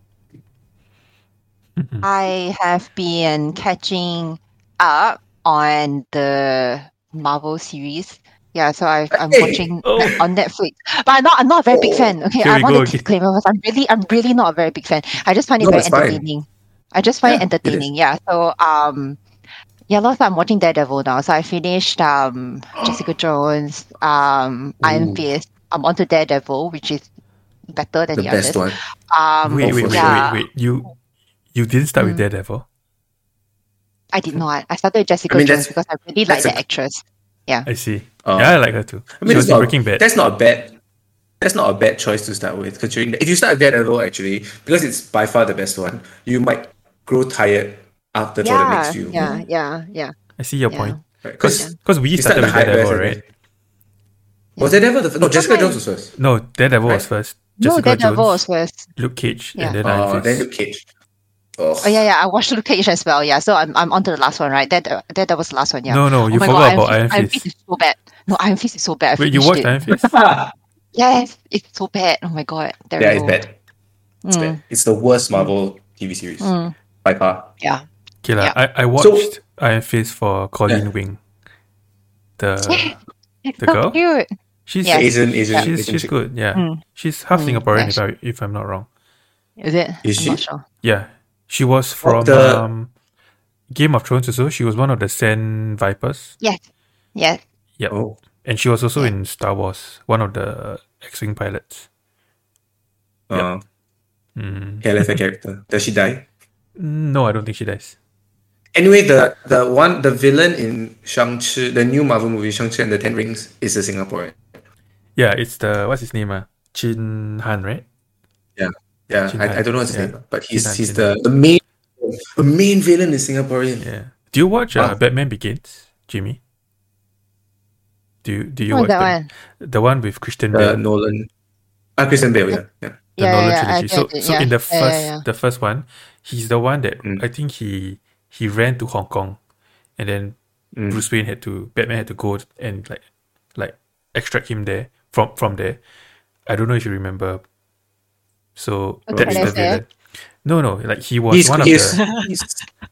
[SPEAKER 3] I have been catching up on the Marvel series. Yeah, so I, I'm
[SPEAKER 1] Hey!
[SPEAKER 3] watching
[SPEAKER 2] Oh.
[SPEAKER 3] on Netflix. But I'm not, I'm not a very big fan. Okay,
[SPEAKER 2] Here
[SPEAKER 3] I
[SPEAKER 2] we
[SPEAKER 3] want
[SPEAKER 2] go
[SPEAKER 3] to keep
[SPEAKER 2] again.
[SPEAKER 3] claiming I'm really, I'm really not a very big fan. I just find it
[SPEAKER 1] No,
[SPEAKER 3] very
[SPEAKER 1] it's fine.
[SPEAKER 3] entertaining. I just find
[SPEAKER 1] Yeah,
[SPEAKER 3] it
[SPEAKER 1] it is.
[SPEAKER 3] entertaining. Yeah. So um, yeah, last time I'm watching Daredevil now. So I finished um Jessica Jones, um Iron
[SPEAKER 1] Ooh.
[SPEAKER 3] Fist. I'm on to Daredevil, which is better than
[SPEAKER 1] The
[SPEAKER 3] the,
[SPEAKER 1] best
[SPEAKER 3] others.
[SPEAKER 1] one.
[SPEAKER 3] Um,
[SPEAKER 2] Wait,
[SPEAKER 1] Oh,
[SPEAKER 2] wait,
[SPEAKER 1] for
[SPEAKER 2] wait,
[SPEAKER 3] yeah.
[SPEAKER 2] wait, wait. You you didn't start with
[SPEAKER 3] Mm.
[SPEAKER 2] Daredevil.
[SPEAKER 3] I did not. I started with Jessica
[SPEAKER 1] I mean,
[SPEAKER 3] Jones
[SPEAKER 1] that's-
[SPEAKER 3] because I really like
[SPEAKER 1] that's
[SPEAKER 3] the
[SPEAKER 1] a-
[SPEAKER 3] actress.
[SPEAKER 2] I see.
[SPEAKER 1] Oh.
[SPEAKER 2] yeah, I like her too.
[SPEAKER 1] I mean,
[SPEAKER 2] she was
[SPEAKER 1] that's
[SPEAKER 2] in
[SPEAKER 1] not,
[SPEAKER 2] Breaking Bad.
[SPEAKER 1] That's not a bad. That's not a bad choice to start with, considering that if you start with Daredevil, actually, because it's by far the best one, you might grow tired after for the next
[SPEAKER 3] Yeah,
[SPEAKER 1] few.
[SPEAKER 3] yeah, yeah, yeah.
[SPEAKER 2] I see your
[SPEAKER 3] Yeah.
[SPEAKER 2] point.
[SPEAKER 1] Because
[SPEAKER 2] Because we
[SPEAKER 1] you start
[SPEAKER 2] started
[SPEAKER 1] the
[SPEAKER 2] with
[SPEAKER 1] hype
[SPEAKER 2] Daredevil,
[SPEAKER 1] first, and
[SPEAKER 2] right?
[SPEAKER 1] then- Was Daredevil the first? No, Jessica
[SPEAKER 3] Okay.
[SPEAKER 1] Jones was first.
[SPEAKER 2] No, Daredevil was
[SPEAKER 1] Right.
[SPEAKER 2] first.
[SPEAKER 3] No,
[SPEAKER 2] Jessica
[SPEAKER 3] Daredevil
[SPEAKER 2] Jones,
[SPEAKER 3] was first.
[SPEAKER 2] Luke Cage,
[SPEAKER 3] Yeah.
[SPEAKER 2] and then Iron
[SPEAKER 1] Oh,
[SPEAKER 2] Fist.
[SPEAKER 1] then Luke Cage. Oh,
[SPEAKER 3] Oh yeah, yeah. I watched Luke Cage as well. Yeah, so I'm I'm on to the last one, right? That that, that was the last one. Yeah.
[SPEAKER 2] No, no, you
[SPEAKER 3] oh my
[SPEAKER 2] forgot
[SPEAKER 3] God,
[SPEAKER 2] about Iron
[SPEAKER 3] Iron
[SPEAKER 2] Fist.
[SPEAKER 3] Fist is so bad. No, Iron Fist is so bad. I
[SPEAKER 2] Wait, you
[SPEAKER 3] finished
[SPEAKER 2] watched
[SPEAKER 3] it.
[SPEAKER 2] Iron Fist?
[SPEAKER 3] Yes, it's so bad. Oh my God,
[SPEAKER 1] yeah,
[SPEAKER 3] terrible.
[SPEAKER 1] it's bad. It's
[SPEAKER 3] Mm,
[SPEAKER 1] bad. It's the worst Marvel T V series
[SPEAKER 3] mm,
[SPEAKER 1] by far.
[SPEAKER 3] yeah.
[SPEAKER 2] Okay, lah.
[SPEAKER 3] Yeah.
[SPEAKER 2] I, I watched Iron Fist for Colleen
[SPEAKER 1] Yeah.
[SPEAKER 2] Wing. The
[SPEAKER 3] It's
[SPEAKER 2] the
[SPEAKER 3] so
[SPEAKER 2] girl?
[SPEAKER 3] cute.
[SPEAKER 2] she's
[SPEAKER 3] Yes.
[SPEAKER 1] Asian, Asian,
[SPEAKER 2] she's
[SPEAKER 1] Asian
[SPEAKER 2] she's
[SPEAKER 1] chick.
[SPEAKER 2] good. Yeah,
[SPEAKER 3] Mm.
[SPEAKER 2] she's half
[SPEAKER 3] Mm,
[SPEAKER 2] Singaporean
[SPEAKER 3] yeah,
[SPEAKER 2] if I if I'm not wrong.
[SPEAKER 3] Is it?
[SPEAKER 1] Is
[SPEAKER 3] I'm
[SPEAKER 1] she?
[SPEAKER 3] not sure.
[SPEAKER 2] Yeah, she was from
[SPEAKER 1] the-
[SPEAKER 2] um, Game of Thrones also. She was one of the Sand Vipers.
[SPEAKER 3] Yes. Yes.
[SPEAKER 2] Yep,
[SPEAKER 1] Oh,
[SPEAKER 2] and she was also
[SPEAKER 3] Yeah.
[SPEAKER 2] in Star Wars, one of the X-wing pilots.
[SPEAKER 1] uh,
[SPEAKER 2] Mm.
[SPEAKER 1] careless character. Does she die?
[SPEAKER 2] No, I don't think she dies.
[SPEAKER 1] Anyway, the the one the villain in Shang-Chi, the new Marvel movie Shang-Chi and the Ten Rings, is a Singaporean.
[SPEAKER 2] Yeah, it's the what's his name? Uh? Chin Han, right?
[SPEAKER 1] Yeah,
[SPEAKER 2] Chin
[SPEAKER 1] I,
[SPEAKER 2] Han.
[SPEAKER 1] I don't know his
[SPEAKER 2] Yeah.
[SPEAKER 1] name, but he's
[SPEAKER 2] Chin Han,
[SPEAKER 1] he's
[SPEAKER 2] Chin
[SPEAKER 1] the, the main the main villain is Singaporean.
[SPEAKER 2] Yeah. Do you watch uh,
[SPEAKER 1] Wow.
[SPEAKER 2] Batman Begins, Jimmy? Do you do you
[SPEAKER 3] What's
[SPEAKER 2] watch
[SPEAKER 3] that
[SPEAKER 2] the,
[SPEAKER 3] one?
[SPEAKER 2] the one with Christian
[SPEAKER 1] Uh,
[SPEAKER 2] Bale?
[SPEAKER 1] Nolan, ah, Christian Bale, yeah, yeah.
[SPEAKER 2] The
[SPEAKER 3] Yeah,
[SPEAKER 2] Nolan
[SPEAKER 3] yeah, yeah, I
[SPEAKER 2] trilogy. So
[SPEAKER 3] get it,
[SPEAKER 2] so
[SPEAKER 3] yeah.
[SPEAKER 2] in the
[SPEAKER 3] Yeah, yeah,
[SPEAKER 2] first
[SPEAKER 3] yeah.
[SPEAKER 2] the first one, he's the one that
[SPEAKER 1] Mm.
[SPEAKER 2] I think he he ran to Hong Kong, and then
[SPEAKER 1] Mm.
[SPEAKER 2] Bruce Wayne had to Batman had to go and like like extract him there from from there. I don't know if you remember. So
[SPEAKER 3] Okay,
[SPEAKER 2] that's the
[SPEAKER 3] that's it.
[SPEAKER 2] villain. No, no, like he was
[SPEAKER 1] He's,
[SPEAKER 2] one
[SPEAKER 1] he's,
[SPEAKER 2] of the.
[SPEAKER 1] he's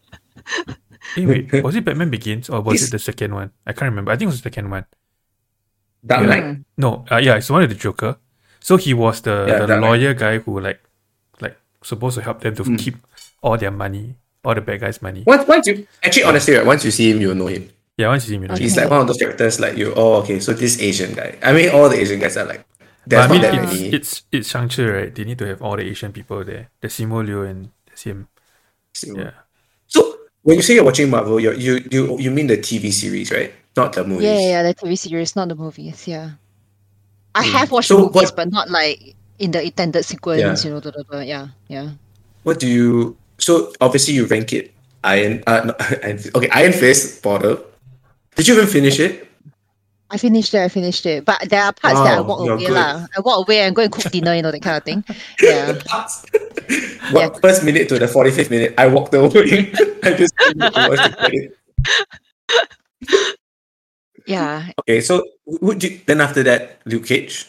[SPEAKER 2] Eh, wait, was it Batman Begins or was
[SPEAKER 1] He's-
[SPEAKER 2] it the second one? I can't remember. I think it was the second one.
[SPEAKER 1] Dark
[SPEAKER 2] Yeah.
[SPEAKER 1] Knight.
[SPEAKER 3] Mm.
[SPEAKER 2] No, uh, yeah, it's one of the Joker. So he was the,
[SPEAKER 1] Yeah,
[SPEAKER 2] the
[SPEAKER 1] that
[SPEAKER 2] lawyer guy who like like supposed to help them to
[SPEAKER 1] Mm.
[SPEAKER 2] keep all their money, all the bad guys' money.
[SPEAKER 1] Once, once you actually honestly, right, once you see him, you'll know him.
[SPEAKER 2] Yeah, once you see him, you know.
[SPEAKER 3] Okay.
[SPEAKER 1] He's like one of those characters like you. Oh, okay, so this Asian guy. I mean, all the Asian guys are like.
[SPEAKER 2] But
[SPEAKER 1] There's
[SPEAKER 2] I mean,
[SPEAKER 1] not that
[SPEAKER 2] it's,
[SPEAKER 1] many.
[SPEAKER 2] it's it's Shang-Chi, right? They need to have all the Asian people there. The Simu Liu and there's him. Yeah.
[SPEAKER 1] So when you say you're watching Marvel, you you you you mean the T V series, right? Not the movies.
[SPEAKER 3] Yeah, yeah, yeah, the T V series, not the movies. Yeah. I
[SPEAKER 1] Mm.
[SPEAKER 3] have watched
[SPEAKER 1] So
[SPEAKER 3] the movies,
[SPEAKER 1] what-
[SPEAKER 3] but not like in the intended sequence,
[SPEAKER 1] Yeah.
[SPEAKER 3] you know, da, da, da. yeah, yeah.
[SPEAKER 1] What do you? So obviously you rank it Iron. Uh, no, Iron Fist. Okay, Iron Fist border. Did you even finish it?
[SPEAKER 3] I finished it, I finished it. But there are parts that I
[SPEAKER 1] Wow,
[SPEAKER 3] walk
[SPEAKER 1] you're
[SPEAKER 3] away
[SPEAKER 1] good.
[SPEAKER 3] lah. I walk away and go and cook dinner, you know, that kind of thing. Yeah.
[SPEAKER 1] What, First minute to the forty-fifth minute, I walked away. I just didn't watch the credit.
[SPEAKER 3] Yeah.
[SPEAKER 1] Okay, so would you then after that Luke Cage?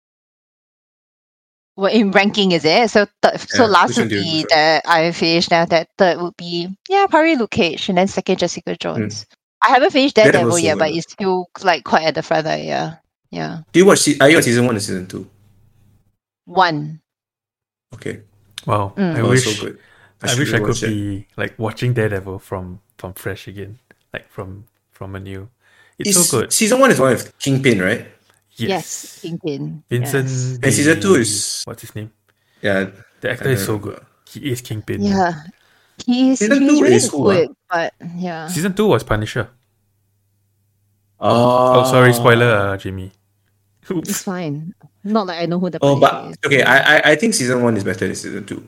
[SPEAKER 3] Well, in ranking, is it? So th- so
[SPEAKER 1] Yeah,
[SPEAKER 3] last
[SPEAKER 1] which
[SPEAKER 3] would
[SPEAKER 1] one do you
[SPEAKER 3] be
[SPEAKER 1] prefer?
[SPEAKER 3] the Iron Fist. Now that third would be yeah, probably Luke Cage, and then second Jessica Jones. I haven't finished Daredevil
[SPEAKER 1] Daredevil's so
[SPEAKER 3] yet, but
[SPEAKER 1] good.
[SPEAKER 3] it's still like quite at the front. uh, Yeah, yeah.
[SPEAKER 1] Do you watch? se- Are you on season one or season two?
[SPEAKER 3] One.
[SPEAKER 1] Okay,
[SPEAKER 2] Wow,
[SPEAKER 3] Mm.
[SPEAKER 2] I
[SPEAKER 1] oh,
[SPEAKER 2] wish
[SPEAKER 1] so good.
[SPEAKER 2] I,
[SPEAKER 1] should
[SPEAKER 2] wish I could
[SPEAKER 1] rewatch it.
[SPEAKER 2] be like watching Daredevil from from fresh again, like from from a new. It's
[SPEAKER 1] Is-
[SPEAKER 2] so good.
[SPEAKER 1] Season one is one with Kingpin, right?
[SPEAKER 3] Yes, Kingpin.
[SPEAKER 2] Vincent.
[SPEAKER 3] Yes.
[SPEAKER 1] And season two
[SPEAKER 2] D-
[SPEAKER 1] is-
[SPEAKER 2] what's his name?
[SPEAKER 1] Yeah,
[SPEAKER 2] The
[SPEAKER 1] I
[SPEAKER 2] actor
[SPEAKER 1] don't
[SPEAKER 2] is so
[SPEAKER 1] remember.
[SPEAKER 2] good. He is Kingpin. man.
[SPEAKER 3] Yeah. He's
[SPEAKER 1] Season
[SPEAKER 3] he's
[SPEAKER 1] two
[SPEAKER 3] really
[SPEAKER 1] is who, ah?
[SPEAKER 3] good, but yeah.
[SPEAKER 2] Season two was Punisher.
[SPEAKER 1] Oh,
[SPEAKER 2] Oh, sorry, spoiler, uh, Jimmy.
[SPEAKER 3] It's
[SPEAKER 2] Oops.
[SPEAKER 3] fine. Not like I know who the
[SPEAKER 1] Oh,
[SPEAKER 3] Punisher is.
[SPEAKER 1] but okay, I, I I think season one is better than season two.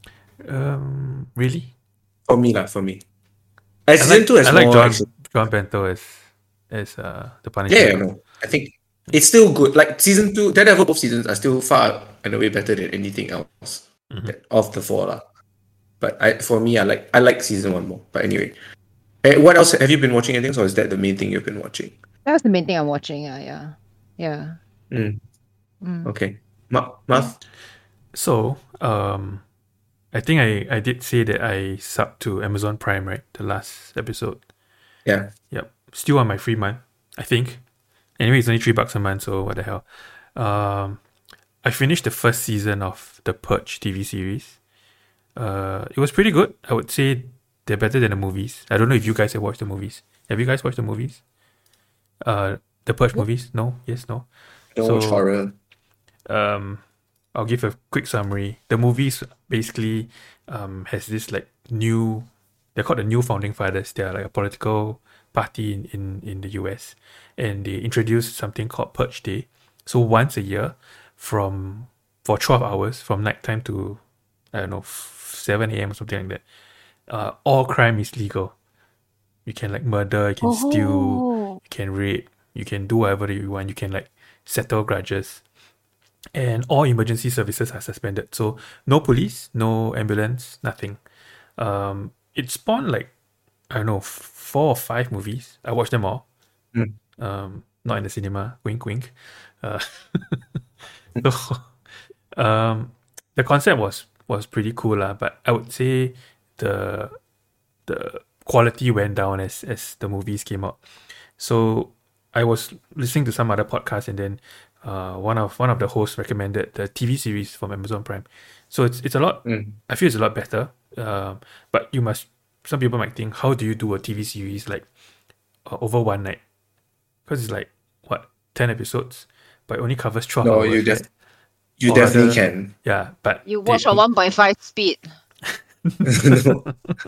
[SPEAKER 2] Um, really?
[SPEAKER 1] For me, lah. For me, and
[SPEAKER 2] I
[SPEAKER 1] season
[SPEAKER 2] like,
[SPEAKER 1] two has
[SPEAKER 2] I like
[SPEAKER 1] more
[SPEAKER 2] John
[SPEAKER 1] action.
[SPEAKER 2] John Bento as as uh the Punisher.
[SPEAKER 1] Yeah, yeah, no. I think it's still good. Like season two, Daredevil, both seasons are still far and away better than anything else
[SPEAKER 2] Mhm.
[SPEAKER 1] that- of the four, lah. But I, for me, I like I like season one more. But anyway, eh, what else have you been watching? Anything, or is that the main thing you've been watching?
[SPEAKER 3] That's the main thing I'm watching. Yeah, yeah, yeah.
[SPEAKER 1] Mm,
[SPEAKER 3] Mm.
[SPEAKER 1] okay, Ma- Math.
[SPEAKER 2] So, um, I think I, I did say that I subbed to Amazon Prime, right? The last episode.
[SPEAKER 1] Yeah.
[SPEAKER 2] Yep. Still on my free month, I think. Anyway, it's only three bucks a month, so what the hell. Um, I finished the first season of the Purge T V series. Uh, it was pretty good. I would say they're better than the movies. I don't know if you guys have watched the movies. Have you guys watched the movies? Uh, the Purge movies? No? Yes? No?
[SPEAKER 1] Don't
[SPEAKER 2] So-
[SPEAKER 1] watch horror.
[SPEAKER 2] um I'll give a quick summary. The movies basically um has this like new, they're called the New Founding Fathers. They're like a political party in, in, in the U S, and they introduced something called Purge Day. So once a year from for twelve hours from nighttime to I don't know seven a.m. or something like that, uh, all crime is legal. You can like murder, you can steal,
[SPEAKER 3] Oh.
[SPEAKER 2] you can rape, you can do whatever you want, you can like settle grudges. And all emergency services are suspended. So no police, no ambulance, nothing. Um, it spawned like, I don't know, f- four or five movies. I watched them all.
[SPEAKER 1] Mm.
[SPEAKER 2] Um, not in the cinema, wink wink. Uh, so, um, the concept was was pretty cool lah, but I would say the the quality went down as as the movies came out. So I was listening to some other podcast, and then uh, one of one of the hosts recommended the T V series from Amazon Prime. So it's it's a lot.
[SPEAKER 1] Mm.
[SPEAKER 2] I feel it's a lot better. Um, but you must. Some people might think, how do you do a T V series like uh, over one night? Because it's like what ten episodes, but it only covers twelve
[SPEAKER 1] No,
[SPEAKER 2] hours.
[SPEAKER 1] you
[SPEAKER 2] right?
[SPEAKER 1] def- you
[SPEAKER 2] Or
[SPEAKER 1] definitely
[SPEAKER 2] rather-
[SPEAKER 1] can.
[SPEAKER 2] Yeah, but
[SPEAKER 3] You
[SPEAKER 2] they-
[SPEAKER 3] watch at one point five speed.
[SPEAKER 1] No.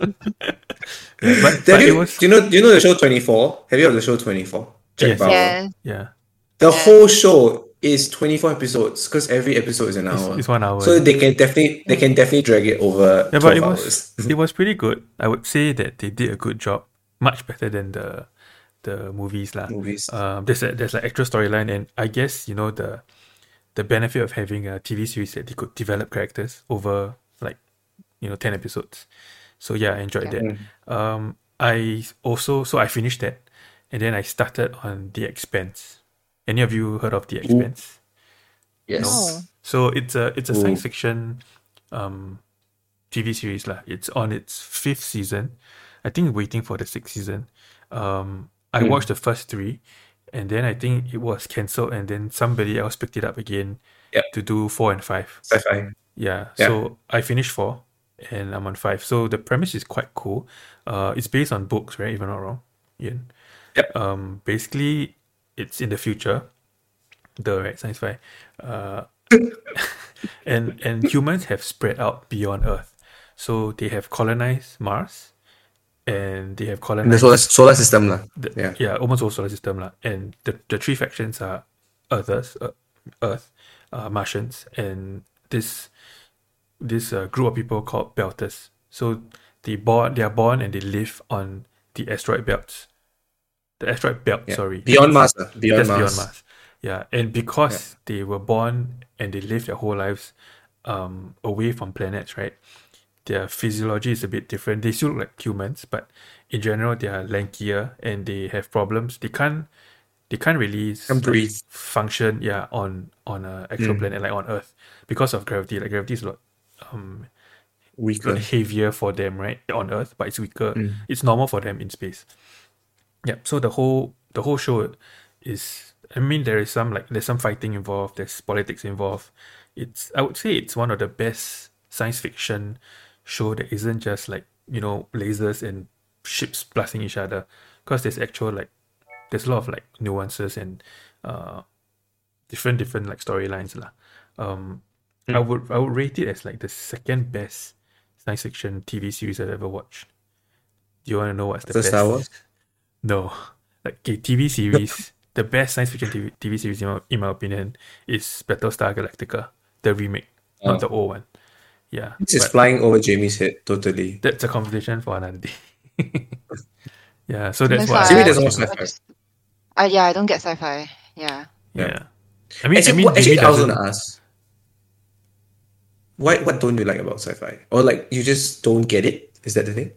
[SPEAKER 2] yeah, but,
[SPEAKER 1] Have
[SPEAKER 2] but it
[SPEAKER 1] you,
[SPEAKER 2] was
[SPEAKER 1] do you know? Do you know the show Twenty Four? Have you heard of the show Twenty Four? Jack
[SPEAKER 2] Yes.
[SPEAKER 1] Bauer.
[SPEAKER 3] Yeah.
[SPEAKER 2] yeah.
[SPEAKER 1] The
[SPEAKER 3] Yeah.
[SPEAKER 1] whole show is twenty-four episodes because every episode is an
[SPEAKER 2] It's,
[SPEAKER 1] hour.
[SPEAKER 2] it's one hour.
[SPEAKER 1] So they can definitely they can definitely drag it over
[SPEAKER 2] Yeah,
[SPEAKER 1] twelve
[SPEAKER 2] but it
[SPEAKER 1] hours.
[SPEAKER 2] was it was pretty good. I would say that they did a good job, much better than the the movies lah.
[SPEAKER 1] Movies.
[SPEAKER 2] Um, there's a there's an extra storyline, and I guess you know the the benefit of having a T V series that they could develop characters over like you know ten episodes. So yeah, I enjoyed
[SPEAKER 3] Yeah.
[SPEAKER 2] that. Um, I also so I finished that, and then I started on The Expanse. Any of you heard of The Expanse?
[SPEAKER 1] Yes.
[SPEAKER 3] No.
[SPEAKER 2] So it's a it's a
[SPEAKER 1] Ooh.
[SPEAKER 2] science fiction um T V series lah. It's on its fifth season. I think waiting for the sixth season. Um I
[SPEAKER 1] Mm.
[SPEAKER 2] watched the first three, and then I think it was cancelled, and then somebody else picked it up again
[SPEAKER 1] Yep.
[SPEAKER 2] to do four and five.
[SPEAKER 1] Sci-fi.
[SPEAKER 2] Yeah.
[SPEAKER 1] Yeah.
[SPEAKER 2] So I finished four and I'm on five. So the premise is quite cool. Uh it's based on books, right? If I'm not wrong. Ian.
[SPEAKER 1] Yep.
[SPEAKER 2] Um basically it's in the future. The right science fi. Uh and and humans have spread out beyond Earth. So they have colonized Mars, and they have
[SPEAKER 1] In the
[SPEAKER 2] colonized
[SPEAKER 1] solar, solar system lah.
[SPEAKER 2] the,
[SPEAKER 1] Yeah.
[SPEAKER 2] yeah, almost whole solar system lah. And the, the three factions are Earthers, uh, Earth, uh, Martians, and this this uh, group of people called Belters. So they born they are born and they live on the asteroid belts. The asteroid belt,
[SPEAKER 1] Yeah.
[SPEAKER 2] sorry.
[SPEAKER 1] Beyond Mars. lah. Beyond
[SPEAKER 2] That's
[SPEAKER 1] Mars.
[SPEAKER 2] beyond Mars. Yeah, and because they were born and they lived their whole lives um, away from planets, right? their physiology is a bit different. They still look like humans, but in general they are lankier and they have problems. They can't they can't really
[SPEAKER 1] Can't
[SPEAKER 2] like,
[SPEAKER 1] breathe.
[SPEAKER 2] function yeah on on a actual
[SPEAKER 1] Mm.
[SPEAKER 2] planet like on Earth because of gravity. Like gravity is a lot um
[SPEAKER 1] Weaker.
[SPEAKER 2] lot heavier for them, right? On Earth, but it's weaker.
[SPEAKER 1] Mm.
[SPEAKER 2] It's normal for them in space. Yep. So the whole the whole show is, I mean, there is some like there's some fighting involved. There's politics involved. It's I would say it's one of the best science fiction show that isn't just like you know lasers and ships blasting each other, because there's actual like there's a lot of like nuances and uh different different like storylines lah. Um, I would I would rate it as like the second best science fiction T V series I've ever watched. Do you want to know what's the
[SPEAKER 1] So
[SPEAKER 2] best?
[SPEAKER 1] Star Wars?
[SPEAKER 2] No, like okay, T V series. The best science fiction T V, T V series, in my, in my opinion, is Battlestar Galactica, the remake,
[SPEAKER 1] Oh.
[SPEAKER 2] not the old one. Yeah,
[SPEAKER 1] This is
[SPEAKER 2] but
[SPEAKER 1] flying over Jamie's head, totally.
[SPEAKER 2] that's a conversation for another day. Yeah, so that's
[SPEAKER 3] That's
[SPEAKER 2] why.
[SPEAKER 3] why
[SPEAKER 1] Jamie
[SPEAKER 3] I-
[SPEAKER 1] doesn't watch
[SPEAKER 3] I
[SPEAKER 1] sci-fi.
[SPEAKER 3] just- uh, yeah, I don't get sci-fi. Yeah.
[SPEAKER 2] Yeah, I mean,
[SPEAKER 1] Actually,
[SPEAKER 2] I mean,
[SPEAKER 1] what- actually
[SPEAKER 2] Jamie
[SPEAKER 1] I was
[SPEAKER 2] doesn't.
[SPEAKER 1] gonna ask, what what don't you like about sci-fi, or like you just don't get it? Is that the thing?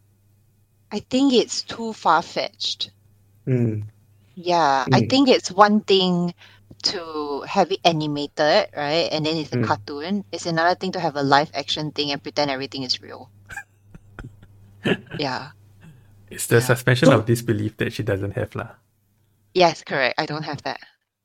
[SPEAKER 3] I think it's too far-fetched.
[SPEAKER 1] Hmm.
[SPEAKER 3] Yeah, I
[SPEAKER 1] Mm.
[SPEAKER 3] think it's one thing to have it animated, right? And then it's a
[SPEAKER 1] Mm.
[SPEAKER 3] cartoon. It's another thing to have a live action thing and pretend everything is real. Yeah.
[SPEAKER 2] It's the
[SPEAKER 3] Yeah.
[SPEAKER 2] suspension
[SPEAKER 1] So-
[SPEAKER 2] of disbelief that she doesn't have, lah.
[SPEAKER 3] Yes, correct. I don't have that.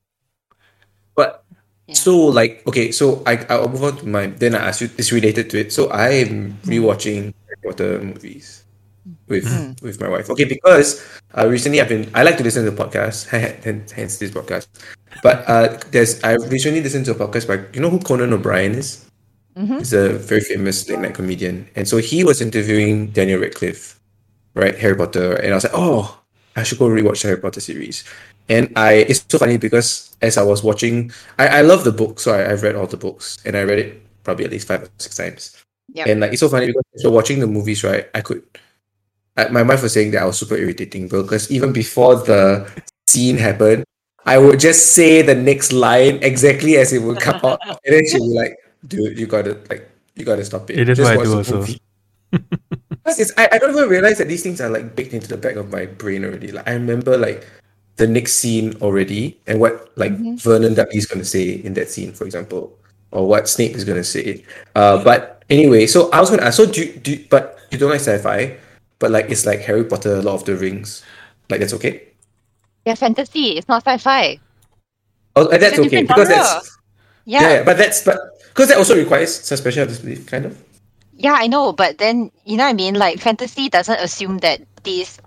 [SPEAKER 1] But
[SPEAKER 3] Yeah.
[SPEAKER 1] so like okay, so I I'll move on to my then I ask you it's related to it. So I'm rewatching Harry Potter movies with
[SPEAKER 3] Mm.
[SPEAKER 1] with my wife. Okay, because uh, recently I've been I like to listen to podcasts, hence hence this podcast. But uh, there's I recently listened to a podcast by you know who Conan O'Brien is?
[SPEAKER 3] Mhm.
[SPEAKER 1] He's a very famous late night comedian, and so he was interviewing Daniel Radcliffe, right? Harry Potter, and I was like, oh, I should go rewatch the Harry Potter series. And I, it's so funny because as I was watching, I, I love the book, so I, I've read all the books, and I read it probably at least five or six times.
[SPEAKER 3] Yep.
[SPEAKER 1] And like it's so funny because so watching the movies, right? I could, I, my wife was saying that I was super irritating because even before the scene happened, I would just say the next line exactly as it would come out, and then she would be like, "Dude, you gotta like, you gotta stop it."
[SPEAKER 2] It is
[SPEAKER 1] Just
[SPEAKER 2] what I
[SPEAKER 1] watch
[SPEAKER 2] do
[SPEAKER 1] the
[SPEAKER 2] also.
[SPEAKER 1] movie." Because it's, I, I don't even realize that these things are like baked into the back of my brain already. Like I remember like the next scene already and what like
[SPEAKER 3] Mhm.
[SPEAKER 1] Vernon Dudley is gonna say in that scene, for example, or what Snape is gonna say. Uh, but anyway, so I was gonna ask. So do you, do you- but you don't like sci-fi, but like it's like Harry Potter, Lord of the Rings. Like that's okay.
[SPEAKER 3] Yeah, fantasy. It's not sci-fi.
[SPEAKER 1] Oh, and that's
[SPEAKER 3] a
[SPEAKER 1] okay
[SPEAKER 3] different
[SPEAKER 1] because
[SPEAKER 3] genre.
[SPEAKER 1] that's
[SPEAKER 3] Yeah.
[SPEAKER 1] yeah, yeah, but that's but because that also requires some special disbelief, kind of.
[SPEAKER 3] Yeah, I know, but then you know what I mean? Like fantasy doesn't assume that this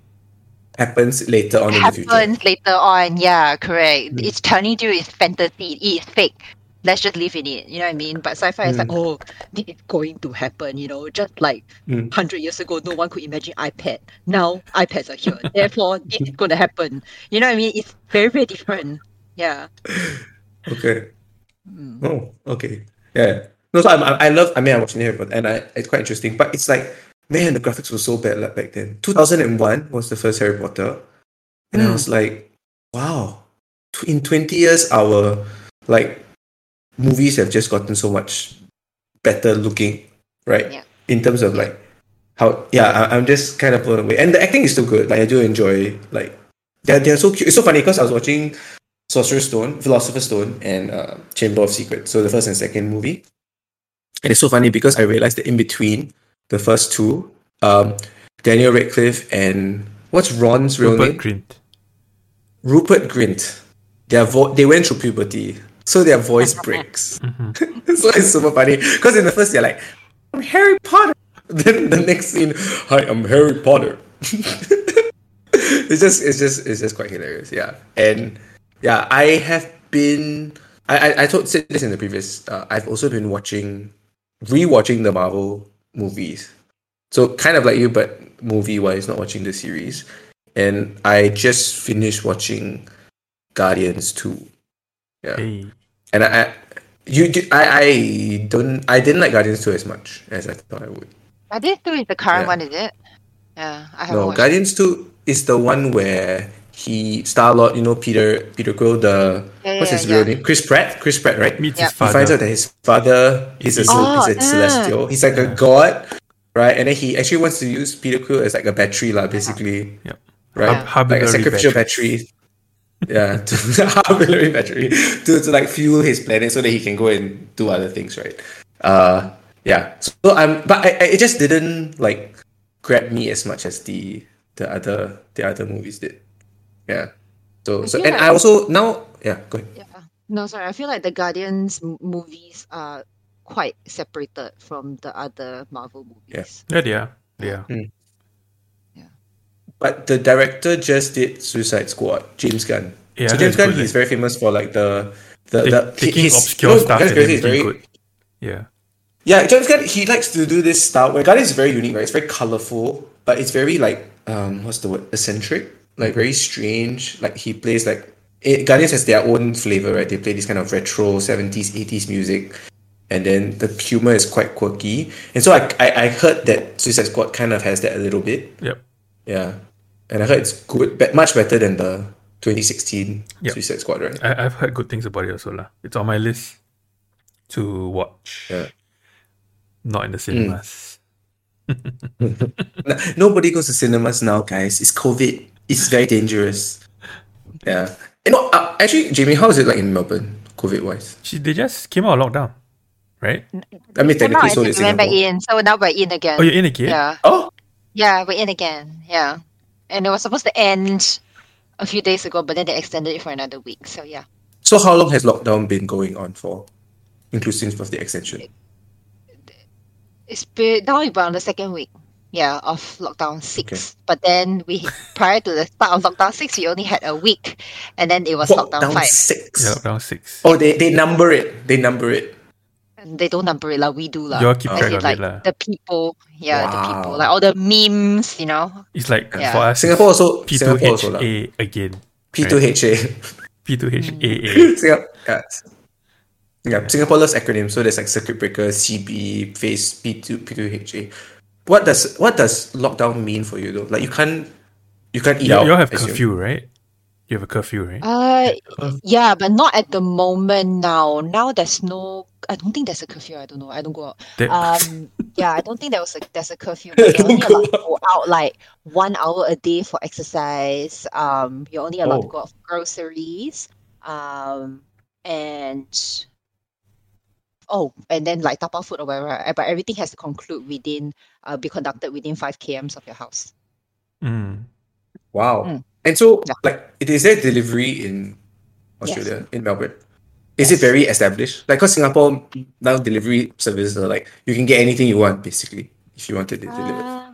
[SPEAKER 1] Happens later on in the future.
[SPEAKER 3] happens later on. Yeah, correct.
[SPEAKER 1] Mm.
[SPEAKER 3] It's telling you it's fantasy, it's fake. Let's just live in it. You know what I mean? But sci-fi is like,
[SPEAKER 1] Mm.
[SPEAKER 3] oh, this is going to happen. You know, just like
[SPEAKER 1] Mm.
[SPEAKER 3] hundred years ago, no one could imagine iPad. Now iPads are here. Therefore, this is going to happen. You know what I mean? It's very, very different. Yeah.
[SPEAKER 1] Okay.
[SPEAKER 3] Mm.
[SPEAKER 1] Oh, okay. Yeah. No, so I'm, I I love. I mean, I'm watching Harry Potter, and I it's quite interesting. But it's like, man, the graphics were so bad like, back then. two thousand one was the first Harry Potter, and I
[SPEAKER 3] Mm.
[SPEAKER 1] was like, wow. Tw- In twenty years, our like movies have just gotten so much better looking, right?
[SPEAKER 3] Yeah.
[SPEAKER 1] In terms of like how, yeah, I, I'm just kind of blown away, and the acting is still good. Like I do enjoy like they're they're so cute. It's so funny because I was watching Sorcerer's Stone, Philosopher's Stone, and uh, Chamber of Secrets. So the first and second movie. And it's so funny because I realized that in between the first two, um, Daniel Radcliffe and what's Ron's real
[SPEAKER 2] Rupert
[SPEAKER 1] name?
[SPEAKER 2] Grint.
[SPEAKER 1] Rupert Grint. Their vo- they went through puberty, so their voice breaks. So it's super funny because in the first they're like, "I'm Harry Potter." Then the next scene, "Hi, I'm Harry Potter." it's just, it's just, it's just quite hilarious. Yeah, and yeah, I have been. I I, I told said this in the previous. Uh, I've also been watching, rewatching the Marvel movies. So kind of like you, but movie wise, not watching the series. And I just finished watching Guardians two. Yeah.
[SPEAKER 2] Hey.
[SPEAKER 1] And I, I you did I, I don't I didn't like Guardians two as much as I thought I would.
[SPEAKER 3] Guardians two is the current
[SPEAKER 1] Yeah.
[SPEAKER 3] one, is it? Yeah, I haven't
[SPEAKER 1] No,
[SPEAKER 3] watched
[SPEAKER 1] Guardians two is the one where he Star Lord, you know Peter Peter Quill, the
[SPEAKER 3] Yeah,
[SPEAKER 1] what's
[SPEAKER 3] yeah,
[SPEAKER 1] his
[SPEAKER 3] yeah.
[SPEAKER 1] real name? Chris Pratt. Chris Pratt, right?
[SPEAKER 2] Meets
[SPEAKER 3] Yep.
[SPEAKER 2] his
[SPEAKER 1] He finds out
[SPEAKER 2] father.
[SPEAKER 1] that his father is a,
[SPEAKER 3] Oh,
[SPEAKER 1] is a
[SPEAKER 3] yeah.
[SPEAKER 1] celestial. He's like a
[SPEAKER 2] Yeah.
[SPEAKER 1] god, right? And then he actually wants to use Peter Quill as like a battery, lah, basically,
[SPEAKER 2] Yep.
[SPEAKER 1] right?
[SPEAKER 3] Yeah.
[SPEAKER 2] Hub-
[SPEAKER 1] Like a
[SPEAKER 2] Hubbilary
[SPEAKER 1] sacrificial
[SPEAKER 2] batteries.
[SPEAKER 1] battery. Yeah, to Hubbilary battery to, to like fuel his planet so that he can go and do other things, right? Uh, yeah. So I'm, but I, I, it just didn't like grab me as much as the the other the other movies did. Yeah. So
[SPEAKER 3] I
[SPEAKER 1] so
[SPEAKER 3] feel
[SPEAKER 1] and
[SPEAKER 3] like-
[SPEAKER 1] I also now yeah go ahead.
[SPEAKER 3] Yeah. No, sorry. I feel like the Guardians m- movies are quite separated from the other Marvel movies.
[SPEAKER 2] Yeah, they are. They are.
[SPEAKER 1] But the director just did Suicide Squad, James Gunn.
[SPEAKER 2] Yeah,
[SPEAKER 1] so
[SPEAKER 2] I heard
[SPEAKER 1] James
[SPEAKER 2] it's
[SPEAKER 1] Gunn,
[SPEAKER 2] good,
[SPEAKER 1] he's
[SPEAKER 2] eh?
[SPEAKER 1] very famous for like the the,
[SPEAKER 2] Take-
[SPEAKER 1] the
[SPEAKER 2] taking
[SPEAKER 1] his,
[SPEAKER 2] obscure
[SPEAKER 1] you know,
[SPEAKER 2] stuff
[SPEAKER 1] Guardians
[SPEAKER 2] and
[SPEAKER 1] of the
[SPEAKER 2] then
[SPEAKER 1] Galaxy is
[SPEAKER 2] being
[SPEAKER 1] very
[SPEAKER 2] good. Yeah.
[SPEAKER 1] yeah. James Gunn he likes to do this style where Guardians is very unique, right? It's very colorful, but it's very like um what's the word eccentric, like very strange. Like he plays like it, Guardians has their own flavor, right? They play this kind of retro seventies, eighties music. And then the humor is quite quirky, and so I, I I heard that Suicide Squad kind of has that a little bit.
[SPEAKER 2] Yep.
[SPEAKER 1] Yeah, and I heard it's good, but much better than the twenty sixteen
[SPEAKER 2] Yep.
[SPEAKER 1] Suicide Squad, right?
[SPEAKER 2] I, I've heard good things about it also. lah. It's on my list to watch.
[SPEAKER 1] Yeah.
[SPEAKER 2] Not in the cinemas.
[SPEAKER 1] No- Nobody goes to cinemas now, guys. It's COVID. It's very dangerous. Yeah. You know, uh, actually, Jamie, how is it like in Melbourne, COVID wise?
[SPEAKER 2] She, they just came out of lockdown, right?
[SPEAKER 1] I mean,
[SPEAKER 3] Came out
[SPEAKER 1] technically,
[SPEAKER 3] and
[SPEAKER 1] so
[SPEAKER 3] then
[SPEAKER 1] did
[SPEAKER 3] we went back
[SPEAKER 1] Singapore.
[SPEAKER 3] in, so now we're in again.
[SPEAKER 2] Oh, you're in again?
[SPEAKER 3] Yeah,
[SPEAKER 1] Oh,
[SPEAKER 3] yeah, we're in again. Yeah, and it was supposed to end a few days ago, but then they extended it for another week. So yeah,
[SPEAKER 1] so how long has lockdown been going on for, inclusive of the extension?
[SPEAKER 3] it's been now we're on the second week. Yeah, of lockdown six. But then we prior to the start of lockdown six, we only had a week, and then it was lockdown,
[SPEAKER 1] Lockdown
[SPEAKER 3] five.
[SPEAKER 1] six.
[SPEAKER 2] Yeah, lockdown six.
[SPEAKER 1] Oh, they, they number it. They number it.
[SPEAKER 3] And they don't number it like we do lah.
[SPEAKER 2] You all keep
[SPEAKER 3] As
[SPEAKER 2] track
[SPEAKER 3] in,
[SPEAKER 2] of
[SPEAKER 3] like
[SPEAKER 2] it lah.
[SPEAKER 3] the people, yeah, the people,
[SPEAKER 1] Wow.
[SPEAKER 3] like all the memes, you know.
[SPEAKER 2] It's like
[SPEAKER 3] Yeah.
[SPEAKER 2] for us,
[SPEAKER 1] Singapore also.
[SPEAKER 2] P two
[SPEAKER 1] Singapore
[SPEAKER 2] H
[SPEAKER 1] also lah.
[SPEAKER 2] A again.
[SPEAKER 1] P two H A.
[SPEAKER 2] P two H A A.
[SPEAKER 1] Singapore, yeah. yeah, Singapore loves acronyms, so there's like circuit breaker, C B, phase P two P two H A. What does what does lockdown mean for you though? Like you can't you can't eat
[SPEAKER 2] You,
[SPEAKER 1] out.
[SPEAKER 2] you all have
[SPEAKER 1] I assume.
[SPEAKER 2] curfew, right? You have a curfew, right?
[SPEAKER 3] Uh, yeah, but not at the moment now. Now there's no. I don't think there's a curfew. I don't know. I don't go out.
[SPEAKER 2] That-
[SPEAKER 3] Um, yeah, I don't think there was a there's a curfew. But you're only allowed to go out like one hour a day for exercise. Um, you're only allowed to
[SPEAKER 1] Oh.
[SPEAKER 3] go out for groceries. Um, and oh, and then like tapao food or whatever. uh, But everything has to conclude within, uh, be conducted within five kilometers of your house.
[SPEAKER 2] Mm.
[SPEAKER 1] Wow.
[SPEAKER 3] Mm.
[SPEAKER 1] And so
[SPEAKER 3] Yeah.
[SPEAKER 1] like it is there delivery in Australia, in Melbourne? Is it very established? Like, cause Singapore now delivery services are like you can get anything you want basically if you wanted it delivered.
[SPEAKER 3] Uh,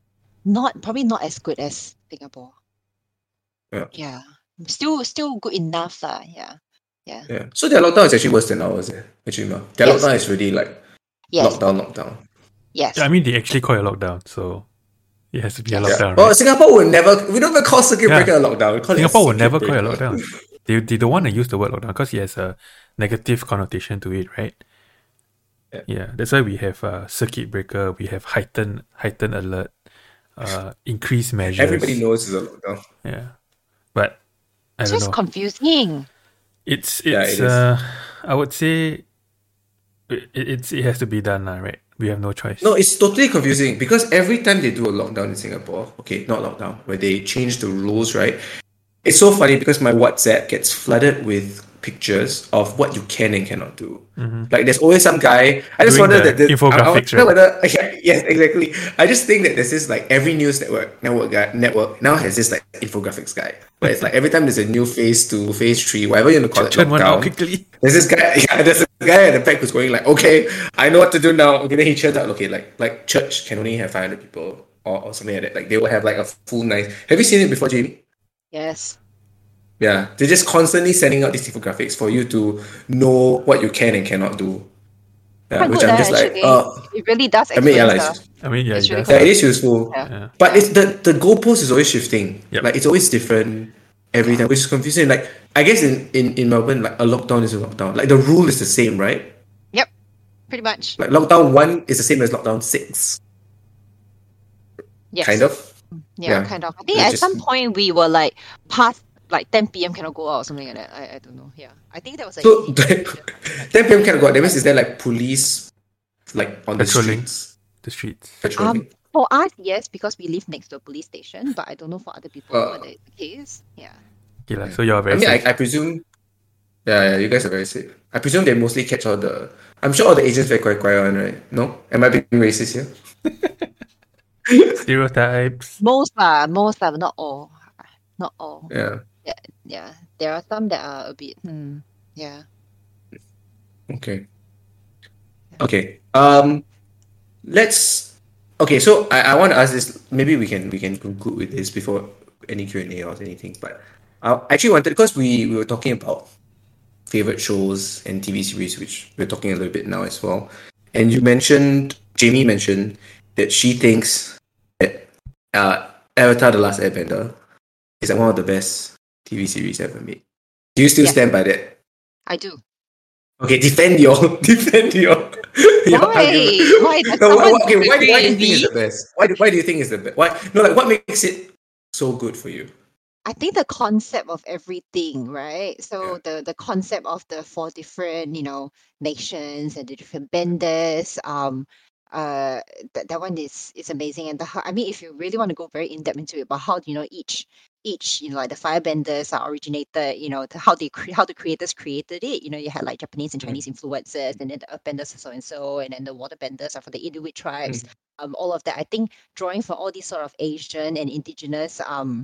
[SPEAKER 3] not probably not as good as Singapore.
[SPEAKER 1] Yeah.
[SPEAKER 3] Yeah. Still still good enough lah. Yeah. Yeah.
[SPEAKER 1] Yeah. So their lockdown is actually worse than ours. Eh, actually, no. Their
[SPEAKER 3] Yes.
[SPEAKER 1] lockdown is really like
[SPEAKER 3] Yes.
[SPEAKER 1] lockdown, lockdown.
[SPEAKER 3] Yes.
[SPEAKER 2] I mean, they actually call it lockdown, so it has to be a
[SPEAKER 3] Yeah.
[SPEAKER 2] lockdown,
[SPEAKER 1] Well,
[SPEAKER 2] right?
[SPEAKER 1] Singapore will never. We don't even call circuit
[SPEAKER 2] Yeah.
[SPEAKER 1] breaker a lockdown. We call it a
[SPEAKER 2] Singapore will
[SPEAKER 1] circuit
[SPEAKER 2] never call it a
[SPEAKER 1] breaker.
[SPEAKER 2] lockdown. They, they don't want to use the word lockdown because it has a negative connotation to it, right?
[SPEAKER 1] Yeah.
[SPEAKER 2] Yeah, that's why we have uh, circuit breaker, we have heightened heightened alert, uh, increased measures.
[SPEAKER 1] Everybody knows it's a lockdown.
[SPEAKER 2] Yeah, but I
[SPEAKER 3] It's
[SPEAKER 2] don't
[SPEAKER 3] just
[SPEAKER 2] know.
[SPEAKER 3] confusing.
[SPEAKER 2] It's
[SPEAKER 1] Yeah,
[SPEAKER 2] it's
[SPEAKER 1] it is.
[SPEAKER 2] uh, I would say it, it's it has to be done now, right? We have no choice.
[SPEAKER 1] No, it's totally confusing because every time they do a lockdown in Singapore, okay, not lockdown, where they change the rules, right? It's so funny because my WhatsApp gets flooded with pictures of what you can and cannot do. Like there's always some guy. I just
[SPEAKER 2] Doing
[SPEAKER 1] wonder
[SPEAKER 2] the
[SPEAKER 1] that the,
[SPEAKER 2] infographics,
[SPEAKER 1] I, I,
[SPEAKER 2] right?
[SPEAKER 1] whether, yeah, yes, exactly. I just think that there's this like every news network network guy network now has this like infographics guy where it's like every time there's a new phase two, phase three, whatever you want to call it,
[SPEAKER 2] Turn one out
[SPEAKER 1] lockdown.
[SPEAKER 2] quickly.
[SPEAKER 1] There's this guy, yeah, there's a guy at the back who's going like, okay, I know what to do now. Okay, then he churns out, okay, like like church can only have five hundred people or, or something like that. Like they will have like a full night. Have you seen it before, Jamie?
[SPEAKER 3] Yes.
[SPEAKER 1] Yeah, they're just constantly sending out these infographics for you to know what you can and cannot do. Yeah,
[SPEAKER 3] Quite
[SPEAKER 1] which
[SPEAKER 3] good,
[SPEAKER 1] I'm
[SPEAKER 3] eh,
[SPEAKER 1] just like,
[SPEAKER 3] actually.
[SPEAKER 1] uh,
[SPEAKER 3] It really does
[SPEAKER 1] I mean, yeah,
[SPEAKER 3] explain
[SPEAKER 1] like,
[SPEAKER 3] stuff.
[SPEAKER 2] I mean, yeah,
[SPEAKER 3] It's
[SPEAKER 2] it
[SPEAKER 3] really
[SPEAKER 2] does.
[SPEAKER 1] yeah, it is useful.
[SPEAKER 3] Yeah.
[SPEAKER 2] Yeah.
[SPEAKER 1] But it's the the goalpost is always shifting.
[SPEAKER 2] Yep.
[SPEAKER 1] Like it's always different every time, which is confusing. Like I guess in, in, in Melbourne, like a lockdown is a lockdown. Like the rule is the same, right?
[SPEAKER 3] Yep. Pretty much.
[SPEAKER 1] Like lockdown one is the same as lockdown six,
[SPEAKER 3] Yes.
[SPEAKER 1] kind of.
[SPEAKER 3] Yeah,
[SPEAKER 1] Yeah.
[SPEAKER 3] kind of. I think
[SPEAKER 1] It
[SPEAKER 3] at
[SPEAKER 1] just-
[SPEAKER 3] some point we were like past like ten p.m. cannot go out or something like that. I, I don't know. Yeah, I think that was like
[SPEAKER 1] So
[SPEAKER 3] easy.
[SPEAKER 1] ten p.m. cannot go out. That means is there like police like on the
[SPEAKER 2] Patrolling.
[SPEAKER 1] streets
[SPEAKER 2] The streets.
[SPEAKER 1] patrolling?
[SPEAKER 3] Um, for us, yes, because we live next to a police station, but I don't know for other people
[SPEAKER 1] Uh,
[SPEAKER 3] whether it's the case. Yeah.
[SPEAKER 2] Okay, lah. So you're
[SPEAKER 1] I
[SPEAKER 2] very
[SPEAKER 1] mean,
[SPEAKER 2] safe.
[SPEAKER 1] I, I presume. Yeah, yeah, you guys are very safe. I presume they mostly catch all the. I'm sure all the agents very quiet, quiet one, right? No, am I being racist here?
[SPEAKER 2] Stereotypes.
[SPEAKER 3] Most are, most are, not all. Not all.
[SPEAKER 1] Yeah.
[SPEAKER 3] Yeah. There are some that are a bit, hmm. Yeah.
[SPEAKER 1] Okay. Okay. Um, let's. Okay, so I, I want to ask this. Maybe we can we can conclude with this before any Q and A or anything. But I actually wanted because we, we were talking about favorite shows and T V series, which we're talking a little bit now as well. And you mentioned Jamie mentioned that she thinks that uh, Avatar: The Last Airbender is like one of the best T V series ever made. Do you still
[SPEAKER 3] Yeah.
[SPEAKER 1] stand by that?
[SPEAKER 3] I do.
[SPEAKER 1] Okay, defend your defend your, your
[SPEAKER 3] Why?
[SPEAKER 1] argument.
[SPEAKER 3] Why does
[SPEAKER 1] No, why,
[SPEAKER 3] someone
[SPEAKER 1] okay, why, why do you think
[SPEAKER 3] disagree?
[SPEAKER 1] it's the best? Why, do- why do you think it's the best? Why no like what makes it so good for you?
[SPEAKER 3] I think the concept of everything, right? So
[SPEAKER 1] Yeah.
[SPEAKER 3] the the concept of the four different, you know, nations and the different benders, um, uh, that that one is is amazing. And the ho- I mean, if you really want to go very in depth into it, but how you know each each you know like the firebenders are originated, you know, the, how they cre- how the creators created it. You know, you had like Japanese and
[SPEAKER 1] Mm.
[SPEAKER 3] Chinese influences, and then the earthbenders are so and so, and then the waterbenders are for the Inuit tribes. Um, all of that. I think drawing from all these sort of Asian and indigenous um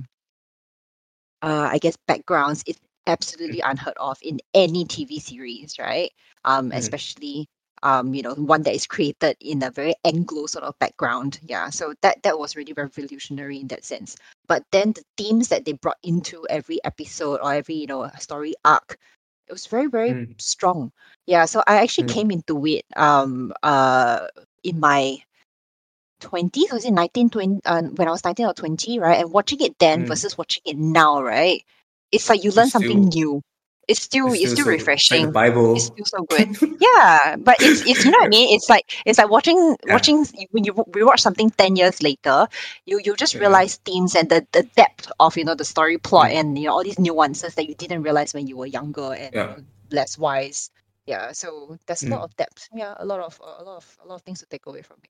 [SPEAKER 3] uh, I guess backgrounds is absolutely unheard of in any T V series, right? Um,
[SPEAKER 1] Mm.
[SPEAKER 3] especially um, you know, one that is created in a very Anglo sort of background. Yeah, so that that was really revolutionary in that sense. But then the themes that they brought into every episode or every you know story arc, it was very very
[SPEAKER 1] Mm.
[SPEAKER 3] strong. Yeah, so I actually
[SPEAKER 1] Mm.
[SPEAKER 3] came into it um uh in my twenties, was it nineteen, twenty, uh, when I was nineteen or twenty, right? And watching it then
[SPEAKER 1] Mm.
[SPEAKER 3] versus watching it now, right? It's like you learn
[SPEAKER 1] It's
[SPEAKER 3] something
[SPEAKER 1] still-
[SPEAKER 3] new. It's still
[SPEAKER 1] It's
[SPEAKER 3] it's still
[SPEAKER 1] so-
[SPEAKER 3] refreshing.
[SPEAKER 1] Like the Bible.
[SPEAKER 3] It's still so good. Yeah, but it's it's you know what I mean. It's like it's like watching
[SPEAKER 1] Yeah.
[SPEAKER 3] watching when you rewatch something ten years later, you you just
[SPEAKER 1] Yeah.
[SPEAKER 3] realize themes and the, the depth of you know the story plot
[SPEAKER 1] Mm.
[SPEAKER 3] and you know all these nuances that you didn't realize when you were younger and
[SPEAKER 1] Yeah.
[SPEAKER 3] less wise. Yeah, so there's a
[SPEAKER 1] Mm.
[SPEAKER 3] lot of depth. Yeah, a lot of a lot of a lot of things to take away from it.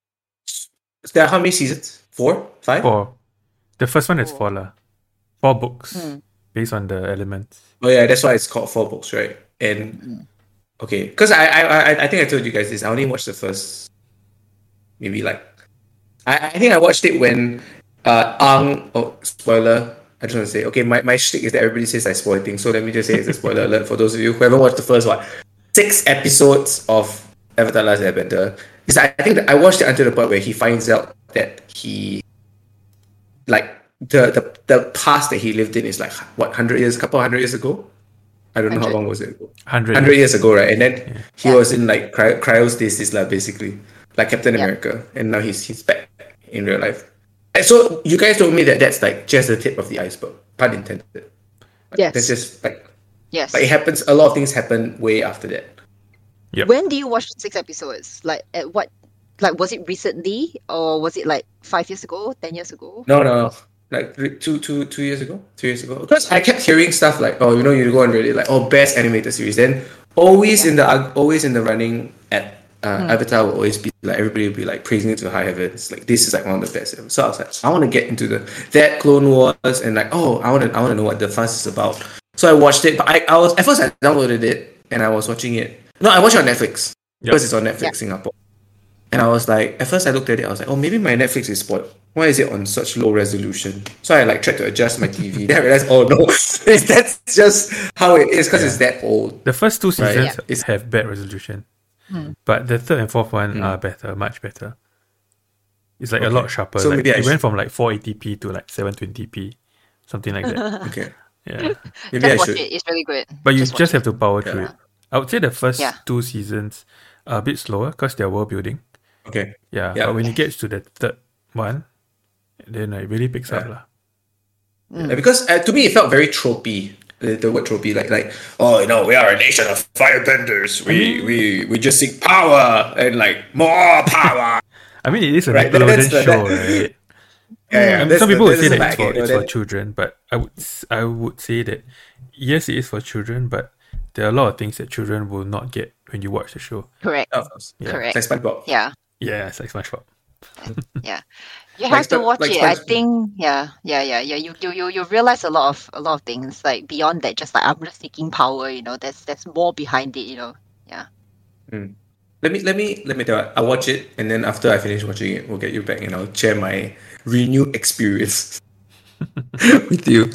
[SPEAKER 1] There are how many seasons? Four? Five?
[SPEAKER 2] Four. The first one is
[SPEAKER 3] Four.
[SPEAKER 2] four lah. Four books
[SPEAKER 3] Mm.
[SPEAKER 2] based on the elements.
[SPEAKER 1] Oh yeah, that's why it's called four books, right? And okay, because I, I I I think I told you guys this. I only watched the first, maybe like, I I think I watched it when uh Ang. Oh, spoiler. I just want to say, okay, my my shtick is that everybody says I spoil things, so let me just say it's a spoiler alert for those of you who haven't watched the first one. Six episodes of Avatar: Last Airbender. Because I think that I watched it until the point where he finds out that he, like the the the past that he lived in is like what hundred years, couple hundred years ago. I don't know how
[SPEAKER 3] Hundred.
[SPEAKER 1] long was it ago.
[SPEAKER 2] Hundred.
[SPEAKER 1] Hundred years ago, right? And then he
[SPEAKER 3] Yeah.
[SPEAKER 1] was in like cry- cryostasis, lah, basically, like Captain
[SPEAKER 3] Yeah.
[SPEAKER 1] America, and now he's he's back in real life. And so you guys told me that that's like just the tip of the iceberg, pun intended. Like,
[SPEAKER 3] Yes.
[SPEAKER 1] That's just like
[SPEAKER 3] Yes.
[SPEAKER 1] like it happens. A lot of things happen way after that.
[SPEAKER 2] Yep.
[SPEAKER 3] When do you watch the six episodes? Like at what? Like was it recently or was it like five years ago, ten years ago?
[SPEAKER 1] No, no, like three- two, two, two years ago, two years ago. Because I kept hearing stuff like, oh, you know, you go on Reddit, like, oh, best animated series. Then always in the always in the running at uh, Avatar will always be like everybody will be like praising it to high heavens. Like this is like one of the best ever. So I was like, I want to get into the that Clone Wars and like, oh, I want to I want to know what the fuss is about. So I watched it, but I, I was at first I downloaded it and I was watching it. No, I watched it on Netflix
[SPEAKER 2] Yep.
[SPEAKER 1] because it's on Netflix Singapore. And I was like, at first I looked at it, I was like, oh, maybe my Netflix is spoiled. Why is it on such low resolution? So I like tried to adjust my T V. Then I realized, oh no, that's just how it is because it's that old.
[SPEAKER 2] The first two
[SPEAKER 1] Right.
[SPEAKER 2] seasons
[SPEAKER 1] Yeah. It's-
[SPEAKER 2] have bad resolution, but the third and fourth one
[SPEAKER 1] Mm.
[SPEAKER 2] are better, much better. It's like a
[SPEAKER 1] Okay.
[SPEAKER 2] lot sharper.
[SPEAKER 1] So
[SPEAKER 2] like,
[SPEAKER 1] maybe I
[SPEAKER 2] it went
[SPEAKER 1] should-
[SPEAKER 2] from like four eighty p to like seven twenty p, something like that.
[SPEAKER 1] Okay,
[SPEAKER 2] Yeah,
[SPEAKER 1] maybe
[SPEAKER 3] Just
[SPEAKER 1] I
[SPEAKER 3] watch
[SPEAKER 1] should.
[SPEAKER 3] it. It's really good.
[SPEAKER 2] but you
[SPEAKER 3] Just
[SPEAKER 2] just,
[SPEAKER 3] watch
[SPEAKER 2] have to power through
[SPEAKER 1] Yeah.
[SPEAKER 2] it. I would say the first
[SPEAKER 3] Yeah.
[SPEAKER 2] two seasons are a bit slower because they're world building.
[SPEAKER 1] Okay,
[SPEAKER 2] Yeah,
[SPEAKER 1] Yeah.
[SPEAKER 2] but when it gets to the third one, then it really picks up
[SPEAKER 1] Yeah.
[SPEAKER 2] lah.
[SPEAKER 1] Yeah, because uh, to me it felt very tropey. The, the word tropey, like like oh, you know, we are a nation of firebenders. We we we just seek power and like more power.
[SPEAKER 2] I mean, it is a
[SPEAKER 1] Right, that-
[SPEAKER 2] Nickelodeon
[SPEAKER 1] that's the-
[SPEAKER 2] show,
[SPEAKER 1] that-
[SPEAKER 2] right?
[SPEAKER 1] Yeah, yeah.
[SPEAKER 2] Um,
[SPEAKER 1] That's
[SPEAKER 2] some
[SPEAKER 1] the-
[SPEAKER 2] people would
[SPEAKER 1] that's
[SPEAKER 2] say
[SPEAKER 1] the
[SPEAKER 2] that
[SPEAKER 1] back
[SPEAKER 2] it's for
[SPEAKER 1] end,
[SPEAKER 2] it's
[SPEAKER 1] but
[SPEAKER 2] for
[SPEAKER 1] then-
[SPEAKER 2] children, but I would s- I would say that yes, it is for children, but there are a lot of things that children will not get when you watch the show.
[SPEAKER 3] Correct.
[SPEAKER 1] Of course.
[SPEAKER 2] Yeah.
[SPEAKER 3] Correct.
[SPEAKER 1] It's like SpongeBob.
[SPEAKER 3] Yeah.
[SPEAKER 2] Yeah, it's like SpongeBob.
[SPEAKER 3] Yeah. You
[SPEAKER 1] Like
[SPEAKER 3] have to
[SPEAKER 1] Spo-
[SPEAKER 3] watch
[SPEAKER 1] like
[SPEAKER 3] it. I
[SPEAKER 1] Sponge-
[SPEAKER 3] think yeah, yeah, yeah, yeah. You, you you you realize a lot of a lot of things like beyond that, just like I'm just seeking power, you know, there's there's more behind it, you know. Yeah.
[SPEAKER 1] Let me let me let me tell you, I'll watch it, and then after I finish watching it, we'll get you back and I'll share my renewed experience with you.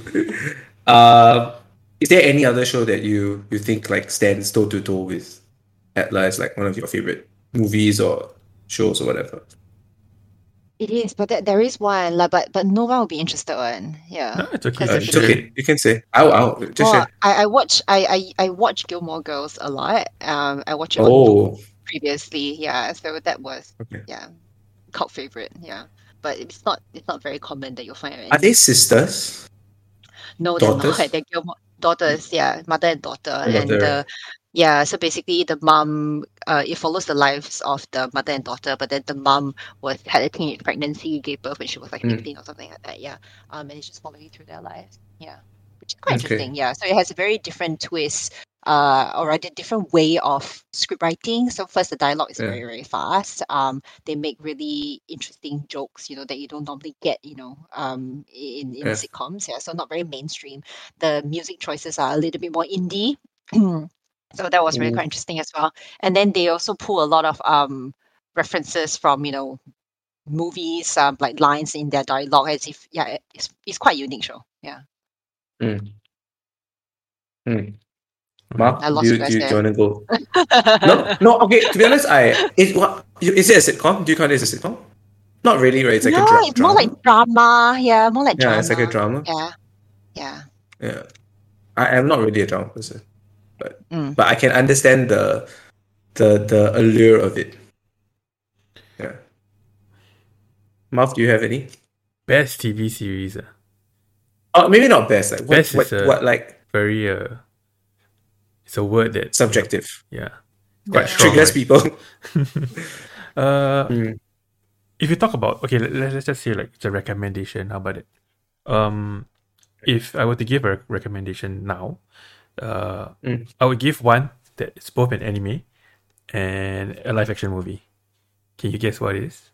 [SPEAKER 1] Uh, is there any other show that you you think like stands toe to toe with Atlas, like one of your favorite movies or shows or whatever?
[SPEAKER 3] It is, but that, there is one, like, but but no one will be interested in. Yeah.
[SPEAKER 2] No, it's okay.
[SPEAKER 3] 'Cause
[SPEAKER 1] Uh,
[SPEAKER 3] the
[SPEAKER 1] it's
[SPEAKER 3] thing-
[SPEAKER 1] okay, you can say. I'll, I'll just
[SPEAKER 3] Well,
[SPEAKER 1] share.
[SPEAKER 3] I, I watch I, I I watch Gilmore Girls a lot. Um, I watch it on
[SPEAKER 1] Oh,
[SPEAKER 3] previously. Yeah, so that was
[SPEAKER 1] okay.
[SPEAKER 3] yeah, cult favorite. Yeah, but it's not it's not very common that you'll find it.
[SPEAKER 1] Are they sisters?
[SPEAKER 3] No, they're
[SPEAKER 1] daughters?
[SPEAKER 3] not. They're Gilmore daughters. Yeah, mother and daughter. And
[SPEAKER 1] Daughter.
[SPEAKER 3] the yeah, so basically the mom, uh, it follows the lives of the mother and daughter. But then the mom was had a teenage pregnancy, gave birth when she was like
[SPEAKER 1] Mm.
[SPEAKER 3] fifteen or something like that. Yeah, um, and it's just following through their lives. Yeah, which is quite
[SPEAKER 1] Okay.
[SPEAKER 3] interesting. Yeah, so it has a very different twist. Uh, or rather, different way of script writing. So first, the dialogue is
[SPEAKER 1] Yeah.
[SPEAKER 3] very, very fast. Um, they make really interesting jokes, you know, that you don't normally get, you know, um, in in
[SPEAKER 1] Yeah.
[SPEAKER 3] sitcoms. Yeah, so not very mainstream. The music choices are a little bit more indie. So that was really
[SPEAKER 1] Mm.
[SPEAKER 3] quite interesting as well. And then they also pull a lot of um references from, you know, movies, um, like lines in their dialogue as if yeah, it's it's quite unique show. Yeah.
[SPEAKER 1] Mm. Mm.
[SPEAKER 2] Okay.
[SPEAKER 1] Mark,
[SPEAKER 3] I lost
[SPEAKER 1] do you,
[SPEAKER 3] you guys
[SPEAKER 1] do you, do you
[SPEAKER 3] there.
[SPEAKER 1] want to go? No, no. Okay. To be honest, I is what is it a sitcom? Do you count it as a sitcom? Not really, right? It's like
[SPEAKER 3] no,
[SPEAKER 1] a dra-
[SPEAKER 3] it's more
[SPEAKER 1] drama.
[SPEAKER 3] like drama. Yeah, more like
[SPEAKER 1] yeah,
[SPEAKER 3] drama.
[SPEAKER 1] it's like a drama.
[SPEAKER 3] Yeah. Yeah.
[SPEAKER 1] Yeah, I am not really a drama person, but
[SPEAKER 3] Mm.
[SPEAKER 1] but I can understand the the the allure of it. Yeah. Marv, do you have any?
[SPEAKER 2] Best T V series. Uh,
[SPEAKER 1] Oh, maybe not best. Like what?
[SPEAKER 2] Best
[SPEAKER 1] what,
[SPEAKER 2] is a-
[SPEAKER 1] what like
[SPEAKER 2] very uh, it's a word that
[SPEAKER 1] subjective?
[SPEAKER 2] yeah,
[SPEAKER 1] Yeah,
[SPEAKER 2] quite strong.
[SPEAKER 1] triggers
[SPEAKER 2] right?
[SPEAKER 1] people.
[SPEAKER 2] Uh,
[SPEAKER 1] Mm.
[SPEAKER 2] if you talk about okay, let, let's just say like it's a recommendation. How about it? Um, if I were to give a recommendation now, uh,
[SPEAKER 1] Mm.
[SPEAKER 2] I would give one that is both an anime and a live action movie. Can you guess what it is?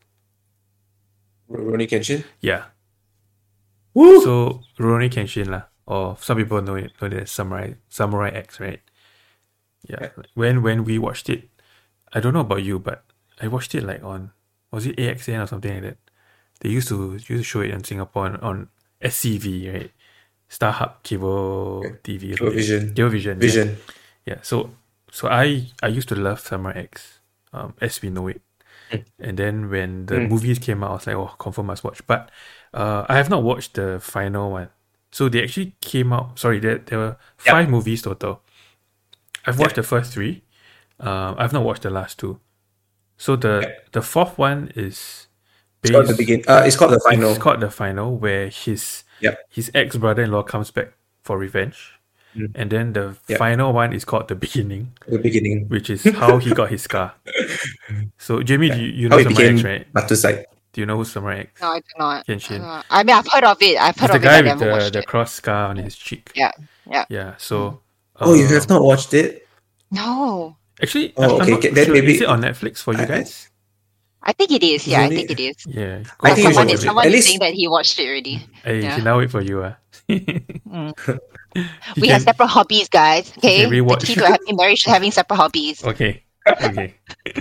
[SPEAKER 1] Rurouni Kenshin.
[SPEAKER 2] Yeah.
[SPEAKER 1] Woo!
[SPEAKER 2] So Rurouni Kenshin lah, or some people know it know it as Samurai Samurai X, right? Yeah. When when we watched it, I don't know about you, but I watched it like on was it A X N or something like that. They used to used to show it in Singapore on, on S C V, right? StarHub Cable
[SPEAKER 1] Okay.
[SPEAKER 2] T V. or
[SPEAKER 1] Cable
[SPEAKER 2] something.
[SPEAKER 1] Vision.
[SPEAKER 2] Cable Vision. yeah.
[SPEAKER 1] Vision.
[SPEAKER 2] Yeah. So so I I used to love Samurai X, um, as we know it.
[SPEAKER 1] Mm.
[SPEAKER 2] And then when the
[SPEAKER 1] Mm.
[SPEAKER 2] movies came out, I was like, oh, confirm must watch. But uh, I have not watched the final one. So they actually came out. Sorry, there there were
[SPEAKER 1] Yep.
[SPEAKER 2] five movies total. I've watched
[SPEAKER 1] Yep.
[SPEAKER 2] the first three. Um, I've not watched the last two. So the
[SPEAKER 1] Yep.
[SPEAKER 2] the fourth one is
[SPEAKER 1] It's called the
[SPEAKER 2] based-
[SPEAKER 1] begin. Uh, it's called the final.
[SPEAKER 2] It's called the final, where his
[SPEAKER 1] Yep.
[SPEAKER 2] his ex brother in law comes back for revenge,
[SPEAKER 1] Mm.
[SPEAKER 2] and then the
[SPEAKER 1] Yep.
[SPEAKER 2] final one is called the beginning,
[SPEAKER 1] The beginning.
[SPEAKER 2] which is how he got his scar. So Jamie, do you, you
[SPEAKER 1] How
[SPEAKER 2] know
[SPEAKER 1] it
[SPEAKER 2] Samurai
[SPEAKER 1] became
[SPEAKER 2] X, right?
[SPEAKER 1] Batusai.
[SPEAKER 2] Do you know who's Samurai X?
[SPEAKER 3] No, I do not.
[SPEAKER 2] Kenshin.
[SPEAKER 3] Uh, I mean, I've heard of it. I've
[SPEAKER 2] He's
[SPEAKER 3] heard
[SPEAKER 2] the
[SPEAKER 3] of it.
[SPEAKER 2] guy
[SPEAKER 3] I
[SPEAKER 2] with
[SPEAKER 3] never
[SPEAKER 2] the,
[SPEAKER 3] watched
[SPEAKER 2] the
[SPEAKER 3] it.
[SPEAKER 2] cross scar on his cheek.
[SPEAKER 3] Yeah, yeah.
[SPEAKER 2] Yeah. So.
[SPEAKER 1] Oh, you
[SPEAKER 2] uh,
[SPEAKER 1] have not watched it?
[SPEAKER 3] No,
[SPEAKER 2] Actually,
[SPEAKER 1] Oh,
[SPEAKER 2] I'm
[SPEAKER 1] okay,
[SPEAKER 2] not
[SPEAKER 1] okay, then
[SPEAKER 2] sure.
[SPEAKER 1] maybe-
[SPEAKER 2] Is it on Netflix for you
[SPEAKER 1] I- I-
[SPEAKER 2] guys?
[SPEAKER 3] I think it is. Yeah, I
[SPEAKER 1] Isn't
[SPEAKER 3] think
[SPEAKER 1] it?
[SPEAKER 3] it is.
[SPEAKER 2] Yeah.
[SPEAKER 1] I
[SPEAKER 3] But
[SPEAKER 1] think you
[SPEAKER 3] someone
[SPEAKER 1] should
[SPEAKER 3] is
[SPEAKER 1] watch it.
[SPEAKER 3] someone
[SPEAKER 1] At
[SPEAKER 3] is
[SPEAKER 1] least-
[SPEAKER 3] saying that he watched it already.
[SPEAKER 2] Hey,
[SPEAKER 3] Yeah.
[SPEAKER 2] he now wait for you. Uh.
[SPEAKER 3] Mm.
[SPEAKER 2] He
[SPEAKER 3] We have
[SPEAKER 2] can-
[SPEAKER 3] separate hobbies, guys. Okay,
[SPEAKER 2] can
[SPEAKER 3] the
[SPEAKER 2] rewatch.
[SPEAKER 3] key to a happy marriage is having separate hobbies.
[SPEAKER 2] Okay. Okay.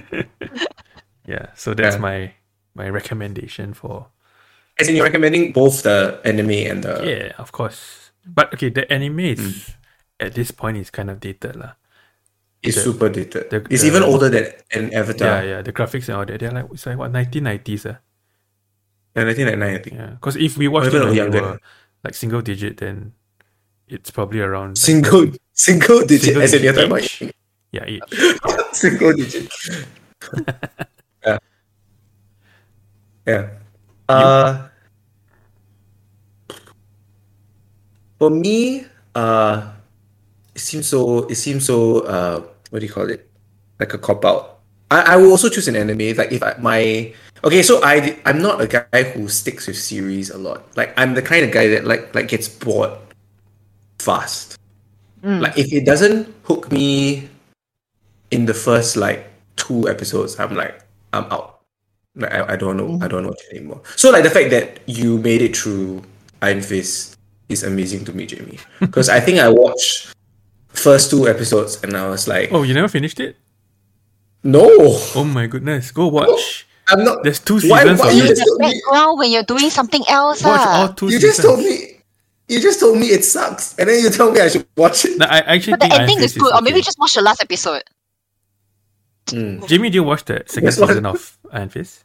[SPEAKER 2] Yeah. So that's
[SPEAKER 1] Yeah.
[SPEAKER 2] my my recommendation for
[SPEAKER 1] As in, you're recommending both the anime and the.
[SPEAKER 2] yeah, of course. But okay, the anime is
[SPEAKER 1] Mm.
[SPEAKER 2] at this point is kind of dated lah.
[SPEAKER 1] It's
[SPEAKER 2] the-
[SPEAKER 1] super dated.
[SPEAKER 2] the-
[SPEAKER 1] it's
[SPEAKER 2] the-
[SPEAKER 1] even older than an
[SPEAKER 2] Yeah,
[SPEAKER 1] Avatar.
[SPEAKER 2] yeah. The graphics and all that, they're like it's like what nineteen nineties ah.
[SPEAKER 1] Yeah, nineteen ninety-nine, I think.
[SPEAKER 2] Yeah. Because if we watched it
[SPEAKER 1] even
[SPEAKER 2] when we
[SPEAKER 1] younger.
[SPEAKER 2] were like single digit, then it's probably around like,
[SPEAKER 1] Single, single digit.
[SPEAKER 2] Single
[SPEAKER 1] as in, you're
[SPEAKER 2] digit
[SPEAKER 1] talking
[SPEAKER 2] age.
[SPEAKER 1] about
[SPEAKER 2] yeah, age.
[SPEAKER 1] single digit. yeah. Yeah. Uh, for me, uh, it seems so. It seems so. Uh, what do you call it? Like a cop out. I, I will also choose an anime. Like if I, my okay, so I I'm not a guy who sticks with series a lot. Like I'm the kind of guy that like like gets bored fast.
[SPEAKER 3] Mm.
[SPEAKER 1] Like if it doesn't hook me in the first like two episodes, I'm like I'm out. Like I, I don't know I don't watch it anymore. So like the fact that you made it through Iron Fist is amazing to me, Jamie. Because I think I watched first two episodes and I was like,
[SPEAKER 2] Oh, you never finished it?
[SPEAKER 1] no.
[SPEAKER 2] Oh my goodness, go watch.
[SPEAKER 1] I'm not.
[SPEAKER 2] There's two
[SPEAKER 1] Why-
[SPEAKER 2] seasons
[SPEAKER 1] why
[SPEAKER 2] of
[SPEAKER 1] you
[SPEAKER 2] it.
[SPEAKER 1] just told me?
[SPEAKER 3] Background when you're doing something else.
[SPEAKER 2] Watch
[SPEAKER 3] ah.
[SPEAKER 2] all two
[SPEAKER 1] You
[SPEAKER 2] seasons.
[SPEAKER 1] just told me. You just told me it sucks, and then you told me I should watch it.
[SPEAKER 2] No, I actually
[SPEAKER 3] But the
[SPEAKER 2] think Iron
[SPEAKER 3] ending is
[SPEAKER 2] Fist
[SPEAKER 3] good, or maybe
[SPEAKER 2] okay.
[SPEAKER 3] just watch the last episode.
[SPEAKER 1] Mm.
[SPEAKER 2] Jamie, did you watch the second
[SPEAKER 1] That's what-
[SPEAKER 2] season of Iron Fist?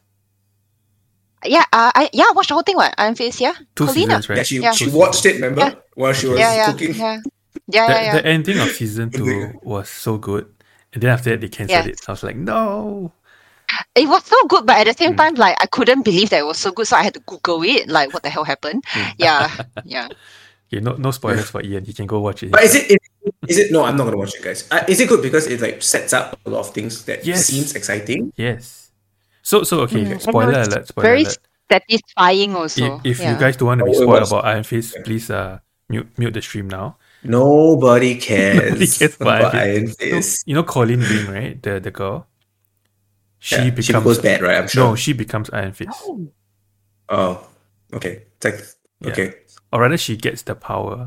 [SPEAKER 3] Yeah, uh, I yeah, I watched the whole thing. What Iron Fist? Yeah,
[SPEAKER 2] Two
[SPEAKER 3] Paulina.
[SPEAKER 2] seasons, right?
[SPEAKER 1] Yeah, she
[SPEAKER 3] Yeah.
[SPEAKER 1] she watched it. Remember
[SPEAKER 3] Yeah.
[SPEAKER 1] while she was
[SPEAKER 3] Yeah, yeah,
[SPEAKER 1] cooking.
[SPEAKER 3] yeah, yeah,
[SPEAKER 2] The,
[SPEAKER 3] yeah, yeah.
[SPEAKER 2] the ending of season two was so good, and then after that they cancelled
[SPEAKER 3] Yes.
[SPEAKER 2] it. I was like, no.
[SPEAKER 3] It was so good, but at the
[SPEAKER 1] Hmm.
[SPEAKER 3] same time, like I couldn't believe that it was so good, so I had to Google it. Like, what the hell happened?
[SPEAKER 1] Hmm.
[SPEAKER 3] Yeah, yeah.
[SPEAKER 2] Okay, no, no spoilers for Ian. You can go watch it.
[SPEAKER 1] But is it, is it? Is it? No, I'm not gonna watch it, guys. Uh, is it good because it like sets up a lot of things that
[SPEAKER 2] Yes.
[SPEAKER 1] seems exciting?
[SPEAKER 2] Yes. So, so okay.
[SPEAKER 3] Mm,
[SPEAKER 2] Spoiler
[SPEAKER 3] and it's
[SPEAKER 2] alert. Spoiler
[SPEAKER 3] Very
[SPEAKER 2] alert.
[SPEAKER 3] satisfying, also.
[SPEAKER 2] If, if
[SPEAKER 3] yeah.
[SPEAKER 2] you guys don't want to be
[SPEAKER 1] Oh, it
[SPEAKER 2] spoiled
[SPEAKER 1] was-
[SPEAKER 2] about Iron Fist, please uh mute mute the stream now.
[SPEAKER 1] Nobody cares,
[SPEAKER 2] Nobody cares about
[SPEAKER 1] about
[SPEAKER 2] Iron
[SPEAKER 1] Iron
[SPEAKER 2] So,
[SPEAKER 1] Fist.
[SPEAKER 2] you know Colleen Wing, right? The the girl. She
[SPEAKER 1] Yeah,
[SPEAKER 2] becomes
[SPEAKER 1] she goes bad, right? I'm sure.
[SPEAKER 2] no, she becomes Iron Fist,
[SPEAKER 1] Oh, okay. It's like
[SPEAKER 2] Yeah.
[SPEAKER 1] okay,
[SPEAKER 2] or rather, she gets the power.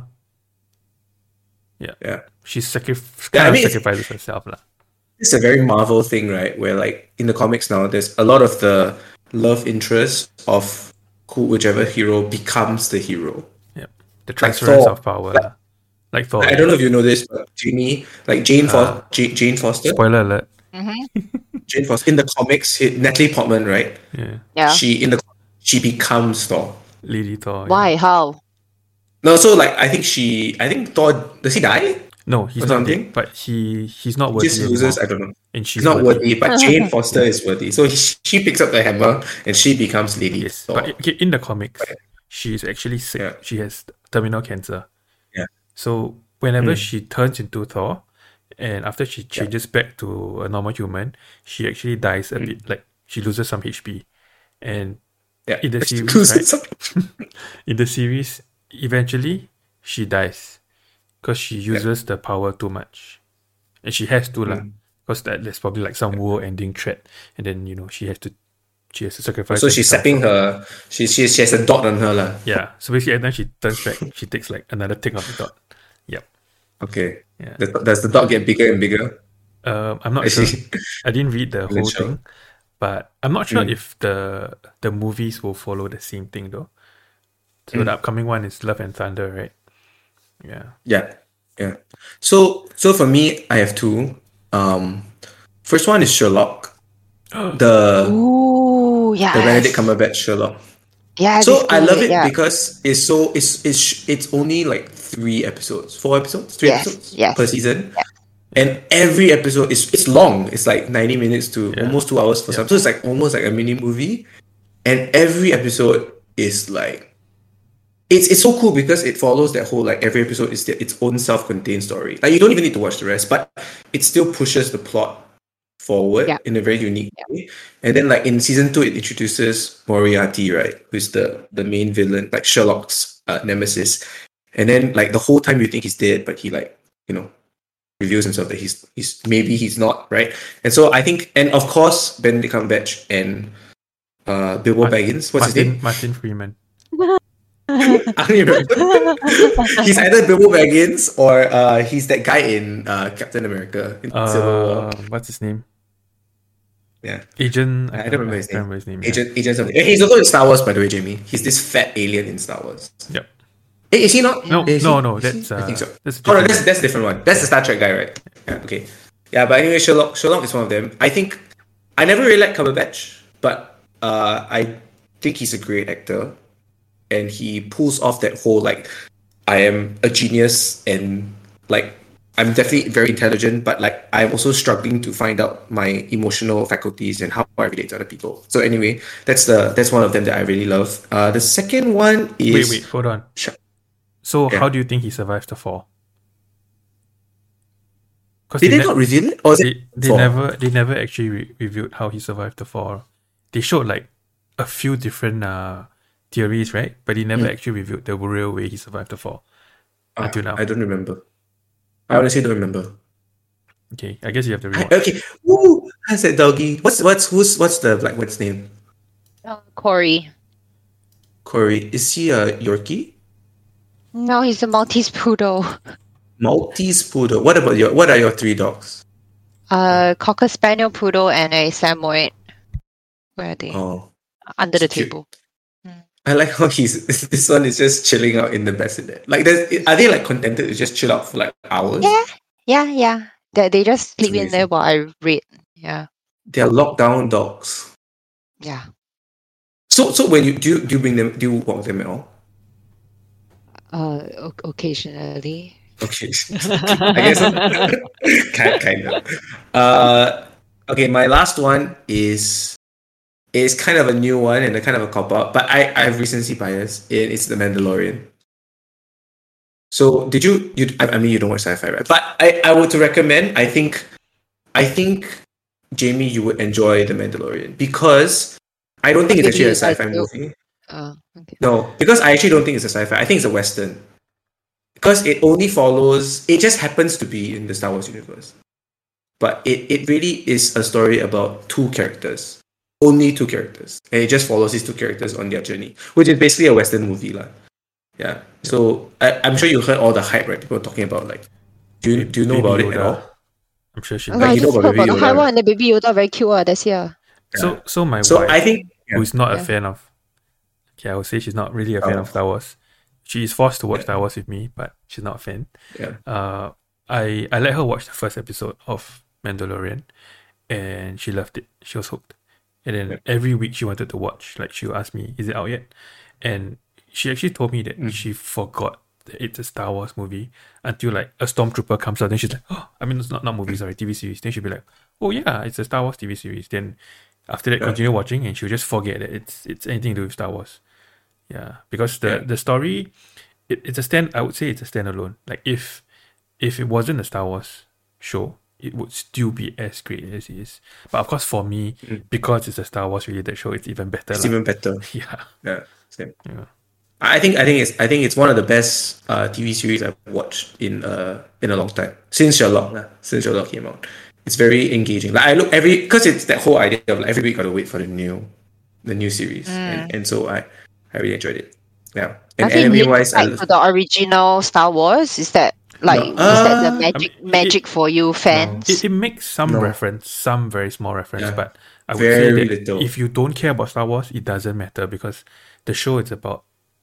[SPEAKER 1] yeah.
[SPEAKER 2] She sacrif-
[SPEAKER 1] Yeah, I
[SPEAKER 2] kind
[SPEAKER 1] mean,
[SPEAKER 2] of
[SPEAKER 1] it's-
[SPEAKER 2] sacrifices herself, lah.
[SPEAKER 1] It's a very Marvel thing, right? Where like in the comics now, there's a lot of the love interest of who whichever hero becomes the hero.
[SPEAKER 2] Yeah, the transference
[SPEAKER 1] Thor.
[SPEAKER 2] of power,
[SPEAKER 1] Like-
[SPEAKER 2] lah. Like Thor.
[SPEAKER 1] I don't know if you know this, but Jamie, like Jane,
[SPEAKER 2] Uh,
[SPEAKER 1] Fo- Jane, Jane Foster,
[SPEAKER 2] Spoiler alert.
[SPEAKER 3] Mm-hmm.
[SPEAKER 1] Jane Foster in the comics, he- Natalie Portman, right?
[SPEAKER 2] Yeah,
[SPEAKER 3] Yeah.
[SPEAKER 1] She in the she becomes Thor.
[SPEAKER 2] Lady Thor. yeah.
[SPEAKER 3] Why? How?
[SPEAKER 1] No, so like I think she, I think Thor does he die?
[SPEAKER 2] No, he's
[SPEAKER 1] Or
[SPEAKER 2] not
[SPEAKER 1] something?
[SPEAKER 2] dead, but he he's not
[SPEAKER 1] He
[SPEAKER 2] worthy
[SPEAKER 1] just
[SPEAKER 2] anymore.
[SPEAKER 1] loses. I don't know.
[SPEAKER 2] and she's
[SPEAKER 1] He's not
[SPEAKER 2] worthy.
[SPEAKER 1] worthy, but Jane Foster is worthy. So he, she picks up the hammer and she becomes Lady
[SPEAKER 2] Yes,
[SPEAKER 1] Thor.
[SPEAKER 2] but okay, in the comics, she's actually sick.
[SPEAKER 1] Yeah.
[SPEAKER 2] She has terminal cancer.
[SPEAKER 1] Yeah.
[SPEAKER 2] So whenever
[SPEAKER 1] Mm.
[SPEAKER 2] she turns into Thor, and after she changes back to a normal human, she actually dies a bit. Like she loses some H P, and
[SPEAKER 1] yeah,
[SPEAKER 2] in the
[SPEAKER 1] She
[SPEAKER 2] series,
[SPEAKER 1] loses
[SPEAKER 2] right?
[SPEAKER 1] some-
[SPEAKER 2] in the series, eventually she dies because she uses the power too much, and she has to lah.
[SPEAKER 1] Mm.
[SPEAKER 2] Because that there's probably like some world-ending threat, and then you know she has to she has to sacrifice.
[SPEAKER 1] So
[SPEAKER 2] and
[SPEAKER 1] she's
[SPEAKER 2] become
[SPEAKER 1] sapping
[SPEAKER 2] Thor.
[SPEAKER 1] her. She, she she has a dot on her lah.
[SPEAKER 2] Yeah. So basically, every time she turns back, she takes like another tick of the dot. Yep.
[SPEAKER 1] Okay.
[SPEAKER 2] Yeah.
[SPEAKER 1] The, does the dot get bigger and bigger?
[SPEAKER 2] Um, I'm not
[SPEAKER 1] I
[SPEAKER 2] sure.
[SPEAKER 1] see.
[SPEAKER 2] I didn't read the whole
[SPEAKER 1] sure.
[SPEAKER 2] thing, but I'm not sure
[SPEAKER 1] Mm.
[SPEAKER 2] if the the movies will follow the same thing though. So
[SPEAKER 1] Mm.
[SPEAKER 2] the upcoming one is Love and Thunder, right? Yeah.
[SPEAKER 1] Yeah, yeah. So so for me, I have two. Um, first one is Sherlock, the
[SPEAKER 3] Ooh, yeah.
[SPEAKER 1] the Benedict Cumberbatch Sherlock.
[SPEAKER 3] Yeah.
[SPEAKER 1] So
[SPEAKER 3] this
[SPEAKER 1] I love
[SPEAKER 3] good,
[SPEAKER 1] it
[SPEAKER 3] yeah.
[SPEAKER 1] because it's so it's it's it's only like three episodes, four episodes, three
[SPEAKER 3] Yes,
[SPEAKER 1] episodes
[SPEAKER 3] yes,
[SPEAKER 1] per season, and every episode is it's long. It's like ninety minutes to
[SPEAKER 2] Yeah.
[SPEAKER 1] almost two hours for some. So it's like almost like a mini movie, and every episode is like. It's it's so cool because it follows that whole like every episode is the, its own self-contained story. Like you don't even need to watch the rest, but it still pushes the plot forward
[SPEAKER 3] Yeah.
[SPEAKER 1] in a very unique way. And then like in season two, it introduces Moriarty, right, who's the the main villain, like Sherlock's uh, nemesis. And then like the whole time you think he's dead, but he like you know reveals himself that he's he's maybe he's not, right. And so I think, and of course Benedict Cumberbatch and uh, Bilbo
[SPEAKER 2] Martin-
[SPEAKER 1] Baggins. What's his
[SPEAKER 2] Martin,
[SPEAKER 1] name?
[SPEAKER 2] Martin Freeman.
[SPEAKER 1] I don't even remember. He's either Bilbo Baggins or uh, he's that guy in uh, Captain America in Civil War.
[SPEAKER 2] Uh, what's his name?
[SPEAKER 1] Yeah,
[SPEAKER 2] Agent.
[SPEAKER 1] I don't remember his
[SPEAKER 2] can't
[SPEAKER 1] name.
[SPEAKER 2] remember his name. yeah.
[SPEAKER 1] Agent, Agent something. He's also in Star Wars, by the way, Jamie. He's this fat alien in Star Wars.
[SPEAKER 2] Yep.
[SPEAKER 1] Hey, is he not?
[SPEAKER 2] No,
[SPEAKER 1] Is
[SPEAKER 2] no,
[SPEAKER 1] he-
[SPEAKER 2] no.
[SPEAKER 1] is he?
[SPEAKER 2] That's uh,
[SPEAKER 1] I think so.
[SPEAKER 2] that's a
[SPEAKER 1] Oh no,
[SPEAKER 2] different
[SPEAKER 1] that's that's a different one. That's the Star Trek guy, right? Yeah. Okay. Yeah, but anyway, Sherlock. Sherlock is one of them. I think I never really liked Cumberbatch, but uh, I think he's a great actor, and he pulls off that whole like I am a genius and like I'm definitely very intelligent, but like I'm also struggling to find out my emotional faculties and how I relate to other people. So anyway, that's the that's one of them that I really love. Uh, the second one is
[SPEAKER 2] Wait, wait, hold on.
[SPEAKER 1] Sh-
[SPEAKER 2] So
[SPEAKER 1] Yeah.
[SPEAKER 2] how do you think he survives the fall? Because
[SPEAKER 1] Did they
[SPEAKER 2] ne-
[SPEAKER 1] not reveal it? Or is
[SPEAKER 2] they,
[SPEAKER 1] it
[SPEAKER 2] they
[SPEAKER 1] four?
[SPEAKER 2] never they never actually re- revealed how he survived the fall. They showed like a few different uh, theories, right? But they never
[SPEAKER 1] Mm.
[SPEAKER 2] actually revealed the real way he survived the fall
[SPEAKER 1] Ah,
[SPEAKER 2] until now.
[SPEAKER 1] I don't remember. I honestly don't remember.
[SPEAKER 2] Okay, I guess you have to
[SPEAKER 1] I,
[SPEAKER 2] rewatch.
[SPEAKER 1] okay. Ooh, how's that doggy? What's what's who's what's the black one's name?
[SPEAKER 3] Uh, Corey.
[SPEAKER 1] Corey. Is he a Yorkie?
[SPEAKER 3] No, he's a Maltese poodle.
[SPEAKER 1] Maltese poodle. What about your what are your three dogs?
[SPEAKER 3] Uh, Cocker Spaniel poodle and a Samoyed. Where are they?
[SPEAKER 1] Oh.
[SPEAKER 3] Under the
[SPEAKER 1] cute.
[SPEAKER 3] table.
[SPEAKER 1] I like how he's this one is just chilling out in the bassinet. Like there's are they like contented to just chill out for like hours?
[SPEAKER 3] Yeah, yeah, yeah. They, they just sleep in
[SPEAKER 1] amazing.
[SPEAKER 3] there while I read. Yeah,
[SPEAKER 1] They're lockdown dogs.
[SPEAKER 3] yeah.
[SPEAKER 1] So so when you do you, do you bring them do you walk them at all?
[SPEAKER 3] Uh, o- occasionally.
[SPEAKER 1] Okay. I guess kind kind of. Uh okay, my last one is is kind of a new one and a kind of a cop out, but I, I have recency bias. It, it's The Mandalorian. So did you you I, I mean you don't watch sci-fi, right? But I, I would to recommend, I think I think Jamie you would enjoy The Mandalorian because I don't think it's actually a
[SPEAKER 3] Maybe I
[SPEAKER 1] sci-fi
[SPEAKER 3] do.
[SPEAKER 1] movie.
[SPEAKER 3] Uh, okay.
[SPEAKER 1] No, because I actually don't think it's a sci-fi. I think it's a western. Because it only follows it just happens to be in the Star Wars universe. But it, it really is a story about two characters. Only two characters. And it just follows these two characters on their journey. Which is basically a western movie. La. Yeah. So I, I'm sure you heard all the hype, right? People talking about like do you do you know
[SPEAKER 2] Baby
[SPEAKER 1] about it at
[SPEAKER 2] Yoda.
[SPEAKER 1] all?
[SPEAKER 2] I'm sure she
[SPEAKER 3] Oh,
[SPEAKER 1] Like,
[SPEAKER 3] I
[SPEAKER 1] you know
[SPEAKER 3] just
[SPEAKER 1] about
[SPEAKER 3] heard about
[SPEAKER 1] Baby
[SPEAKER 3] the high
[SPEAKER 1] Yoda,
[SPEAKER 3] one and the baby Yoda very cute. Uh, that's here.
[SPEAKER 2] So so my
[SPEAKER 1] So
[SPEAKER 2] wife,
[SPEAKER 1] I think
[SPEAKER 2] who is not a
[SPEAKER 3] Yeah.
[SPEAKER 2] fan of okay, I would say she's not really a fan
[SPEAKER 1] Oh.
[SPEAKER 2] of Star Wars. She is forced to watch
[SPEAKER 1] Yeah.
[SPEAKER 2] Star Wars with me, but she's not a fan.
[SPEAKER 1] yeah.
[SPEAKER 2] Uh I I let her watch the first episode of Mandalorian and she loved it. She was hooked. And then
[SPEAKER 1] Yeah.
[SPEAKER 2] every week she wanted to watch. Like she would ask me, is it out yet? And she actually told me that
[SPEAKER 1] Mm.
[SPEAKER 2] she forgot that it's a Star Wars movie until like a stormtrooper comes out. Then she's like, oh, I mean, it's not, not movies, sorry, T V series. Then she'll be like, oh yeah, it's a Star Wars T V series. Then after that,
[SPEAKER 1] Yeah.
[SPEAKER 2] continue watching and she'll just forget that it's it's anything to do with Star Wars. Yeah, because the,
[SPEAKER 1] Yeah.
[SPEAKER 2] the story, it, it's a stand. I would say it's a standalone. Like if if it wasn't a Star Wars show, it would still be as great as it is. But of course, for me,
[SPEAKER 1] Mm.
[SPEAKER 2] because it's a Star Wars related show, it's even better.
[SPEAKER 1] It's
[SPEAKER 2] lah.
[SPEAKER 1] even better.
[SPEAKER 2] Yeah,
[SPEAKER 1] Yeah. Same.
[SPEAKER 2] yeah.
[SPEAKER 1] I think I think it's I think it's one of the best uh, T V series I've watched in uh in a long time since Sherlock lah, since Sherlock came out. It's very engaging. Like I look every because it's that whole idea of like every week got to wait for the new the new series, and, and so I I really enjoyed it. Yeah, and
[SPEAKER 3] I think
[SPEAKER 1] anime
[SPEAKER 3] link
[SPEAKER 1] wise, I
[SPEAKER 3] back
[SPEAKER 1] love,
[SPEAKER 3] to the original Star Wars. Is that like
[SPEAKER 1] No,
[SPEAKER 3] is that the
[SPEAKER 1] uh,
[SPEAKER 3] magic
[SPEAKER 2] I mean,
[SPEAKER 3] magic for you fans?
[SPEAKER 2] It, it makes some
[SPEAKER 1] No.
[SPEAKER 2] reference, some very small reference,
[SPEAKER 1] Yeah.
[SPEAKER 2] but I would
[SPEAKER 1] Very
[SPEAKER 2] say that
[SPEAKER 1] little.
[SPEAKER 2] if you don't care about Star Wars, it doesn't matter because the show is about